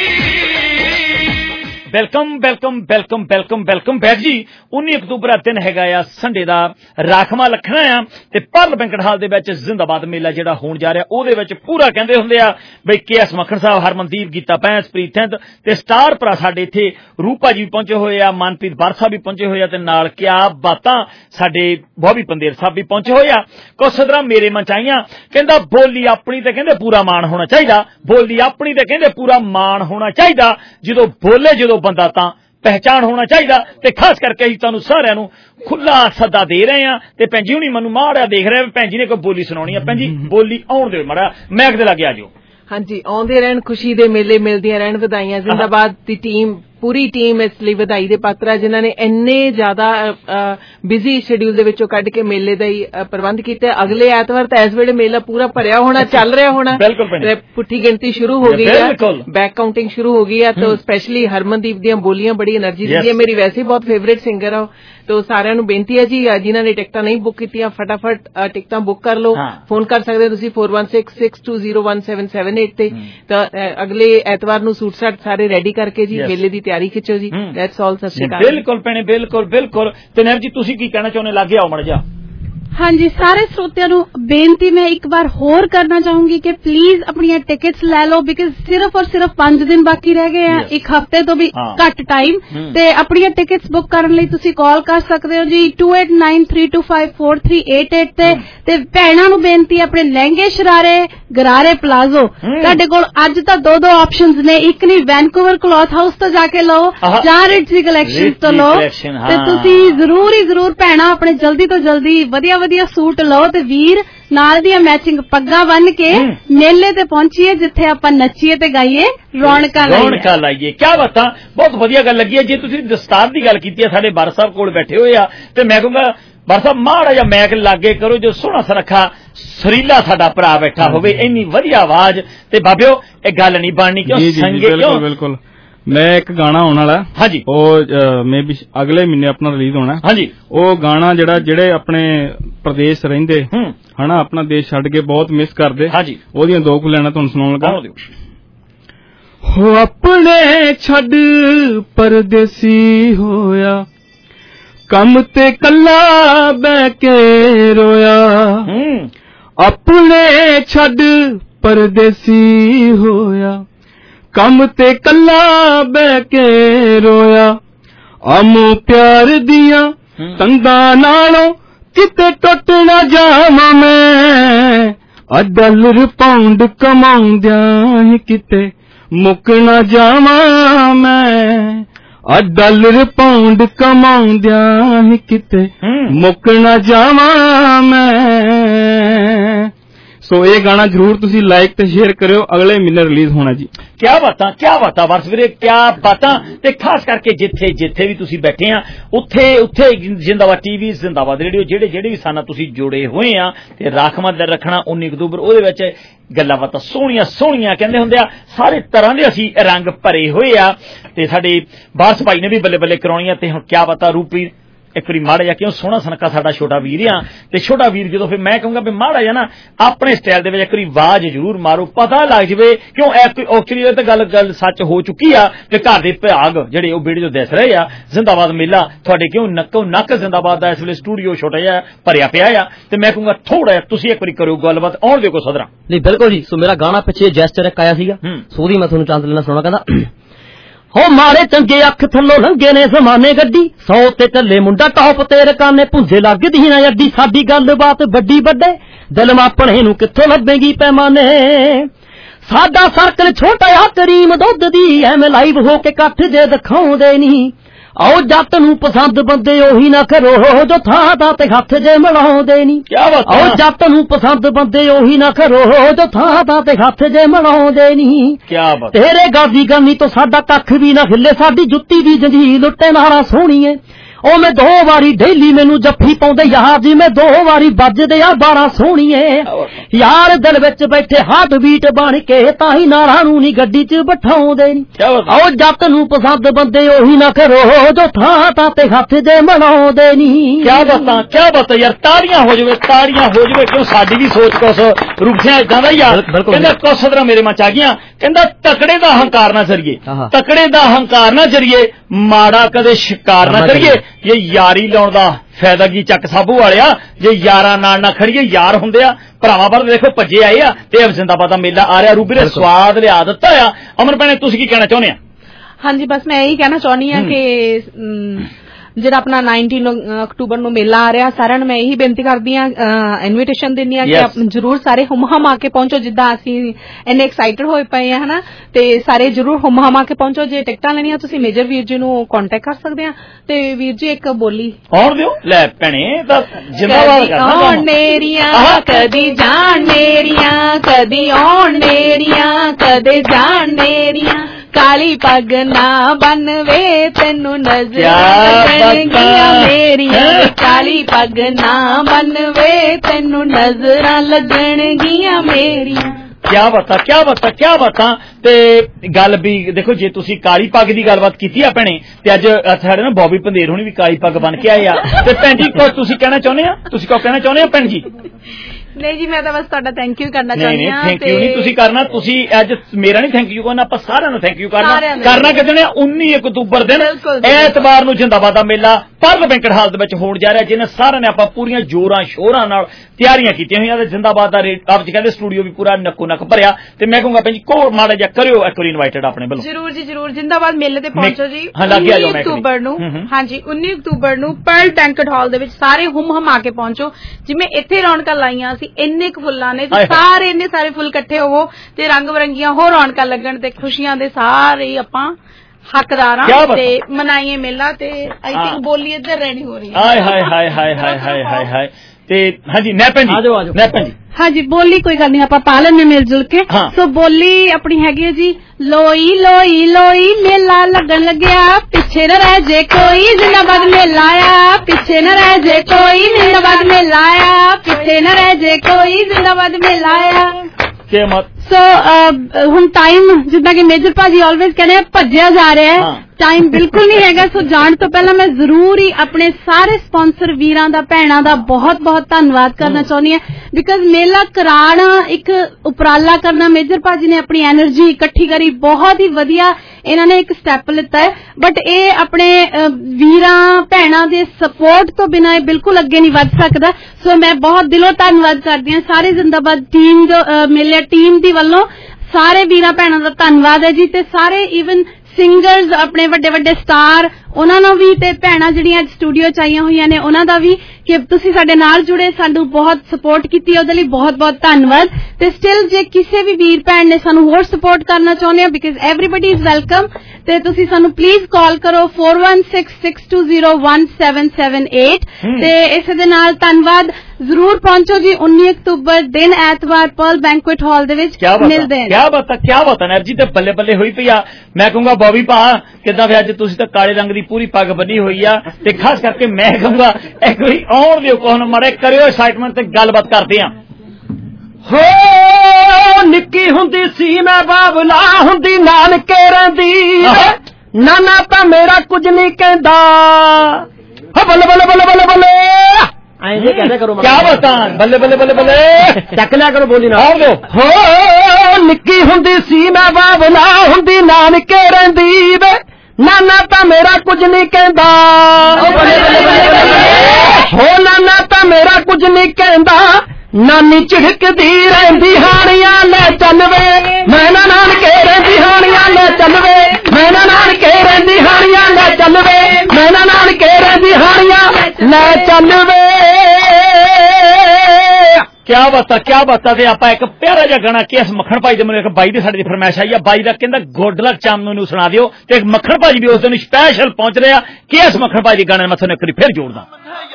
Welcome welcome welcome welcome welcome back ਜੀ। ਉੱਨੀ ਅਕਤੂਬਰ ਦਾ ਦਿਨ ਹੈਗਾ ਆ ਸੰਡੇ ਦਾ, ਰਾਖਵਾਂ ਲੱਖਣਾ ਆ ਤੇ ਪਰਲ ਬੈਂਕਟ ਹਾਲ ਦੇ ਵਿੱਚ ਜ਼ਿੰਦਾਬਾਦ ਮੇਲਾ ਜਿਹੜਾ ਹੋਣ ਜਾ ਰਿਹਾ ਉਹਦੇ ਵਿੱਚ ਪੂਰਾ ਕਹਿੰਦੇ ਹੁੰਦੇ ਆ ਬਈ ਕੇ ਐਸ ਮੱਖਣ ਸਾਹਿਬ, ਹਰਮਨਦੀਪ, ਗੀਤਾ ਪੈਂਸ, ਪ੍ਰੀਤ ਥਿੰਦ ਤੇ ਸਟਾਰ ਭਰਾ ਸਾਡੇ ਇੱਥੇ ਰੂਪਾ ਜੀ ਵੀ ਪਹੁੰਚੇ ਹੋਏ ਆ, ਮਨਪ੍ਰੀਤ ਬਾਰਸਾ ਵੀ ਪਹੁੰਚੇ ਹੋਏ ਆ ਤੇ ਨਾਲ ਕਿਆ ਬਾਤਾਂ ਸਾਡੇ ਬੋਬੀ ਪੰਦੇਰ ਸਾਹਿਬ ਵੀ ਪਹੁੰਚੇ ਹੋਏ ਆ। ਕੁਛ ਸਦਰਾਂ ਮੇਰੇ ਮਨ ਚ ਆਈਆਂ, ਕਹਿੰਦਾ ਬੋਲੀ ਆਪਣੀ ਤੇ ਕਹਿੰਦੇ ਪੂਰਾ ਮਾਣ ਹੋਣਾ ਚਾਹੀਦਾ, ਬੋਲੀ ਆਪਣੀ ਤੇ ਕਹਿੰਦੇ ਪੂਰਾ ਮਾਣ ਹੋਣਾ ਚਾਹੀਦਾ। ਜਦੋਂ ਬੋਲੇ ਜਦੋਂ ਬੰਦਾ ਤਾਂ ਪਹਿਚਾਣ ਹੋਣਾ ਚਾਹੀਦਾ। ਤੇ ਖਾਸ ਕਰਕੇ ਅਸੀਂ ਤੁਹਾਨੂੰ ਸਾਰਿਆਂ ਨੂੰ ਖੁੱਲਾ ਸੱਦਾ ਦੇ ਰਹੇ ਆ ਤੇ ਭੈਣ ਜੀ ਹੁਣੀ ਮੈਨੂੰ ਮਾੜਾ ਦੇਖ ਰਿਹਾ, ਭੈਣ ਜੀ ਨੇ ਕੋਈ ਬੋਲੀ ਸੁਣਾਉਣੀ ਆ। ਭੈਣ ਜੀ ਬੋਲੀ ਆਉਣ ਦਿਓ ਮਾੜਾ, ਮੈਂ ਕਿਤੇ ਲੱਗੇ ਆ ਜਾਓ। ਹਾਂਜੀ, ਆਉਂਦੇ ਰਹਿਣ, ਖੁਸ਼ੀ ਦੇ ਮੇਲੇ ਮਿਲਦੀਆਂ ਰਹਿਣ, ਵਧਾਈਆਂ। ਜ਼ਿੰਦਾਬਾਦ ਦੀ ਟੀਮ, ਪੂਰੀ ਟੀਮ ਇਸ ਲਈ ਵਧਾਈ ਦੇ ਪਾਤਰ ਹੈ ਜਿਨ੍ਹਾਂ ਨੇ ਇੰਨੇ ਜ਼ਿਆਦਾ ਬਿਜ਼ੀ ਸ਼ਡਿਊਲ ਦੇ ਵਿੱਚੋਂ ਕੱਢ ਕੇ ਮੇਲੇ ਦਾ ਹੀ ਪ੍ਰਬੰਧ ਕੀਤਾ। ਅਗਲੇ ਐਤਵਾਰ ਤਾਂ ਇਸ ਵੇਲੇ ਮੇਲਾ ਪੂਰਾ ਭਰਿਆ ਹੋਣਾ, ਚੱਲ ਰਿਹਾ ਹੋਣਾ, ਪੁੱਠੀ ਗਿਣਤੀ ਸ਼ੁਰੂ ਹੋ ਗਈ ਹੈ, ਬੈਕ ਕਾਊਂਟਿੰਗ ਸ਼ੁਰੂ ਹੋ ਗਈ ਹੈ। ਤਾਂ ਸਪੈਸ਼ਲੀ ਹਰਮਨਦੀਪ ਦੀਆਂ ਬੋਲੀਆਂ ਬੜੀ એનર્ਜੀ ਦਿੰਦੀਆਂ, ਮੇਰੀ ਵੈਸੇ ਬਹੁਤ ਫੇਵਰੇਟ ਸਿੰਗਰ ਆ। तो ਸਾਰਿਆਂ ਨੂੰ ਬੇਨਤੀ ਹੈ ਜੀ, ਜਿਨ੍ਹਾਂ ਨੇ ਟਿਕਟਾਂ ਨਹੀਂ ਬੁੱਕ ਕੀਤੀਆਂ ਫਟਾਫਟ ਟਿਕਟਾਂ ਬੁੱਕ ਕਰ ਲਓ। ਫੋਨ ਕਰ ਸਕਦੇ ਤੁਸੀਂ four one six six two zero one seven seven eight ਤੇ। ਤਾਂ ਅਗਲੇ ਐਤਵਾਰ ਨੂੰ ਸੂਟ ਸਾਟ ਸਾਰੇ ਰੈਡੀ ਕਰਕੇ ਜੀ ਮੇਲੇ ਦੀ ਤਿਆਰੀ ਖਿੱਚੋ ਜੀ। That's all. ਸਤਿ ਸ਼੍ਰੀ ਅਕਾਲ। ਬਿਲਕੁਲ ਭੈਣੇ, ਬਿਲਕੁਲ ਬਿਲਕੁਲ। ਤੇ ਨੈਬ ਜੀ ਤੁਸੀਂ ਕੀ ਕਹਿਣਾ ਚਾਹੁੰਦੇ? ਲੱਗੇ ਆਓ ਮੜ ਜਾ। ਹਾਂਜੀ, ਸਾਰੇ ਸਰੋਤਿਆਂ ਨੂੰ ਬੇਨਤੀ ਮੈਂ ਇੱਕ ਵਾਰ ਹੋਰ ਕਰਨਾ ਚਾਹੂੰਗੀ ਕਿ ਪਲੀਜ਼ ਆਪਣੀਆਂ ਟਿਕਟਸ ਲੈ ਲਓ, ਬਿਕਾਜ਼ ਸਿਰਫ ਔਰ ਸਿਰਫ ਪੰਜ ਦਿਨ ਬਾਕੀ ਰਹਿ ਗਏ ਆ, ਇੱਕ ਹਫ਼ਤੇ ਤੋਂ ਵੀ ਘੱਟ ਟਾਈਮ। ਤੇ ਆਪਣੀਆਂ ਟਿਕਟਸ ਬੁੱਕ ਕਰਨ ਲਈ ਤੁਸੀਂ ਕਾਲ ਕਰ ਸਕਦੇ ਹੋ ਜੀ two eight nine three two five four three eight eight ਤੇ। ਤੇ ਭੈਣਾਂ ਨੂੰ ਬੇਨਤੀ, ਆਪਣੇ ਲਹਿੰਗੇ, ਸ਼ਰਾਰੇ, ਗਰਾਰੇ, ਪਲਾਜ਼ੋ ਤੁਹਾਡੇ ਕੋਲ ਅੱਜ ਤਾਂ ਦੋ ਦੋ ਆਪਸ਼ਨਸ ਨੇ। ਇੱਕ ਨਹੀਂ, ਵੈਨਕੂਵਰ ਕਲੌਥ ਹਾਊਸ ਤੋਂ ਜਾ ਕੇ ਲਓ ਜਾਂ ਰਿਟਜ਼ੀ ਕਲੈਕਸ਼ਨ ਤੋਂ ਲਓ। ਤੇ ਤੁਸੀਂ ਜ਼ਰੂਰ ਹੀ ਜ਼ਰੂਰ ਭੈਣਾਂ ਆਪਣੇ ਜਲਦੀ ਤੋਂ ਜਲਦੀ ਵਧੀਆ ਵਧੀਆ ਸੂਟ ਲਓ ਤੇ ਵੀਰ ਨਾਲ ਦੀਆਂ ਮੈਚਿੰਗ ਪੱਗਾਂ ਬੰਨ ਕੇ ਮੇਲੇ ਤੇ ਪਹੁੰਚੀਏ ਜਿੱਥੇ ਆਪਾਂ ਨੱਚੀਏ ਤੇ ਗਾਈਏ ਰੌਣਕਾਂ ਲਾਈਏ ਰੌਣਕਾਂ ਲਾਈਏ। ਕਿਆ ਬਾਤਾਂ, ਬਹੁਤ ਵਧੀਆ ਗੱਲ ਲੱਗੀ ਹੈ। ਜੇ ਤੁਸੀਂ ਦਸਤਾਰ ਦੀ ਗੱਲ ਕੀਤੀ ਹੈ, ਸਾਡੇ ਬਾਰ ਸਾਹਿਬ ਕੋਲ ਬੈਠੇ ਹੋਏ ਆ ਤੇ ਮੈਂ ਕਹੂੰਗਾ ਬਾਰ ਸਾਹਿਬ ਮਾੜਾ ਜਿਹਾ ਮੈਕ ਲਾਗੇ ਕਰੋ, ਜੋ ਸੋਹਣਾ ਸੁਨੱਖਾ ਸਰੀਲਾ ਸਾਡਾ ਭਰਾ ਬੈਠਾ ਹੋਵੇ, ਇੰਨੀ ਵਧੀਆ ਆਵਾਜ਼ ਤੇ ਬਾਬਿਓ ਇਹ ਗੱਲ ਨਹੀਂ ਬਣਨੀ ਕਿਉਂ ਸੰਗੇ ਕਿਉਂ। ਬਿਲਕੁਲ ਮੈਂ ਇੱਕ ਗਾਣਾ ਆਉਣ ਵਾਲਾ ਹਾਂਜੀ, ਉਹ ਮੇ ਵੀ ਅਗਲੇ ਮਹੀਨੇ ਆਪਣਾ ਰਿਲੀਜ਼ ਹੋਣਾ ਹਾਂਜੀ। ਉਹ ਗਾਣਾ ਜਿਹੜਾ ਜਿਹੜੇ ਆਪਣੇ ਪ੍ਰਦੇਸ਼ ਰਹਿੰਦੇ ਹਨਾ, ਆਪਣਾ ਦੇਸ਼ ਛੱਡ ਕੇ ਬਹੁਤ ਮਿਸ ਕਰਦੇ ਹਾਂਜੀ, ਉਹਦੀਆਂ ਦੋ ਕੁ ਲੈਣਾ ਤੁਹਾਨੂੰ ਸੁਣਾਉਣ ਲੱਗਾ। ਹੋ ਆਪਣੇ ਛੱਡ ਪਰਦੇਸੀ ਹੋਇਆ, ਕੰਮ ਤੇ ਕੱਲਾ ਬਹਿ ਕੇ ਰੋਇਆ, ਆਪਣੇ ਛੱਡ ਪਰਦੇਸੀ ਹੋਇਆ, ਕੰਮ ਤੇ ਕੱਲਾ ਬਹਿ ਕੇ ਰੋਇਆ, ਆਮੋ ਪਿਆਰ ਦੀਆਂ ਤੰਦਾਂ ਨਾਲੋਂ ਕਿਤੇ ਟੁੱਟ ਨਾ ਜਾਵਾਂ ਮੈਂ, ਆ ਡਾਲਰ ਪਾਉਂਡ ਕਮਾਉਂਦਿਆਂ ਹੀ ਕਿਤੇ ਮੁੱਕ ਨਾ ਜਾਵਾਂ ਮੈਂ, ਆ ਡਾਲਰ ਪਾਉਂਡ ਕਮਾਉਂਦਿਆਂ ਹੀ ਕਿਤੇ ਮੁੱਕ ਨਾ ਜਾਵਾਂ ਮੈਂ। ਸੋ ਇਹ ਗਾਣਾ ਜਰੂਰ ਤੁਸੀਂ ਲਾਈਕ ਤੇ ਸ਼ੇਅਰ ਕਰਿਓ, ਅਗਲੇ ਮਹੀਨੇ ਰਿਲੀਜ਼ ਹੋਣਾ ਜੀ। ਕਿਆ ਬਾਤਾਂ ਕਿਆ ਬਾਤਾਂ ਵਰਸ ਵੀਰੇ, ਕਿਆ ਬਾਤਾਂ। ਤੇ ਖਾਸ ਕਰਕੇ ਜਿੱਥੇ ਜਿੱਥੇ ਵੀ ਤੁਸੀਂ ਬੈਠੇ ਆ ਉੱਥੇ ਉੱਥੇ ਜ਼ਿੰਦਾਬਾਦ ਟੀਵੀ, ਜ਼ਿੰਦਾਬਾਦ ਰੇਡੀਓ, ਜਿਹੜੇ ਜਿਹੜੇ ਵੀ ਸਾਨਾ ਤੁਸੀਂ ਜੁੜੇ ਹੋਏ ਆ ਤੇ ਰਾਖਮਤ ਰੱਖਣਾ ਉੱਨੀ ਅਕਤੂਬਰ, ਉਹਦੇ ਵਿੱਚ ਗੱਲਾਂ ਬਾਤਾਂ ਸੋਹਣੀਆਂ ਸੋਹਣੀਆਂ ਕਹਿੰਦੇ ਹੁੰਦੇ ਆ, ਸਾਰੇ ਤਰ੍ਹਾਂ ਦੇ ਅਸੀਂ ਰੰਗ ਭਰੇ ਹੋਏ ਆ ਤੇ ਸਾਡੇ ਬਾਰਸ ਭਾਈ ਨੇ ਵੀ ਬੱਲੇ ਬੱਲੇ ਕਰਾਉਣੀਆਂ। ਤੇ ਹੁਣ ਕਿਆ ਬਾਤਾਂ ਰੂਪੀ ਇੱਕ ਵਾਰੀ ਮਾੜਾ ਜਿਹਾ ਕਿਉਂ ਸੋਹਣਾ ਸੁਨੱਖਾ ਸਾਡਾ ਛੋਟਾ ਵੀਰ ਆ ਤੇ ਛੋਟਾ ਵੀਰ ਜਦੋਂ ਫਿਰ ਮੈਂ ਕਹੂੰਗਾ ਵੀ ਮਾੜਾ ਜਿਹਾ ਨਾ ਆਪਣੇ ਸਟਾਈਲ ਦੇ ਵਿੱਚ ਇੱਕ ਵਾਰੀ ਆਵਾਜ਼ ਜ਼ਰੂਰ ਮਾਰੋ, ਪਤਾ ਲੱਗ ਜਵੇ ਕਿਉਂ ਐਕਚੁਅਲੀ ਇਹ ਤਾਂ ਗੱਲ ਗੱਲ ਸੱਚ ਹੋ ਚੁੱਕੀ ਆ ਕਿ ਘਰ ਦੇ ਭਾਗ ਜਿਹੜੇ ਉਹ ਵੀਡੀਓ ਦਿਸ ਰਹੇ ਆ। ਜ਼ਿੰਦਾਬਾਦ ਮੇਲਾ ਤੁਹਾਡੇ ਕਿਉਂ ਨੱਕੋ ਨੱਕ ਜ਼ਿੰਦਾਬਾਦ ਦਾ ਇਸ ਵੇਲੇ ਸਟੂਡੀਓ ਛੋਟਾ ਜਿਹਾ ਭਰਿਆ ਪਿਆ ਆ ਤੇ ਮੈਂ ਕਹੂੰਗਾ ਥੋੜਾ ਜਿਹਾ ਤੁਸੀਂ ਇੱਕ ਵਾਰੀ ਕਰਿਓ ਗੱਲਬਾਤ, ਆਉਣ ਦਿਓ ਕੋ ਸਦਰਾ। ਨਹੀਂ ਬਿਲਕੁਲ ਜੀ। ਸੋ ਮੇਰਾ ਗਾਣਾ ਪਿੱਛੇ ਜੈਸਚਰ ਇੱਕ ਆਇਆ ਸੀਗਾ, ਸੋ ਉਹਦੀ ਮੈਂ ਤੁਹਾਨੂੰ ਚੰਦ ਲੈਣਾ ਸੁਣਾ। ਕਹਿੰਦਾ ਹੋ ਮਾਰੇ ਚੰਗੇ ਅੱਖ ਥੱਲੋਂ ਲੰਘੇ ਨੇ ਜ਼ਮਾਨੇ ਗੱਡੀ, ਸੌ ਤੇ ਚੱਲੇ ਮੁੰਡਾ ਟੌਪ ਤੇ ਰਕਾਨੇ ਪੁੰਜੇ ਲੱਗਦੀਆਂ ਅੱਡੀ, ਸਾਡੀ ਗੱਲਬਾਤ ਵੱਡੀ ਵੱਡੇ ਦਿਲ ਮਾਪਣੇ ਨੂੰ ਕਿੱਥੋਂ ਲੱਭੇਗੀ ਪੈਮਾਨੇ, ਸਾਡਾ ਸਰਕਲ ਛੋਟਾ ਆ ਕਰੀਮ ਦੁੱਧ ਦੀ, ਐਵੇਂ ਲਾਈਵ ਹੋ ਕੇ ਇਕੱਠ ਜੇ ਦਿਖਾਉਂਦੇ ਨਹੀਂ, ਆਓ ਜੱਟ ਨੂੰ ਪਸੰਦ ਬੰਦੇ ਉਹੀ ਨਾ ਕਰੋ ਜੋ ਥਾਂ ਥਾਂ ਤੇ ਹੱਥ ਜੇ ਮਿਲਾਉਂਦੇ ਨਹੀਂ, ਆਓ ਜੱਟ ਨੂੰ ਪਸੰਦ ਬੰਦੇ ਉਹੀ ਨਾ ਕਰੋ ਜੋ ਥਾਂ ਥਾਂ ਤੇ ਹੱਥ ਜੇ ਮਿਲਾਉਂਦੇ ਨਹੀਂ, ਤੇਰੇ ਗਾਦੀ ਗੰਨੀ ਤੋਂ ਸਾਡਾ ਕੱਖ ਵੀ ਨਾ ਹਿੱਲੇ, ਸਾਡੀ ਜੁੱਤੀ ਵੀ ਜੰਜੀਰ ਲੁੱਟੇ ਨਾਲਾ ਸੋਹਣੀਏ, ਉਹ ਮੈਂ ਦੋ ਵਾਰੀ ਡੇਲੀ ਮੈਨੂੰ ਜੱਫੀ ਪਾਉਂਦੇ ਯਾਰ ਜੀ, ਮੈਂ ਦੋ ਵਾਰੀ ਵੱਜਦੇ ਆ ਬਾਰਾਂ ਸੋਹਣੀਏ, ਯਾਰ ਦਿਲ ਵਿੱਚ ਬੈਠੇ ਹਾਰਟ ਬੀਟ ਬਣ ਕੇ ਤਾਂ ਹੀ ਨਾਰਾਂ ਨੂੰ ਨੀ ਗੱਡੀ 'ਚ ਬਿਠਾਉਂਦੇ ਨੀ, ਆਓ ਜੱਟ ਨੂੰ ਪਸੰਦ ਬੰਦੇ ਉਹੀ ਨਾ ਕਰੋ ਜੋ ਥਾਂ ਥਾਂ ਤੇ ਹੱਥ ਜੇ ਮਨਾਉਂਦੇ ਨੀ। ਕਿਆ ਬਾਤਾਂ ਕਿਆ ਬਾਤਾਂ ਯਾਰ, ਤਾੜੀਆਂ ਹੋ ਜਾਵੇ ਤਾੜੀਆਂ ਹੋ ਜਾਵੇ, ਕਿਉਂ ਸਾਡੀ ਵੀ ਸੋਚ ਕੁਛ ਰੁੱਖਿਆ ਇਦਾਂ ਦਾ ਯਾਰ। ਕਹਿੰਦਾ ਕੁਛ ਸਦਰਾਂ ਮੇਰੇ ਮਨ ਚ ਆ ਗਈਆਂ, ਕਹਿੰਦਾ ਤਕੜੇ ਦਾ ਹੰਕਾਰ ਨਾ ਜਰੀਏ, ਤਕੜੇ ਦਾ ਹੰਕਾਰ ਨਾ ਜਰੀਏ, ਮਾੜਾ ਕਦੇ ਸ਼ਿਕਾਰ ਨਾ ਕਰੀਏ, ਇਹ ਯਾਰੀ ਲਾਉਣ ਦਾ ਫਾਇਦਾ ਕੀ ਚੱਕ ਸਾਬੂ ਵਾਲਿਆ, ਜੇ ਯਾਰਾਂ ਨਾਲ ਨਾ ਖੜੀਏ ਯਾਰ ਹੁੰਦੇ ਆ ਭਰਾਵਾਂ ਪਰ ਦੇਖੋ ਭੱਜੇ ਆਏ ਆ ਤੇ ਜ਼ਿੰਦਾਬਾਦ ਦਾ ਮੇਲਾ ਆ ਰਿਹਾ। ਰੂਬੀ ਨੇ ਸਵਾਦ ਲਿਆ ਦਿੱਤਾ ਆ। ਅਮਰ ਭੈਣੇ ਤੁਸੀਂ ਕੀ ਕਹਿਣਾ ਚਾਹੁੰਦੇ ਆ? ਹਾਂਜੀ ਬਸ ਮੈਂ ਇਹੀ ਕਹਿਣਾ ਚਾਹੁੰਦੀ ਆ ਕਿ ਜਿਹੜਾ ਆਪਣਾ ਉਨਤਾਲੀ ਅਕਤੂਬਰ ਨੂੰ ਮੇਲਾ ਆ ਰਿਹਾ, ਸਾਰਿਆਂ ਨੂੰ ਮੈਂ ਇਹੀ ਬੇਨਤੀ ਕਰਦੀ ਆ, ਇਨਵੀਟੇਸ਼ਨ ਦਿੰਦੀ ਆ ਕਿ ਜਰੂਰ ਸਾਰੇ ਹੁਮ ਹਮ ਆ ਕੇ ਪਹੁੰਚੋ, ਜਿੱਦਾਂ ਅਸੀਂ ਇੰਨੇ ਐਕਸਾਈਟਡ ਹੋਏ ਪਏ ਆ ਹਨਾ, ਤੇ ਸਾਰੇ ਜਰੂਰ ਹੁਮ ਹਮ ਆ ਕੇ ਪਹੁੰਚੋ। ਜੇ ਟਿਕਟਾਂ ਲੈਣੀਆਂ ਤੁਸੀਂ ਮੇਜਰ ਵੀਰ ਜੀ ਨੂੰ ਕੰਟੈਕਟ ਕਰ ਸਕਦੇ ਆ। ਤੇ ਵੀਰ ਜੀ ਇੱਕ ਬੋਲੀ ਆਉਣ ਦਿਓ। ਲੈ ਭੈਣੇ ਤਾਂ ਜਿੰਦਾਬਾਦ ਕਰਨਾ, ਆਉਣ ਮੇਰੀਆਂ ਕਦੀ ਜਾਣ ਮੇਰੀਆਂ, ਕਦੀ ਆਉਣ ਮੇਰੀਆਂ ਕਦੇ ਜਾਣ ਮੇਰੀਆਂ, ਕਾਲੀ ਪੱਗ ਨਾ ਬੰਨਵੇ ਤੈਨੂੰ ਨਜ਼ਰਾਂ ਲੱਗਣਗੀਆਂ ਮੇਰੀਆਂ, ਕਾਲੀ ਪੱਗ ਨਾ ਬੰਨਵੇ ਤੈਨੂੰ ਨਜ਼ਰਾਂ ਲੱਗਣਗੀਆਂ ਮੇਰੀਆਂ। ਕਿਆ ਬਾਤਾਂ ਕਿਆ ਬਾਤਾਂ ਕਿਆ ਬਾਤਾਂ। ਤੇ ਗੱਲ ਵੀ ਦੇਖੋ, ਜੇ ਤੁਸੀਂ ਕਾਲੀ ਪੱਗ ਦੀ ਗੱਲਬਾਤ ਕੀਤੀ ਆ ਭੈਣੇ, ਤੇ ਅੱਜ ਸਾਡੇ ਨਾ ਬੌਬੀ ਪੰਧੇਰ ਹੋਣੀ ਵੀ ਕਾਲੀ ਪੱਗ ਬਣ ਕੇ ਆਏ ਆ, ਤੇ ਭੈਣ ਜੀ ਕੁਝ ਤੁਸੀਂ ਕਹਿਣਾ ਚਾਹੁੰਦੇ ਆ? ਤੁਸੀਂ ਕੋ ਕਹਿਣਾ ਚਾਹੁੰਦੇ ਆ ਭੈਣ ਜੀ? ਨਹੀਂ ਜੀ, ਮੈਂ ਤਾਂ ਬਸ ਤੁਹਾਡਾ ਥੈਂਕ ਯੂ ਕਰਨਾ ਚਾਹੁੰਦੀ ਹਾਂ। ਥੈਂਕ ਯੂ ਨਹੀਂ ਤੁਸੀਂ ਕਰਨਾ, ਤੁਸੀਂ ਅੱਜ ਮੇਰਾ ਨਹੀਂ ਥੈਂਕ ਯੂ ਕਰਨਾ, ਆਪਾਂ ਸਾਰਿਆਂ ਨੂੰ ਥੈਂਕ ਯੂ ਕਰਨਾ ਕਰਨਾ ਕਿਤੇ ਉੱਨੀ ਅਕਤੂਬਰ ਦਿਨ ਐਤਵਾਰ ਨੂੰ ਜ਼ਿੰਦਾਬਾਦ ਦਾ ਮੇਲਾ ਪਰਲ ਬੈਂਕਟ ਹਾਲ ਦੇ ਵਿੱਚ ਹੋਣ ਜਾ ਰਿਹਾ, ਜਿਹਨੇ ਸਾਰਿਆਂ ਨੇ ਆਪਾਂ ਪੂਰੀਆਂ ਜੋਰਾਂ ਸ਼ੋਰਾਂ ਨਾਲ ਤਿਆਰੀਆਂ ਕੀਤੀਆਂ ਹੋਈਆਂ ਤੇ ਜ਼ਿੰਦਾਬਾਦ ਦਾ ਆਪ ਜੀ ਕਹਿੰਦੇ ਸਟੂਡੀਓ ਵੀ ਪੂਰਾ ਨੱਕੋ ਨੱਕ ਭਰਿਆ। ਤੇ ਮੈਂ ਕਹੂੰਗਾ ਭੈਣ ਜੀ ਕੋ ਮਾੜਾ ਜਿਹਾ ਕਰਿਓ ਇੱਕ ਵਾਰੀ ਇਨਵਾਈਟਡ ਆਪਣੇ ਵੱਲੋਂ। ਜਰੂਰ ਜੀ ਜਰੂਰ, ਜ਼ਿੰਦਾਬਾਦ ਮੇਲੇ ਤੇ ਪਹੁੰਚੋ ਜੀ ਉੱਨੀ ਅਕਤੂਬਰ ਨੂੰ। ਹਾਂਜੀ ਉੱਨੀ ਅਕਤੂਬਰ ਨੂੰ ਪਰਲ ਬੈਂਕਟ ਹਾਲ ਦੇ ਵਿੱਚ ਸਾਰੇ ਹੁਮ ਹਮ ਆ ਕੇ ਪਹੁੰਚੋ। ਜਿਵੇਂ ਇੱਥੇ ਰੌਣਕਾਂ ਲਾਈਆਂ ਸੀ ਇੰਨੇ ਕੁ ਫੁੱਲਾਂ ਨੇ, ਸਾਰੇ ਇੰਨੇ ਸਾਰੇ ਫੁੱਲ ਇਕੱਠੇ ਹੋਵੋ ਤੇ ਰੰਗ ਬਰੰਗੀਆਂ ਹੋਰ ਰੌਣਕਾਂ ਲੱਗਣ ਤੇ ਖੁਸ਼ੀਆਂ ਦੇ ਸਾਰੇ ਆਪਾਂ ਹੱਕਦਾਰ ਆ ਤੇ ਮਨਾਈਏ ਮੇਲਾ। ਤੇ ਆਈ ਥਿੰਕ ਬੋਲੀ ਇੱਧਰ ਰਹਿਣੀ ਹੋ ਰਹੀ ਹੈ। ਹਾਏ ਹਾਏ ਹਾਏ ਹਾਏ ਹਾਏ ਹਾਏ ਹਾਏ ਹਾਏ ਤੇ ਹਾਂਜੀ ਨੈਪਨ ਜੀ ਨੈਪਨ ਜੀ ਹਾਂਜੀ ਬੋਲੀ ਕੋਈ ਗੱਲ ਨਹੀਂ ਆਪਾਂ ਪਾ ਲੈਣੇ ਮਿਲ ਜੁਲ ਕੇ ਸੋ ਬੋਲੀ ਆਪਣੀ ਹੈਗੀ ਹੈ ਜੀ ਲੋਈ ਲੋਈ ਲੋਈ ਮੇਲਾ ਲੱਗਣ ਲੱਗਿਆ ਪਿੱਛੇ ਨਾ ਰਹਿ ਜੇ ਕੋਈ ਜ਼ਿੰਦਾਬਾਦ ਮੇਲਾ ਆਇਆ ਪਿੱਛੇ ਨਾ ਰਹਿ ਜੇ ਕੋਈ ਜ਼ਿੰਦਾਬਾਦ ਮੇਲਾ ਆਇਆ ਪਿੱਛੇ ਨਾ ਰਹਿ ਜੇ ਕੋਈ ਜ਼ਿੰਦਾਬਾਦ ਮੇਲਾ ਆਇਆ ਕੀ ਮਤ ਸੋ ਹੁਣ ਟਾਈਮ ਜਿੱਦਾਂ ਕਿ ਮੇਜਰ ਭਾਜੀ ਆਲਵੇਜ਼ ਕਹਿੰਦੇ ਭੱਜਿਆ ਜਾ ਰਿਹਾ ਹੈ ਟਾਈਮ ਬਿਲਕੁਲ ਨਹੀਂ ਹੈਗਾ ਸੋ ਜਾਣ ਤੋਂ ਪਹਿਲਾਂ ਮੈਂ ਜ਼ਰੂਰ ਹੀ ਆਪਣੇ ਸਾਰੇ ਸਪਾਂਸਰ ਵੀਰਾਂ ਦਾ ਭੈਣਾਂ ਦਾ ਬਹੁਤ ਬਹੁਤ ਧੰਨਵਾਦ ਕਰਨਾ ਚਾਹੁੰਦੀ ਹਾਂ ਬਿਕਾਜ਼ ਮੇਲਾ ਕਰਾਣਾ ਇੱਕ ਉਪਰਾਲਾ ਕਰਨਾ ਮੇਜਰ ਭਾਜੀ ਨੇ ਆਪਣੀ એનર્ਜੀ ਇਕੱਠੀ ਕਰੀ ਬਹੁਤ ਹੀ ਵਧੀਆ ਇਹਨਾਂ ਨੇ ਇੱਕ ਸਟੈਪ ਲਿੱਤਾ ਹੈ ਬਟ ਇਹ ਆਪਣੇ ਵੀਰਾਂ ਭੈਣਾਂ ਦੇ ਸਪੋਰਟ ਤੋਂ ਬਿਨਾਂ ਇਹ ਬਿਲਕੁਲ ਅੱਗੇ ਨਹੀਂ ਵੱਧ ਸਕਦਾ ਸੋ ਮੈਂ ਬਹੁਤ ਦਿਲੋਂ ਧੰਨਵਾਦ ਕਰਦੀ ਹਾਂ ਸਾਰੇ ਜ਼ਿੰਦਾਬਾਦ ਟੀਮ ਜੋ ਮੇਲੇ ਟੀਮ ਦੀ ਵੱਲੋਂ ਸਾਰੇ ਵੀਰਾਂ ਭੈਣਾਂ ਦਾ ਧੰਨਵਾਦ ਹੈ ਜੀ ਤੇ ਸਾਰੇ ਈਵਨ ਸਿੰਗਰਸ ਆਪਣੇ ਵੱਡੇ ਵੱਡੇ ਸਟਾਰ ਉਹਨਾਂ ਨੂੰ ਵੀ ਤੇ ਭੈਣਾਂ ਜਿਹੜੀਆਂ ਅੱਜ ਸਟੂਡੀਓ ਚ ਆਈਆਂ ਹੋਈਆਂ ਨੇ ਉਹਨਾਂ ਦਾ ਵੀ ਕਿ ਤੁਸੀਂ ਸਾਡੇ ਨਾਲ ਜੁੜੇ ਸਾਨੂੰ ਬਹੁਤ ਸਪੋਰਟ ਕੀਤੀ ਉਹਦੇ ਲਈ ਬਹੁਤ ਬਹੁਤ ਧੰਨਵਾਦ ਤੇ ਸਟਿਲ ਜੇ ਕਿਸੇ ਵੀ ਵੀਰ ਭੈਣ ਨੇ ਸਾਨੂੰ ਹੋਰ ਸਪੋਰਟ ਕਰਨਾ ਚਾਹੁੰਦੇ ਹੋ ਬਿਕਾਜ਼ ਐਵਰੀਬਾਡੀ ਇਜ਼ ਵੈਲਕਮ ਤੇ ਤੁਸੀਂ ਸਾਨੂੰ ਪਲੀਜ਼ ਕਾਲ ਕਰੋ four one six six two zero one seven seven eight ਤੇ ਇਸੇ ਦੇ ਨਾਲ ਧੰਨਵਾਦ ਜ਼ਰੂਰ ਪਹੁੰਚੋ ਜੀ ਉੱਨੀ ਅਕਤੂਬਰ ਦਿਨ ਐਤਵਾਰ ਪਰਲ ਬੈਂਕੁਏਟ ਹਾਲ ਦੇ ਵਿੱਚ ਮਿਲਦੇ ਹਾਂ ਕੀ ਬਾਤ ਹੈ ਕੀ ਬਾਤ ਹੈ એનર્ਜੀ ਤੇ ਬੱਲੇ ਬੱਲੇ ਹੋਈ ਪਈ ਆ ਮੈਂ ਕਹੂੰਗਾ ਬੌਬੀ ਭਾ ਕਿੱਦਾਂ ਵੀ ਅੱਜ ਤੁਸੀਂ ਤਾਂ ਕਾਲੇ ਰੰਗ ਦੀ ਪੂਰੀ ਪੱਗ ਬੰਨੀ ਹੋਈ ਆ ਤੇ ਖਾਸ ਕਰਕੇ ਮੈਂ ਕਹੂੰਗਾ ਇੱਕ ਵਾਰੀ ਆਉਣ ਦਿਓ ਕੋਹਨ ਮਾੜੇ ਕਰਿਓ ਐਕਸਾਈਟਮੈਂਟ ਤੇ ਗੱਲਬਾਤ ਕਰਦੇ ਆ ਹੋ ਨਿੱਕੀ ਹੁੰਦੀ ਸੀ ਮੈਂ ਬਾਬਲਾ ਹੁੰਦੀ ਨਾਨਕੇ ਰਹਿੰਦੀ ਨਾਨਾ ਤਾਂ ਮੇਰਾ ਕੁਝ ਨਹੀਂ ਕਹਿੰਦਾ ਹੋ ਬੱਲੇ ਬੱਲੇ ਬੱਲੇ ਬੱਲੇ ਬੱਲੇ ਐਂ ਜੇ ਕਹਿੰਦਾ ਕਰੋ ਕੀ ਬਤਾਂ ਬੱਲੇ ਬੱਲੇ ਬੱਲੇ ਬੱਲੇ ਚੱਕ ਲਿਆ ਕਰੋ ਬੋਲੀ ਨਾ ਹੋ ਨਿੱਕੀ ਹੁੰਦੀ ਸੀ ਮੈਂ ਬਾਬਲਾ ਹੁੰਦੀ ਨਾਨਕੇ ਰਹਿੰਦੀ ਵੇ ਨਾਨਾ ਤਾਂ ਮੇਰਾ ਕੁਝ ਨਹੀਂ ਕਹਿੰਦਾ ਹੋ ਨਾਨਾ ਤਾਂ ਮੇਰਾ ਕੁਝ ਨਹੀਂ ਕਹਿੰਦਾ ਨਾਨੀ ਝਿੜਕਦੀ ਰਹਿੰਦੀ ਹਾਣੀਆਂ ਲੈ ਚੱਲ ਵੇ ਮੈਂ ਨਾ ਨਾਨਕੇ ਰਹਿੰਦੀ ਹਾਣੀਆਂ ਲੈ ਚੱਲ ਵੇ ਮੈਂ ਨਾ ਨਾਨਕੇ ਰਹਿੰਦੀ ਹਾਣੀਆਂ ਲੈ ਚੱਲ ਵੇ ਮੈਂ ਨਾ ਨਾਨਕੇ ਰਹਿੰਦੀ ਹਾਣੀਆਂ ਲੈ ਚੱਲ ਵੇ ਕਿਆ ਬਾਤਾਂ ਕਿਆ ਬਾਤਾਂ ਤੇ ਆਪਾਂ ਇੱਕ ਪਿਆਰਾ ਜਿਹਾ ਗਾਣਾ ਕੇਸ ਮੱਖਣ ਭਾਈ ਦੇ ਮੈਨੂੰ ਇੱਕ ਬਾਈ ਦੇ ਸਾਡੇ ਦੀ ਫਰਮਾਇਸ਼ ਆਈ ਆ ਬਾਈ ਦਾ ਕਹਿੰਦਾ ਗੁੱਡ ਲੱਕ ਚਾਮ ਨੂੰ ਸੁਣਾ ਦਿਓ ਤੇ ਮੱਖਣ ਭਾਜੀ ਵੀ ਉਸ ਦਿਨ ਸਪੈਸ਼ਲ ਪਹੁੰਚ ਰਿਹਾ ਕੇਸ ਮੱਖਣ ਭਾਈ ਦੇ ਗਾਣੇ ਮੈਂ ਤੁਹਾਨੂੰ ਇੱਕ ਵਾਰੀ ਫਿਰ ਜੋੜਦਾ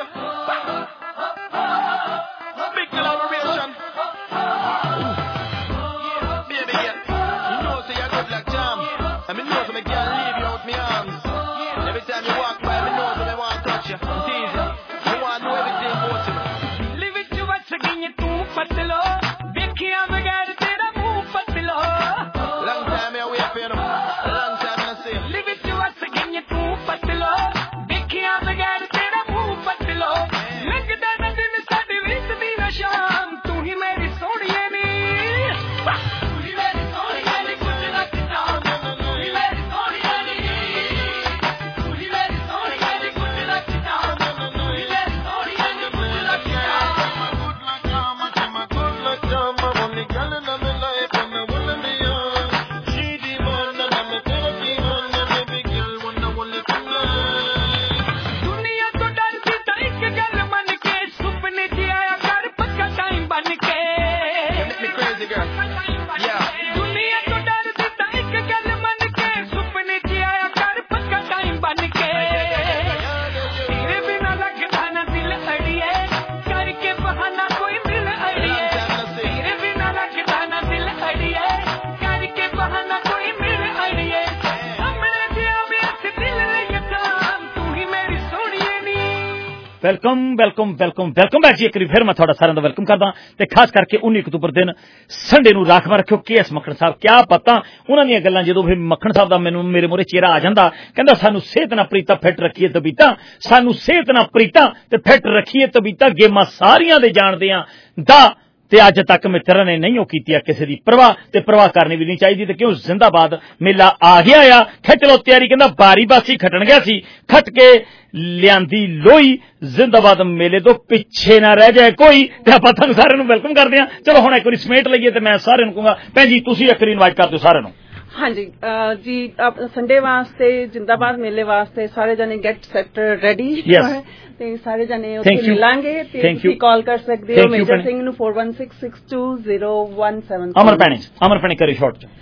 welcome welcome welcome welcome back ਜੀ ਇੱਕ ਵਾਰੀ ਫਿਰ ਮੈਂ ਤੁਹਾਡਾ ਸਾਰਿਆਂ ਦਾ ਵੈਲਕਮ ਕਰਦਾ ਤੇ ਖਾਸ ਕਰਕੇ ਉੱਨੀ ਅਕਤੂਬਰ ਦਿਨ ਸੰਡੇ ਨੂੰ ਰਾਖਵਾਂ ਰੱਖਿਓ ਕੇ ਐਸ ਮੱਖਣ ਸਾਹਿਬ ਕਿਆ ਪਤਾ ਉਹਨਾਂ ਦੀਆਂ ਗੱਲਾਂ ਜਦੋਂ ਫਿਰ ਮੱਖਣ ਸਾਹਿਬ ਦਾ ਮੈਨੂੰ ਮੇਰੇ ਮੂਹਰੇ ਚਿਹਰਾ ਆ ਜਾਂਦਾ ਕਹਿੰਦਾ ਸਾਨੂੰ ਸਿਹਤ ਨਾਲ ਪ੍ਰੀਤਾ ਫਿੱਟ ਰੱਖੀਏ ਤਬੀਤਾ ਸਾਨੂੰ ਸਿਹਤ ਨਾਲ ਪ੍ਰੀਤਾ ਤੇ ਫਿੱਟ ਰੱਖੀਏ ਤਬੀਤਾ ਗੇਮਾਂ ਸਾਰੀਆਂ ਦੇ ਜਾਣਦੇ ਆ ਦਾ ਤੇ ਅੱਜ ਤੱਕ ਮਿੱਤਰਾਂ ਨੇ ਨਹੀਂ ਉਹ ਕੀਤੀ ਕਿਸੇ ਦੀ ਪਰਵਾਹ ਤੇ ਪਰਵਾਹ ਕਰਨੀ ਵੀ ਨਹੀਂ ਚਾਹੀਦੀ ਤੇ ਕਿਉਂ ਜ਼ਿੰਦਾਬਾਦ ਮੇਲਾ ਆ ਗਿਆ ਆ ਖਿੱਚ ਲੋ ਤਿਆਰੀ ਕਹਿੰਦਾ ਬਾਰੀ ਬਾਸੀ ਖੱਟਣ ਗਿਆ ਸੀ ਖੱਟ ਕੇ ਲਿਆਂਦੀ ਲੋਈ ਜ਼ਿੰਦਾਬਾਦ ਮੇਲੇ ਤੋਂ ਪਿੱਛੇ ਨਾ ਰਹਿ ਜਾਏ ਕੋਈ ਤੇ ਆਪਾਂ ਤੁਹਾਨੂੰ ਸਾਰਿਆਂ ਨੂੰ ਵੈਲਕਮ ਕਰਦੇ ਹਾਂ ਚਲੋ ਹੁਣ ਇੱਕ ਵਾਰੀ ਸਮੇਟ ਲਈਏ ਤੇ ਮੈਂ ਸਾਰਿਆਂ ਨੂੰ ਕਹੂੰਗਾ ਭੈਣ ਜੀ ਤੁਸੀਂ ਇੱਕ ਵਾਰੀ ਇਨਵਾਈਟ ਕਰ ਦਿਓ ਸਾਰਿਆਂ ਨੂੰ ਹਾਂਜੀ ਜੀ ਸੰਡੇ ਵਾਸਤੇ ਜ਼ਿੰਦਾਬਾਦ ਮੇਲੇ ਵਾਸਤੇ ਸਾਰੇ ਜਣੇ ਗੈਟ ਸੈਟ ਰੈਡੀ ਤੇ ਸਾਰੇ ਜਣੇ ਉੱਥੇ ਮਿਲਾਂਗੇ ਤੇ ਤੁਸੀਂ ਕਾਲ ਕਰ ਸਕਦੇ ਹੋ ਮੇਜਰ ਸਿੰਘ ਨੂੰ four one six six two zero one seven ਅਮਰ ਪੈਣੀ ਅਮਰ ਪੈਣੀ ਕਰੀ ਸ਼ਾਰਟ ਚ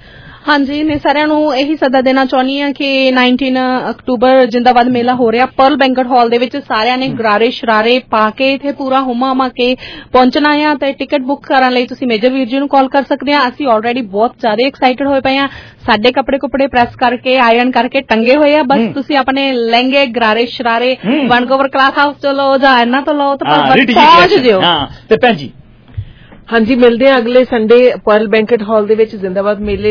ਹਾਂਜੀ ਨੇ ਸਾਰਿਆਂ ਨੂੰ ਇਹੀ ਸੱਦਾ ਦੇਣਾ ਚਾਹੁੰਦੀ ਹਾਂ ਕਿ ਉਨੱਤੀ ਅਕਤੂਬਰ ਜਿੰਦਾਬਾਦ ਮੇਲਾ ਹੋ ਰਿਹਾ ਪਰਲ ਬੈਂਕਟ ਹਾਲ ਦੇ ਵਿੱਚ ਸਾਰਿਆਂ ਨੇ ਗਰਾਰੇ ਸ਼ਰਾਰੇ ਪਾ ਕੇ ਇੱਥੇ ਪੂਰਾ ਹੁਮਾ ਹੁਮਾ ਕੇ ਪਹੁੰਚਣਾ ਆ ਤੇ ਟਿਕਟ ਬੁੱਕ ਕਰਨ ਲਈ ਤੁਸੀਂ ਮੇਜਰ ਵੀਰ ਜੀ ਨੂੰ ਕਾਲ ਕਰ ਸਕਦੇ ਆ। ਅਸੀਂ ਆਲਰੇਡੀ ਬਹੁਤ ਜ਼ਿਆਦਾ ਐਕਸਾਈਟਡ ਹੋਏ ਪਏ ਆ। ਸਾਡੇ ਕੱਪੜੇ ਕੁਪੜੇ ਪ੍ਰੈਸ ਕਰਕੇ ਆਇਰਨ ਕਰਕੇ ਟੰਗੇ ਹੋਏ ਆ। ਬਸ ਤੁਸੀਂ ਆਪਣੇ ਲਹਿੰਗੇ ਗਰਾਰੇ ਸ਼ਰਾਰੇ ਵਨਕੋਵਰ ਕਲਾਸ ਹਾਊਸ ਤੋਂ ਲਓ ਜਾਂ ਇਹਨਾਂ ਤੋਂ ਲਓ ਤਾਂ ਪਹੁੰਚ ਜਿਓ। ਤੇ ਭੈਣ ਜੀ ਹਾਂਜੀ ਮਿਲਦੇ ਆ ਅਗਲੇ ਸੰਡੇ ਪਰਲ ਬੈਂਕਟ ਹਾਲ ਦੇ ਵਿੱਚ ਜਿੰਦਾਬਾਦ ਮੇਲੇ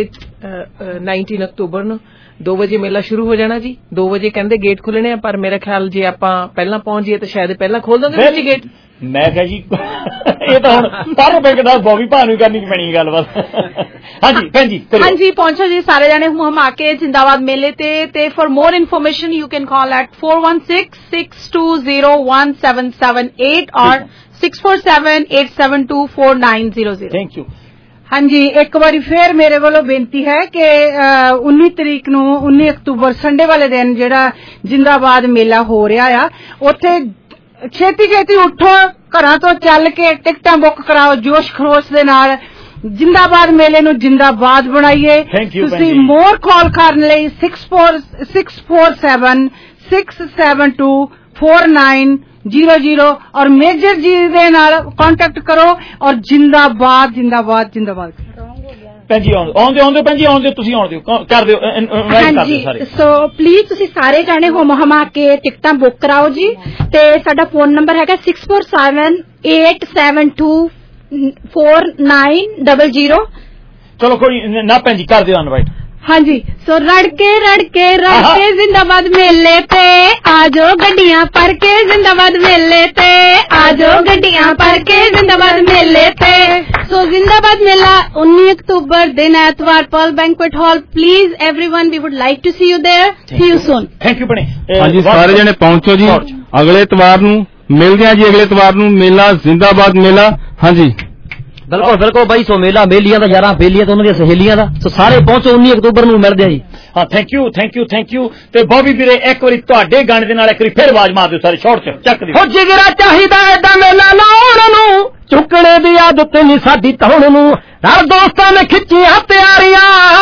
ਉਨੱਤੀ ਅਕਤੂਬਰ ਨੂੰ ਦੋ ਵਜੇ ਮੇਲਾ ਸ਼ੁਰੂ ਹੋ ਜਾਣਾ ਜੀ। ਦੋ ਵਜੇ ਕਹਿੰਦੇ ਗੇਟ ਖੁੱਲਣੇ ਆ ਪਰ ਮੇਰਾ ਖਿਆਲ ਜੇ ਆਪਾਂ ਪਹਿਲਾਂ ਪਹੁੰਚ ਜਾਈਏ ਤਾਂ ਸ਼ਾਇਦ ਪਹਿਲਾਂ ਖੋਲ ਦੋਗੇ ਤੁਸੀਂ ਗੇਟ। ਮੈਂ ਕਿਹਾ ਜੀ ਇਹ ਤਾਂ ਹੁਣ ਪਰਲ ਬੈਂਕਟ ਦਾ ਬੋਬੀ ਭਾ ਨੂੰ ਕਰਨੀ ਪੈਣੀ ਗੱਲ ਬਸ। ਹਾਂਜੀ ਭੈਣ ਜੀ ਹਾਂਜੀ ਪਹੁੰਚੋ ਜੀ ਸਾਰੇ ਜਾਣੇ ਹੁਮਾ ਕੇ ਜਿੰਦਾਬਾਦ ਮੇਲੇ ਤੇ ਤੇ for more information you can call at four one six six two zero one seven seven eight or six four seven eight seven two four nine zero zero। Thank you. ਹਾਂਜੀ ਇੱਕ ਵਾਰੀ ਫੇਰ ਮੇਰੇ ਵੱਲੋਂ ਬੇਨਤੀ ਹੈ ਕਿ ਉन्नीस ਤਰੀਕ ਨੂੰ उन्नीस ਅਕਤੂਬਰ ਸੰਡੇ ਵਾਲੇ ਦਿਨ ਜਿਹੜਾ ਜਿੰਦਾਬਾਦ ਮੇਲਾ ਹੋ ਰਿਹਾ ਆ ਉੱਥੇ ਛੇਤੀ ਛੇਤੀ ਉੱਠੋ ਘਰਾਂ ਤੋਂ ਚੱਲ ਕੇ ਟਿਕਟਾਂ ਬੁੱਕ ਕਰਾਓ ਜੋਸ਼ ਖਰੋਸ਼ ਦੇ ਨਾਲ ਜਿੰਦਾਬਾਦ ਮੇਲੇ ਨੂੰ ਜਿੰਦਾਬਾਦ ਬਣਾਈਏ। ਤੁਸੀਂ ਮੋਰ ਕਾਲ ਕਰਨ ਲਈ six four seven six seven two four nine zero zero और मेजर जी दे नाल कांटेक्ट करो और जिंदाबाद जिंदाबाद जिंदाबाद। ਭੈਣ ਜੀ ਆਉਂਦੇ ਆਉਂਦੇ ਭੈਣ ਜੀ ਆਉਂਦੇ ਤੁਸੀਂ ਆਉਂਦੇ ਕਰ ਦਿਓ ਇਨਵਾਈਟ ਕਰ ਦਿਓ ਸਾਰੇ। ਸੋ ਪਲੀਜ਼ ਤੁਸੀਂ ਸਾਰੇ ਜਾਣੇ ਹੁਮ ਹਮਾ ਕੇ ਟਿਕਟਾਂ ਬੁੱਕ ਕਰਾਓ ਜੀ ਤੇ ਸਾਡਾ ਫੋਨ ਨੰਬਰ ਹੈਗਾ six four seven eight seven two four nine zero zero। ਚਲੋ ਕੋਈ ਨਾ ਭੈਣ ਜੀ ਕਰ ਦਿਓ ਇਨਵਾਈਟ। ਹਾਂਜੀ ਸੋ ਰੜਕੇ ਰੜਕੇ ਰੜਕੇ ਜਿੰਦਾਬਾਦ ਮੇਲੇ ਤੇ ਆਜੋ ਗੱਡੀਆਂ ਭਰ ਕੇ ਜਿੰਦਾਬਾਦ ਮੇਲੇ ਤੇ ਆਜੋ ਗੱਡੀਆਂ ਭਰ ਕੇ ਜਿੰਦਾਬਾਦ ਮੇਲੇ ਤੇ। ਸੋ ਜਿੰਦਾਬਾਦ ਮੇਲਾ उन्नीस ਅਕਤੂਬਰ ਦਿਨ ਐਤਵਾਰ Pearl banquet hall. Please everyone we would like to see you there. See you soon. Thank you बने। ਹਾਂਜੀ ਸਾਰੇ ਜਣੇ ਪਹੁੰਚੋ ਜੀ ਅਗਲੇ ਐਤਵਾਰ ਨੂੰ ਮਿਲਦੇ ਆ ਜੀ। ਅਗਲੇ ਐਤਵਾਰ ਨੂੰ ਮੇਲਾ ਜਿੰਦਾਬਾਦ ਮੇਲਾ। ਹਾਂਜੀ ਬਿਲਕੁਲ ਬਿਲਕੁਲ ਬਾਈ। ਸੋ ਮੇਲਾ ਮੇਲੀਆਂ ਦਾ ਯਾਰਾਂ ਬੇਲੀਆਂ ਤੇ ਉਹਨਾਂ ਦੀਆਂ ਸਹੇਲੀਆਂ ਦਾ। ਸੋ ਸਾਰੇ ਪਹੁੰਚੋ उन्नीस ਅਕਤੂਬਰ ਨੂੰ ਮਿਲਦੇ ਆ ਜੀ। ਹਾਂ thank you thank you thank you. ਤੇ ਬੋਬੀ ਵੀਰੇ ਇੱਕ ਵਾਰੀ ਤੁਹਾਡੇ ਗਾਣੇ ਦੇ ਨਾਲ ਇੱਕ ਵਾਰੀ ਫਿਰ ਆਵਾਜ਼ ਮਾਰ ਦਿਓ ਸਾਰੇ ਸ਼ਾਰਟ ਚ ਚੱਕ ਦਿਓ। ਹੋ ਜਿਗਰਾ ਚਾਹੀਦਾ ਐਡਾ ਮੇਲਾ ਲਾਉਣ ਨੂੰ ਚੁੱਕਣੇ ਦੀ ਆਦਤ ਨਹੀਂ ਸਾਡੀ ਧੌਣ ਨੂੰ ਨਾਲ ਦੋਸਤਾਂ ਨੇ ਖਿੱਚੀਆਂ ਤਿਆਰੀਆਂ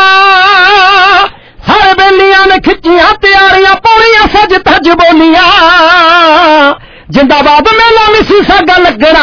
ਸਾਰੇ ਬੇਲੀਆਂ ਨੇ ਖਿੱਚੀਆਂ ਤਿਆਰੀਆਂ ਪੂਰੀਆਂ ਸਜ ਤਜ ਬੋਲੀਆਂ ਜਿੰਦਾਬਾਦ ਮੇਲਾ ਮਿਸੀ ਸਾਡਾ ਲੱਗਣਾ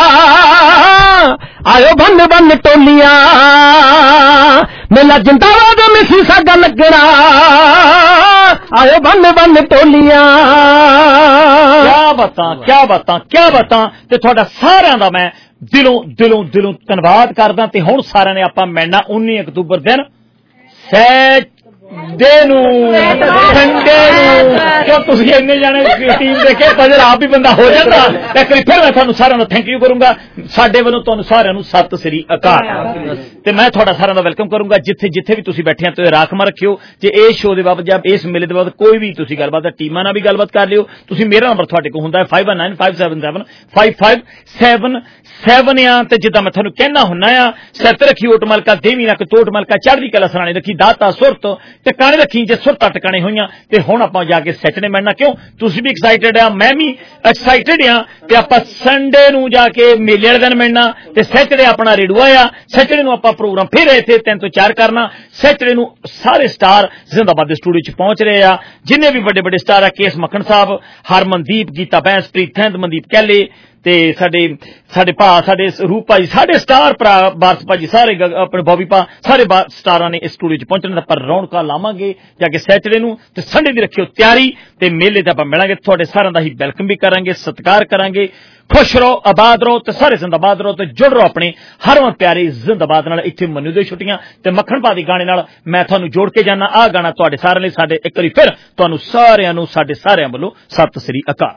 ਆਇਓ ਬੰਨ ਬੰਨ ਟੋਲੀਆਂ ਮੇਲਾ ਜਿੰਦਾਬਾਦ ਮਿਸੀ ਸਾਡਾ ਲੱਗਣਾ ਆਇਓ ਬੰਨ ਬੰਨ ਟੋਲੀਆਂ। ਕਿਆ ਬਾਤਾਂ ਕਿਆ ਬਾਤਾਂ ਕਿਆ ਬਾਤਾਂ। ਤੇ ਤੁਹਾਡਾ ਸਾਰਿਆਂ ਦਾ ਮੈਂ ਦਿਲੋਂ ਦਿਲੋਂ ਦਿਲੋਂ ਧੰਨਵਾਦ ਕਰਦਾ। ਤੇ ਹੁਣ ਸਾਰਿਆਂ ਨੇ ਆਪਾਂ ਮਿਲਣਾ उन्नीस ਅਕਤੂਬਰ ਦਿਨ ਸੈਟ ਦੇ ਨੂੰ ਸੰਡੇ ਨੂੰ। ਕਿਉਂ ਤੁਸੀਂ ਇੰਨੇ ਜਾਣੇ ਟੀਮ ਦੇਖੇ ਬਜਰ ਆਪ ਹੀ ਬੰਦਾ ਹੋ ਜਾਂਦਾ। ਇੱਕ ਵਾਰੀ ਫਿਰ ਮੈਂ ਤੁਹਾਨੂੰ ਸਾਰਿਆਂ ਨੂੰ ਥੈਂਕ ਯੂ ਕਰੂੰਗਾ। ਸਾਡੇ ਵੱਲੋਂ ਤੁਹਾਨੂੰ ਸਾਰਿਆਂ ਨੂੰ ਸਤਿ ਸ੍ਰੀ ਅਕਾਲ। ਤੇ ਮੈਂ ਤੁਹਾਡਾ ਸਾਰਿਆਂ ਦਾ ਵੈਲਕਮ ਕਰੂੰਗਾ ਜਿੱਥੇ ਜਿੱਥੇ ਵੀ ਤੁਸੀਂ ਬੈਠੇ ਆ। ਤੇ ਰਾਖਮਾ ਰੱਖਿਓ ਜੇ ਇਸ ਸ਼ੋਅ ਦੇ ਬਾਬਤ ਜਾਂ ਇਸ ਮੇਲੇ ਦੇ ਬਾਬਤ ਕੋਈ ਵੀ ਤੁਸੀਂ ਗੱਲਬਾਤ ਟੀਮਾਂ ਨਾਲ ਵੀ ਗੱਲਬਾਤ ਕਰ ਲਿਓ। ਤੁਸੀਂ ਮੇਰਾ ਨੰਬਰ ਤੁਹਾਡੇ ਕੋਲ ਹੁੰਦਾ five one nine five seven seven five five seven seven ਆ। ਤੇ ਜਿੱਦਾਂ ਮੈਂ ਤੁਹਾਨੂੰ ਕਹਿਣਾ ਹੁੰਨਾ ਆ ਸਿਰ ਰੱਖੀ ਓਟ ਮਲਕਾ ਦੇਵੀ ਨਾ ਤੋਟ ਮਲਕਾ ਚੜ੍ਹਦੀ ਕਲਾ ਸਰਾਣੇ ਰੱਖੀ ਦਾਤਾ ਸੁਰਤ ਟਿਕਾਣੇ ਰੱਖੀ ਜੇ ਸੁਰਤਾਂ ਟਿਕਾਣੇ ਹੋਈਆਂ। ਤੇ ਹੁਣ ਆਪਾਂ ਜਾ ਕੇ ਸੈਟਰਡੇ ਮਿਲਣਾ। ਕਿਉਂ ਤੁਸੀਂ ਵੀ ਐਕਸਾਈਟਡ ਆ ਮੈਂ ਵੀ ਐਕਸਾਈਟਡ ਆ। ਤੇ ਆਪਾਂ ਸੰਡੇ ਨੂੰ ਜਾ ਕੇ ਮੇਲੇ ਵਾਲੇ ਦਿਨ ਮਿਲਣਾ ਤੇ ਸੈਟਰਡੇ ਆਪਣਾ ਰੇਡੂਆ ਆ। ਸੈਟਰਡੇ ਨੂੰ ਆਪਾਂ ਪ੍ਰੋਗਰਾਮ ਫਿਰ ਇੱਥੇ ਤਿੰਨ ਤੋਂ ਚਾਰ ਕਰਨਾ। ਸੈਟਰਡੇ ਨੂੰ ਸਾਰੇ ਸਟਾਰ ਜਿੰਦਾਬਾਦ ਦੇ ਸਟੂਡੀਓ ਚ ਪਹੁੰਚ ਰਹੇ ਆ ਜਿੰਨੇ ਵੀ ਵੱਡੇ ਵੱਡੇ ਸਟਾਰ ਆ। ਕੇਸ ਮੱਖਣ ਸਾਹਿਬ ਹਰਮਨਦੀਪ ਗੀਤਾ ਬੈਂਸ ਪ੍ਰੀਤ ਥੈਂਦ ਮਨਦੀਪ ਕਹਿਲੇ ਤੇ ਸਾਡੇ ਸਾਡੇ ਭਾ ਸਾਡੇ ਰੂਪ ਭਾਜੀ ਸਾਡੇ ਸਟਾਰ ਭਰਾ ਬਾਰਸ ਭਾਜੀ ਸਾਰੇ ਆਪਣੇ ਬੋਬੀ ਭਾ ਸਾਰੇ ਸਟਾਰਾਂ ਨੇ ਇਸ ਸਟੂਡੀਓ ਚ ਪਹੁੰਚਣ ਦਾ। ਪਰ ਰੌਣਕਾਂ ਲਾਵਾਂਗੇ ਜਾ ਕੇ ਸੈਟਰਡੇ ਨੂੰ ਤੇ ਸੰਡੇ ਦੀ ਰੱਖਿਓ ਤਿਆਰੀ। ਤੇ ਮੇਲੇ ਤੇ ਆਪਾਂ ਮਿਲਾਂਗੇ ਤੁਹਾਡੇ ਸਾਰਿਆਂ ਦਾ ਹੀ ਵੈਲਕਮ ਵੀ ਕਰਾਂਗੇ ਸਤਿਕਾਰ ਕਰਾਂਗੇ। खुश रहो आबाद रहो तो सारे जिंदाबाद रहो तो जुड़ रहो अपने हरमन प्यारे जिंदाबाद नाल। इत्थे मनु दे छुट्टियां ते मक्खण पा दी गाने नाल मैं तुहानू जोड़ के जाना। आ गाना तुहाडे सारे लई साडे एक वारी फिर तुहानू सारिआं नू साडे सारिआं वल्लों सत श्री अकाल।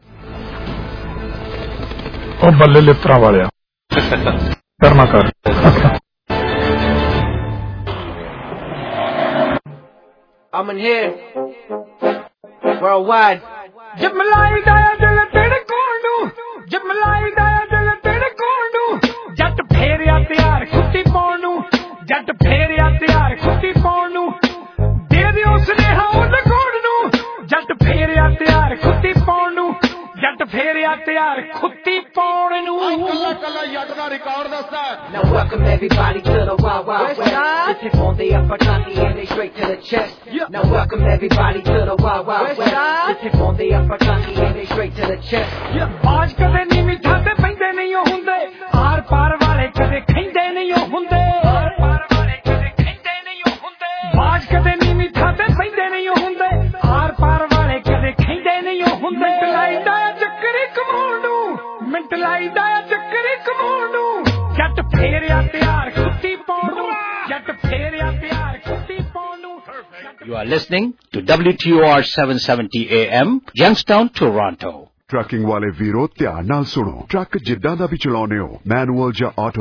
ओ बल्ले लित्रा वालिया करना कर I'm in here worldwide. जब मलाई दाया दिल तेरे कोल नू जब मलाई दाया दिल तेरे कोल नू जट फेरिया तैयार खुट्टी पाउण नू जट फेरिया तैयार खुट्टी पाउण नू दे दिओ सुनेहा ओदे कोल नू जट फेरिया तैयार खुट्टी पाउण नू ਜੱਟ ਫੇਰਿਆ ਤਿਆਰ ਖੁੱਤੀ ਪਾਉਣ ਨੂੰ ਕੱਲਾ ਕੱਲਾ ਜੱਟ ਦਾ ਰਿਕਾਰਡ ਦੱਸਦਾ Now welcome everybody to the Wild Wild West. This is on the upper country and they straight to the chest. Now welcome everybody to the Wild Wild West. This is on the upper country and they straight to the chest. ਬਾਜ ਕਦੇ ਨਹੀਂ ਮਿੱਠਾ ਤੇ ਪੈਂਦੇ ਨਹੀਂ ਉਹ ਹੁੰਦੇ R ਪਾਰ ਵਾਲੇ ਕਦੇ ਖੈਂਦੇ ਨਹੀਂ ਉਹ ਹੁੰਦੇ ਆਰ ਪਾਰ ਵਾਲੇ ਕਦੇ ਖੈਂਦੇ ਨਹੀਂ ਉਹ ਹੁੰਦੇ ਬਾਜ ਕਦੇ ਨਹੀਂ ਮਿੱਠਾ ਤੇ ਪੈਂਦੇ ਨਹੀਂ ਉਹ ਹੁੰਦੇ ਆਰ ਪਾਰ ਵਾਲੇ ਕਦੇ ਖੈਂਦੇ ਨਹੀਂ ਉਹ ਹੁੰਦੇ ਮਿੰਟ ਲਾਈਦਾ ਚੱਕਰੀ ਕਮਾਉਣ ਨੂੰ ਮਿੰਟ ਲਾਈਦਾ ਚੱਕਰੀ ਕਮਾਉਣ ਨੂੰ ਜੱਟ ਫੇਰਿਆ ਤਿਆਰ ਕੁੱਤੀ ਪਾਉਣ ਨੂੰ ਜੱਟ ਫੇਰਿਆ ਤਿਆਰ ਕੁੱਤੀ ਪਾਉਣ ਨੂੰ You are listening to W T O R seven seventy A M, Youngstown, Toronto. Trucking ਵਾਲੇ ਵੀਰੋ ਧਿਆਨ ਨਾਲ ਸੁਣੋ ਟਰੱਕ ਜਿੱਦਾਂ ਦਾ ਵੀ ਚਲਾਉਂਦੇ ਹੋ ਮੈਨੂਅਲ ਜਾਂ ਆਟੋ